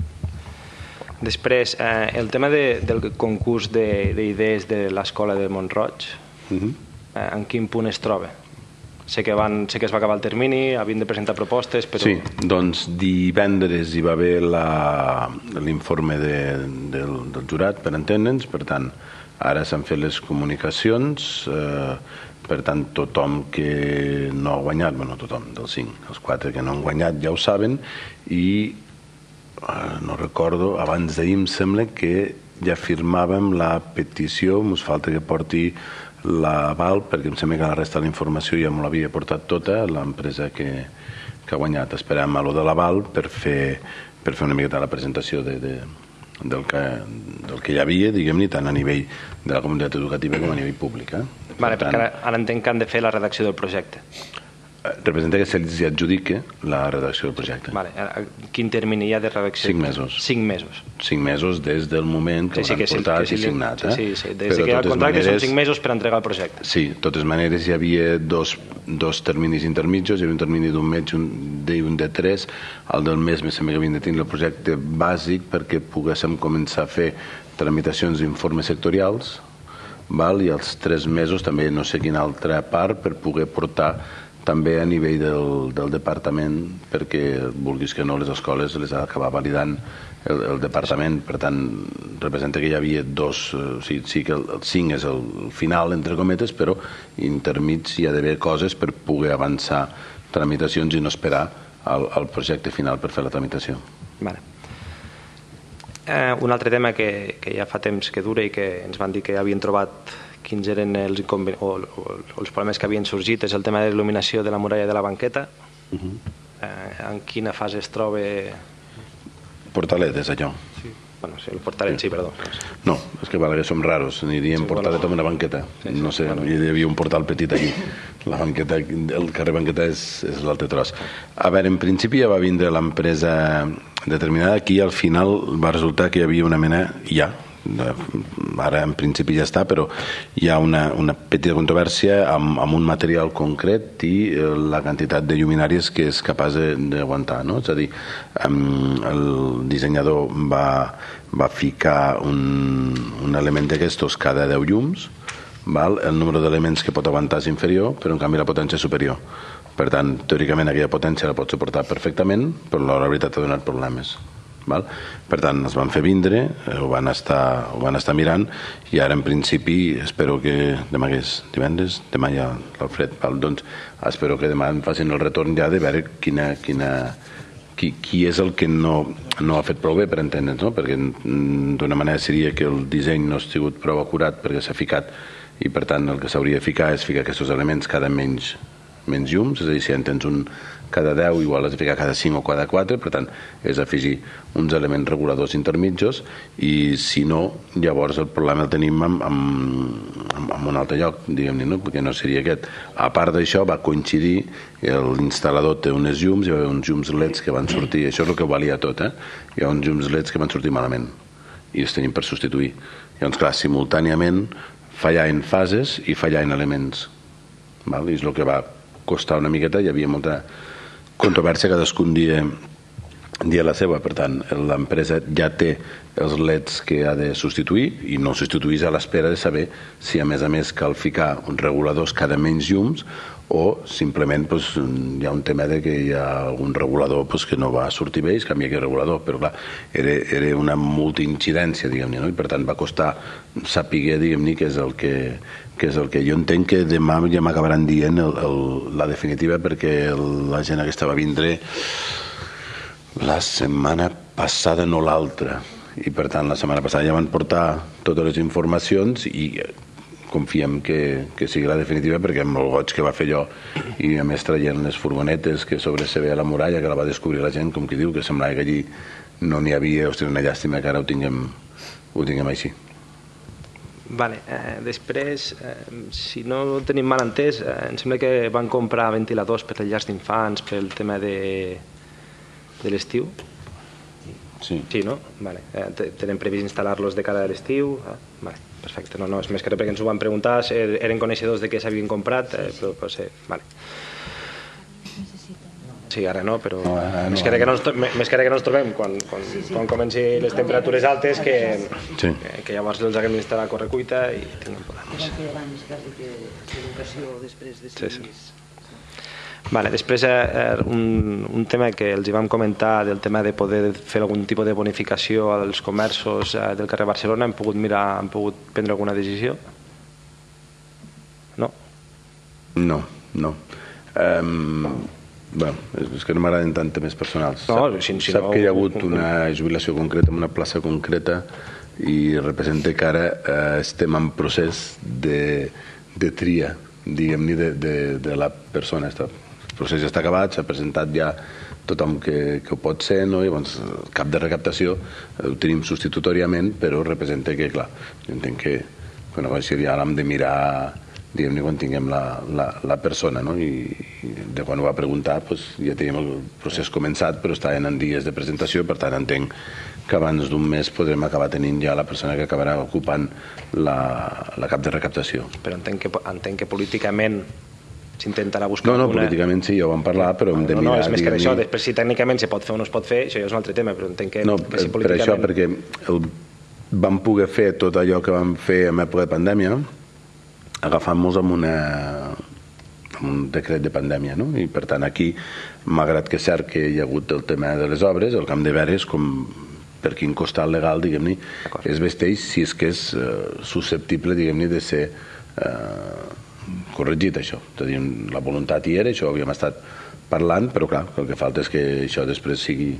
Després, eh, el tema de, del concurs d'idees de, de l'escola de Mont-roig, uh-huh. eh, en quin punt es troba? Sé que, van, sé que es va acabar el termini, havien de presentar propostes, però... Sí, doncs divendres hi va haver l'informe de, del, del jurat, per entendre'ns, per tant, ara s'han fet les comunicacions, eh, per tant, tothom que no ha guanyat, bueno, tothom, dels cinc, els quatre que no han guanyat ja ho saben, i no recordo, abans d'ahir em sembla que ja firmàvem la petició, ens falta que porti l'aval, perquè em sembla que la resta de la informació ja me l'havia portat tota l'empresa que, que ha guanyat. Esperem a lo de l'aval per fer, per fer una miqueta la presentació de, de, del, que, del que hi havia, diguem-ne, tant a nivell de la comunitat educativa com a nivell públic. Eh? Vale, perquè ara, ara entenc que han de fer la redacció del projecte. Representa que se'ls adjudiqui la redacció del projecte. Vale. Quin termini hi ha de redacció? Cinc mesos. Cinc mesos. Cinc mesos des del moment que sí, sí, l'han portat sí, sí, i signat. Eh? Sí, sí, des Però que hi ha el contracte maneres, són cinc mesos per entregar el projecte. Sí, de totes maneres hi havia dos, dos terminis intermitjos, hi havia un termini d'un mes i un, un de tres. El del mes me sembla que havien de tenir el projecte bàsic perquè poguéssim començar a fer tramitacions d'informes sectorials, val? I els tres mesos també no sé quina altra part per poder portar també a nivell del, del departament, perquè vulguis que no, les escoles les ha d'acabar validant el, el departament, per tant representa que hi havia dos, o sigui, sí que el, el cinc és el final entre cometes, però intermig hi ha d'haver coses per poder avançar tramitacions i no esperar al, al projecte final per fer la tramitació. Vale. Eh, un altre tema que, que ja fa temps que dura i que ens van dir que havien trobat quins eren els, o, o, o els problemes que havien sorgit és el tema de l'il·luminació de la muralla de la banqueta. Uh-huh. en quina fase es troba? Portalet és allò. Sí. Bueno, sí, el Portalet sí, perdó. No, és que Balaguer som raros, aniríem sí, Portalet bueno. amb una banqueta. Sí, sí, no sé, bueno. Hi havia un portal petit aquí. La banqueta, el carrer Banqueta és, és l'altre tros. A veure, en principi ja va vindre l'empresa determinada. Aquí al final va resultar que hi havia una mena, ja, ara en principi ja està, però hi ha una, una petita controvèrsia amb, amb un material concret i la quantitat de lluminàries que és capaç d'aguantar, no? És a dir, el dissenyador va, va ficar un, un element d'aquestos cada deu llums, val? El número d'elements que pot aguantar és inferior, però en canvi la potència és superior. Per tant, teòricament aquella potència la pot suportar perfectament, però a la veritat ha donat problemes. Val? Per tant, els van fer vindre, ho van estar, ho van estar mirant i ara en principi espero que demà que és divendres, demà ja l'Alfred, doncs espero que demà em facin el retorn ja de veure quina, quina, qui, qui és el que no, no ha fet prou bé, per entendre'ns, no? Perquè d'una manera seria que el disseny no ha sigut prou acurat perquè s'ha ficat i per tant el que s'hauria de ficar és ficar aquests elements cada menys, menys llums, és a dir, si en tens un cada deu igual has de ficar cada cinc o cada quatre, per tant és afegir uns elements reguladors intermitjos i si no, llavors el problema el tenim en, en, en un altre lloc, diguem-ne, no? Perquè no seria aquest. A part d'això va coincidir, l'instal·lador té unes llums, hi va haver uns llums L E Ds que van sortir, això és el que ho valia tot, eh? Hi ha uns llums L E Ds que van sortir malament i els tenim per substituir. Llavors, clar, simultàniament fallar en fases i fallar en elements, val? I és el que va costar una miqueta, hi havia molta controvèrsia, cadascun dia, dia la seva, per tant l'empresa ja té els L E Ds que ha de substituir i no substituís a l'espera de saber si a més a més cal ficar uns reguladors cada menys llums o simplement pues, hi ha un tema de que hi ha algun regulador pues, que no va sortir bé i es canvia aquest regulador, però clar, era, era una multiincidència, diguem-ne, no? I per tant va costar saber, diguem-ne, què és el que que és el que jo entenc que demà ja m'acabaran dient el, el, la definitiva perquè la gent aquesta va vindre la setmana passada, no l'altra, i per tant la setmana passada ja van portar totes les informacions i confiem que, que sigui la definitiva perquè amb el goig que va fer jo i a més traient les furgonetes que sobre se ve a la muralla que la va descobrir la gent, com qui diu, que semblava que allí no n'hi havia, hòstia, una llàstima que ara ho tinguem, ho tinguem així. Vale, eh, després, eh, si no ho tenim mal entès, eh, em sembla que van comprar ventiladors per les llars d'infants pel tema de, de l'estiu. Sí. Sí, no? Vale. Eh, tenen previst instal·lar-los de cara a l'estiu. Eh, vale, perfecte. No, no, és més que res perquè ens ho van preguntar, eren coneixedors de què s'havien comprat, eh, però, però sí, vale. Sí, ara no, però no, no, més que res que no ens, més que res que no ens trobem quan, quan, sí, sí. quan comenci les temperatures altes que, sí. que, que llavors els haguem d'instal·lar a correcuita i tinguem problemes. Sí, sí. Vale, després eh, un, un tema que els hi vam comentar del tema de poder fer algun tipus de bonificació als comerços eh, del carrer Barcelona, hem pogut mirar, hem pogut prendre alguna decisió? No? No, no. Um... Bueno, és que no m'agraden tant temes personals. No, sap si, si sap no... que hi ha hagut una jubilació concreta en una plaça concreta i representa que ara eh, estem en procés de, de tria, diguem-ne, de, de, de la persona. El procés ja està acabat, s'ha presentat ja tothom que, que ho pot ser, no? I llavors el cap de recaptació ho tenim substitutòriament, però representa que, clar, jo entenc que una cosa seria l'hem de mirar, diguem-ne, quan tinguem la, la, la persona, no? I, i de quan ho va preguntar pues, ja teníem el procés començat, però estaven en dies de presentació, per tant entenc que abans d'un mes podrem acabar tenint ja la persona que acabarà ocupant la, la cap de recaptació. Però entenc que, entenc que políticament s'intentarà buscar... No, no, una... políticament sí, ja ho vam parlar, però hem de no, no, mirar... No, és més que això, després si tècnicament se pot fer o no es pot fer, això ja és un altre tema, però entenc que, no, que si políticament... per això, perquè el, vam poder fer tot allò que vam fer en època de pandèmia, agafant-nos amb, una, amb un decret de pandèmia, no? I per tant aquí, malgrat que és cert que hi ha hagut el tema de les obres, el que hem de veure és com per quin costat legal, diguem-ne, es vesteix si és que és uh, susceptible, diguem-ne, de ser uh, corregit, això. És a dir, la voluntat hi era, això ho havíem estat parlant, però clar, el que falta és que això després sigui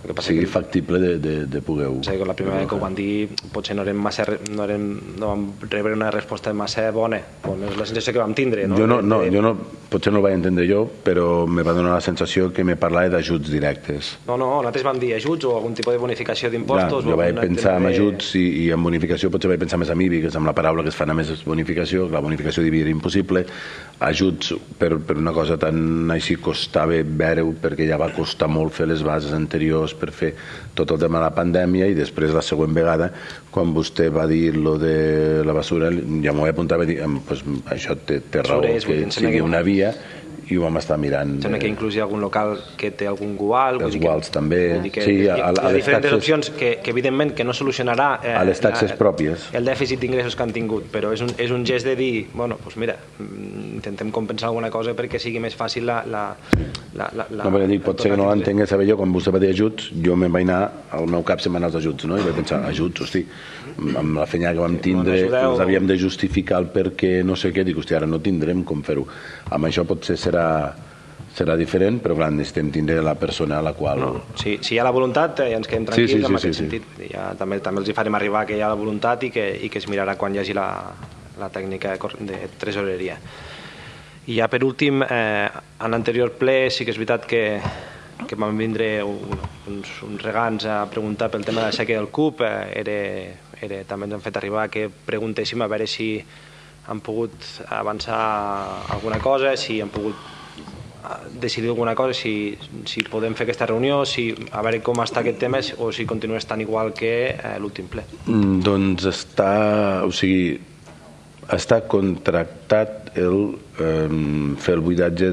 sigui factible de poder-ho. La primera vegada que ho van dir potser no vam rebre una resposta massa bona, és la sensació que vam tindre. Jo potser no ho vaig entendre jo, però me va donar la sensació que me parlava d'ajuts directes. No, no, nosaltres vam dir ajuts o algun tipus de bonificació d'impostos. Jo vaig pensar en ajuts i en bonificació potser vaig pensar més en I B I, que és amb la paraula que es fa a més bonificació, la bonificació d'I B I era impossible. Ajuts per una cosa tan així costava veure-ho, perquè ja va costar molt fer les bases anteriors per fer tot el tema de la pandèmia, i després la següent vegada quan vostè va dir lo de la basura ja m'ho vaig apuntar i dir això té raó, que sigui una via, i ho vam estar mirant. Sembla que inclús hi ha algun local que té algun gual. Els guals també. Hi ha diferents opcions que evidentment que no solucionarà a les taxes pròpies el dèficit d'ingressos que han tingut, però és un gest de dir, bueno, doncs mira, intentem compensar alguna cosa perquè sigui més fàcil la... No, perquè dic, potser que no l'entengués saber jo, quan vostè va dir ajuts, jo me'n vaig anar, al meu cap se'n van els ajuts, no? I vaig pensar, ajuts, hosti, amb la feina que vam tindre, ens havíem de justificar el perquè no sé què, dic, hosti, ara no tindrem com fer-ho. Amb això potser serà serà diferent, però clar, necessitem tindre la persona a la qual... Si hi ha la voluntat, ja ens quedem tranquils en aquest sentit. També els hi farem arribar que hi ha la voluntat i que es mirarà quan hi hagi la tècnica de tresoreria. I ja per últim, en l'anterior ple sí que és veritat que van vindre uns regants a preguntar pel tema de la sèquia del C U P, també ens han fet arribar que preguntéssim a veure si han pogut avançar alguna cosa, si han pogut decidir alguna cosa, si podem fer aquesta reunió, a veure com està aquest tema o si continua estant igual que l'últim ple. Doncs està, o sigui, està contractat el fer el buidatge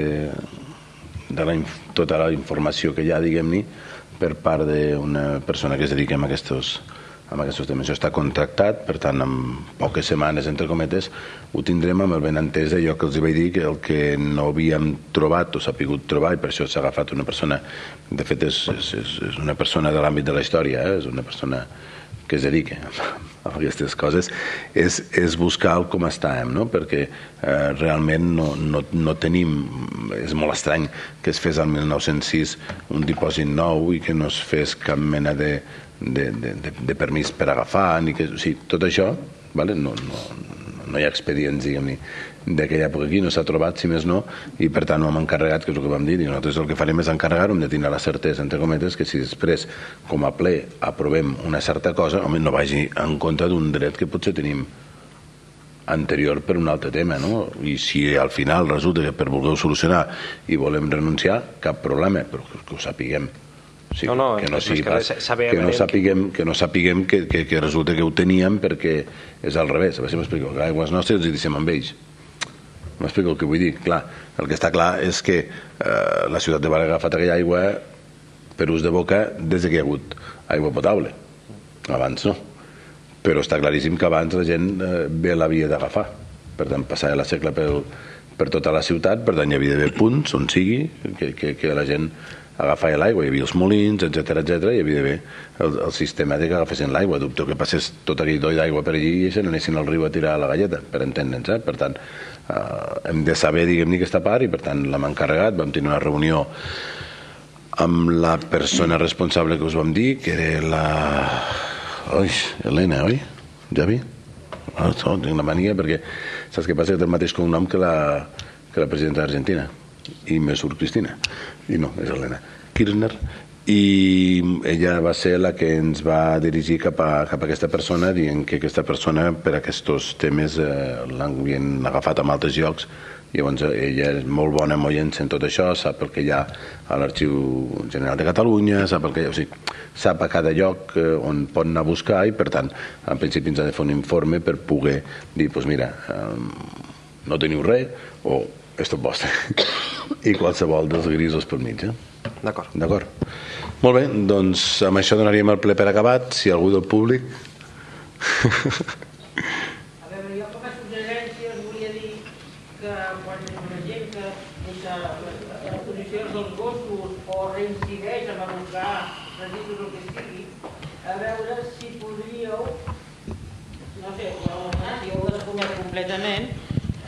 de tota la informació que hi ha, diguem-ne, per part d'una persona que es dedica a aquests amb aquests temes. Això està contractat, per tant, en poques setmanes, entre cometes, ho tindrem amb el benentès d'allò que els vaig dir, que el que no havíem trobat o s'ha pogut trobar, i per això s'ha agafat una persona, de fet és una persona de l'àmbit de la història, és una persona que es dedica a aquestes coses, és buscar com estàvem, perquè realment no tenim, és molt estrany que es fes al mil nou-cents sis un dipòsit nou i que no es fes cap mena de de permís per agafar, tot això, no hi ha expedients, diguem-ne, d'aquella època aquí, no s'ha trobat, si més no, i per tant ho hem encarregat, que és el que vam dir, i nosaltres el que farem és encarregar-ho, hem de tenir la certesa, entre cometes, que si després, com a ple, aprovem una certa cosa, home, no vagi en compte d'un dret que potser tenim anterior per un altre tema, no? I si al final resulta que per voler-ho solucionar i volem renunciar, cap problema, però que ho sapiguem. Que no sapiguem que resulta que ho teníem perquè és al revés. A veure si m'explico, que aigües nostres els hi deixem amb ells. M'explico el que vull dir. Clar, el que està clar és que la ciutat de Balaguer ha agafat aquella aigua per ús de boca des que hi ha hagut aigua potable. Abans no. Però està claríssim que abans la gent bé l'havia d'agafar. Per tant, passava la segle per tota la ciutat, per tant hi havia d'haver punts on sigui que la gent agafar l'aigua, hi havia els molins, etcètera, etcètera, i hi havia d'haver el sistema de que agafessin l'aigua. Dubto que passés tot aquell doll d'aigua per allí i se n'anessin al riu a tirar la galleta, per entendre'ns, eh? Per tant, hem de saber, diguem-ne, aquesta part, i per tant l'hem encarregat, vam tenir una reunió amb la persona responsable que us vam dir, que era la... Ui, Helena, oi? Javi? Ah, tinc una mania, perquè saps què passa? Que té el mateix cognom que la presidenta d'Argentina, i me surt Cristina, i no, és Helena Kirchner, i ella va ser la que ens va dirigir cap a aquesta persona, dient que aquesta persona per aquests temes l'havien agafat en altres llocs. Llavors ella és molt bona moient-se en tot això, sap el que hi ha a l'Arxiu General de Catalunya, sap el que hi ha, o sigui, sap a cada lloc on pot anar a buscar, i per tant en principi ens ha de fer un informe per poder dir, doncs mira, no teniu res, o esto és vostre, i qualsevol dels grisos per mig. D'acord. D'acord. Molt bé, doncs amb això donaríem el ple per acabat. Si algú del públic... A veure, jo com a suggerència us volia dir que quan la gent que deixa les posicions dels gossos o reincideix en abocar residus o el que sigui, a veure si podríeu, no sé, si heu de descomer completament,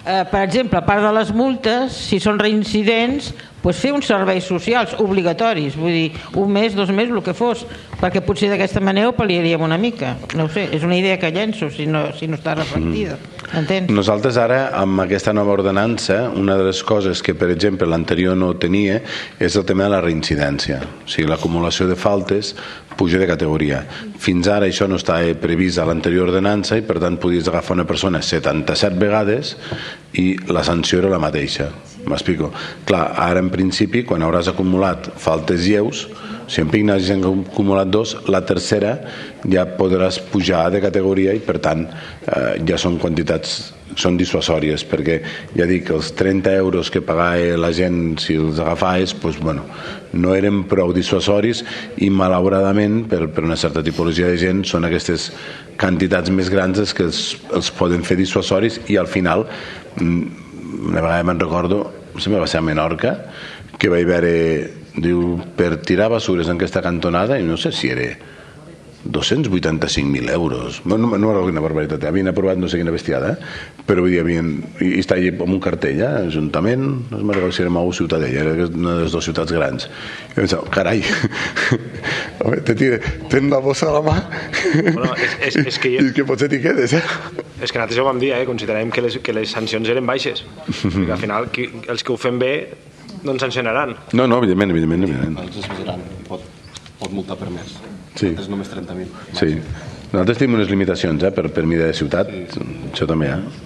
eh, per exemple, a part de les multes, si són reincidents, pues fer uns serveis socials obligatoris, vull dir, un mes, dos mesos, el que fos, perquè potser d'aquesta manera ho pal·liaríem una mica. No ho sé, és una idea que llenço si no, si no està reflectida. Entens? Nosaltres ara, amb aquesta nova ordenança, una de les coses que, per exemple, l'anterior no tenia és el tema de la reincidència. O sigui, l'acumulació de faltes puja de categoria. Fins ara això no estava previst a l'anterior ordenança i, per tant, podies agafar una persona setanta-set vegades i la sanció era la mateixa. M'explico? Clar, ara en principi, quan hauràs acumulat faltes lleus, si en Pic n'hagis acumulat dos, la tercera ja podràs pujar de categoria i per tant eh, ja són quantitats, són dissuasòries, perquè ja dic que els trenta euros que pagava la gent si els agafaves, doncs, bueno, no eren prou dissuasoris i malauradament per, per una certa tipologia de gent són aquestes quantitats més grans que els, els poden fer dissuasoris i al final una vegada me'n recordo, sempre va ser a Menorca, que vaig veure, diu, per tirar bessures en aquesta cantonada, i no sé si era dos-cents vuitanta-cinc mil euros. No, no, no m'agrada quina barbaritat, havien aprovat no sé quina bestiada, eh? Però vull dir, havien, i està allà amb un cartell, eh? Ajuntament, no es m'agrada si era Mau Ciutadella, era una de les dues ciutats grans. I em pensava, carai, home, te tira, tens la bossa a la mà, bueno, és, és, és que jo... i que potser t'hi quedes, eh? És que nosaltres ho vam dir, eh? Considerem que les, que les sancions eren baixes, perquè al final qui, els que ho fem bé no ens sancionaran. No, no, evidentment, evidentment, evidentment. Els és més gran, pot, pot multar per més. Sí. Nosaltres només trenta mil. Sí. Nosaltres tenim unes limitacions, eh, per, per mida de ciutat, sí. Això també, eh?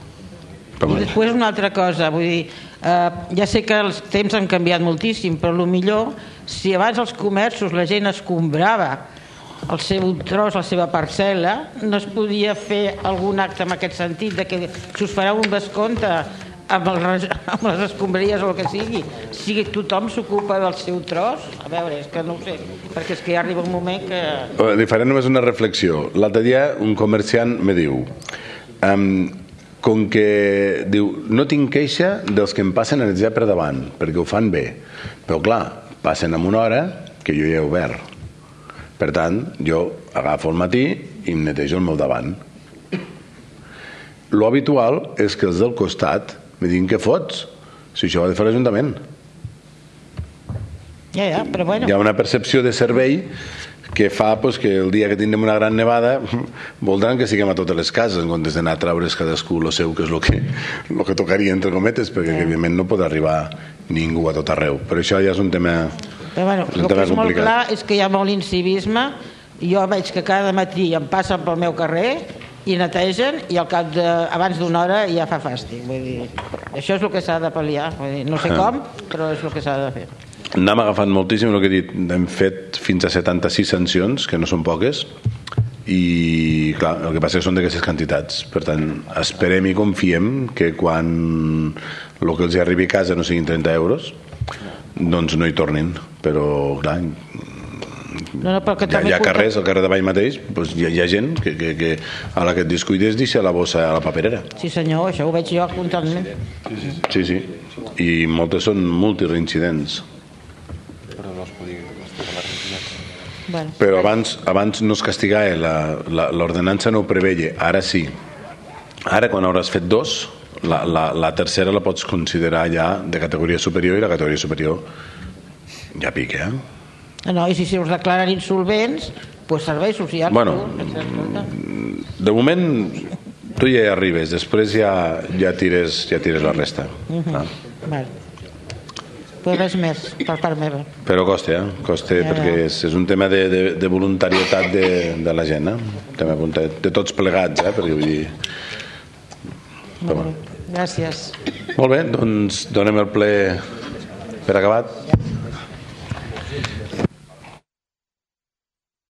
I després una altra cosa, vull dir, eh, ja sé que els temps han canviat moltíssim, però el millor, si abans als comerços la gent escombrava el seu tros, la seva parcel·la, no es podia fer algun acte en aquest sentit, de que s'us farà un descompte amb, el, amb les escombraries o el que sigui, si tothom s'ocupa del seu tros, a veure, és que no ho sé, perquè és que ja arriba un moment que... Li faré només una reflexió. L'altre dia un comerciant me diu um, com que diu, no tinc queixa dels que em passen energia per davant, perquè ho fan bé, però clar, passen en una hora que jo ja he obert. Per tant, jo agafo el matí i em netejo el meu davant. Lo habitual és que els del costat me diguin què fots, si això ho ha de fer l'Ajuntament. Ja, ja, però bueno. Hi ha una percepció de servei que fa pues, que el dia que tindrem una gran nevada voldran que siguem a totes les cases en comptes d'anar a traure's cadascú el seu, que és el que, lo que tocaria entre cometes, perquè yeah. evidentment no pot arribar ningú a tot arreu, però això ja és un tema, però, bueno, és un el tema que és complicat. Molt clar és que hi ha molt incivisme. Jo veig que cada matí em passen pel meu carrer i netegen i al cap de, abans d'una hora ja fa fàstic, vull dir, això és el que s'ha de pal·liar, vull dir, no sé com, però és el que s'ha de fer. N'hem agafat moltíssim, el que he dit, hem fet fins a setanta-sis sancions, que no són poques, i clar, el que passa que són d'aquestes quantitats. Per tant, esperem i confiem que quan el que els arribi a casa no siguin trenta euros, doncs no hi tornin, però clar, no, no, però que hi ha, hi ha carrers, al carrer de Vall mateix, doncs hi, ha, hi ha gent que, que, que a la que et descuides deixa la bossa a la paperera. Sí senyor, això ho veig jo constantment. Sí, sí, i moltes són multireincidents. Bueno. Però abans, abans no es castigava, l'ordenança no ho preveia, ara sí. Ara quan hauràs fet dos, la, la, la tercera la pots considerar ja de categoria superior i la categoria superior ja pica, eh? No, i si se'ls declaren insolvents, doncs serveis socials. Bueno, de moment tu ja hi arribes, després ja, ja, tires, ja tires la resta. Uh-huh. Ah. Vale. Però res més, per part meva. Però costa, eh? Costa ja, perquè és, és un tema de, de, de voluntarietat de, de la gent, eh? Tema de tots plegats, eh? Perquè vull dir... Però, gràcies. Molt bé, doncs donem el ple per acabat.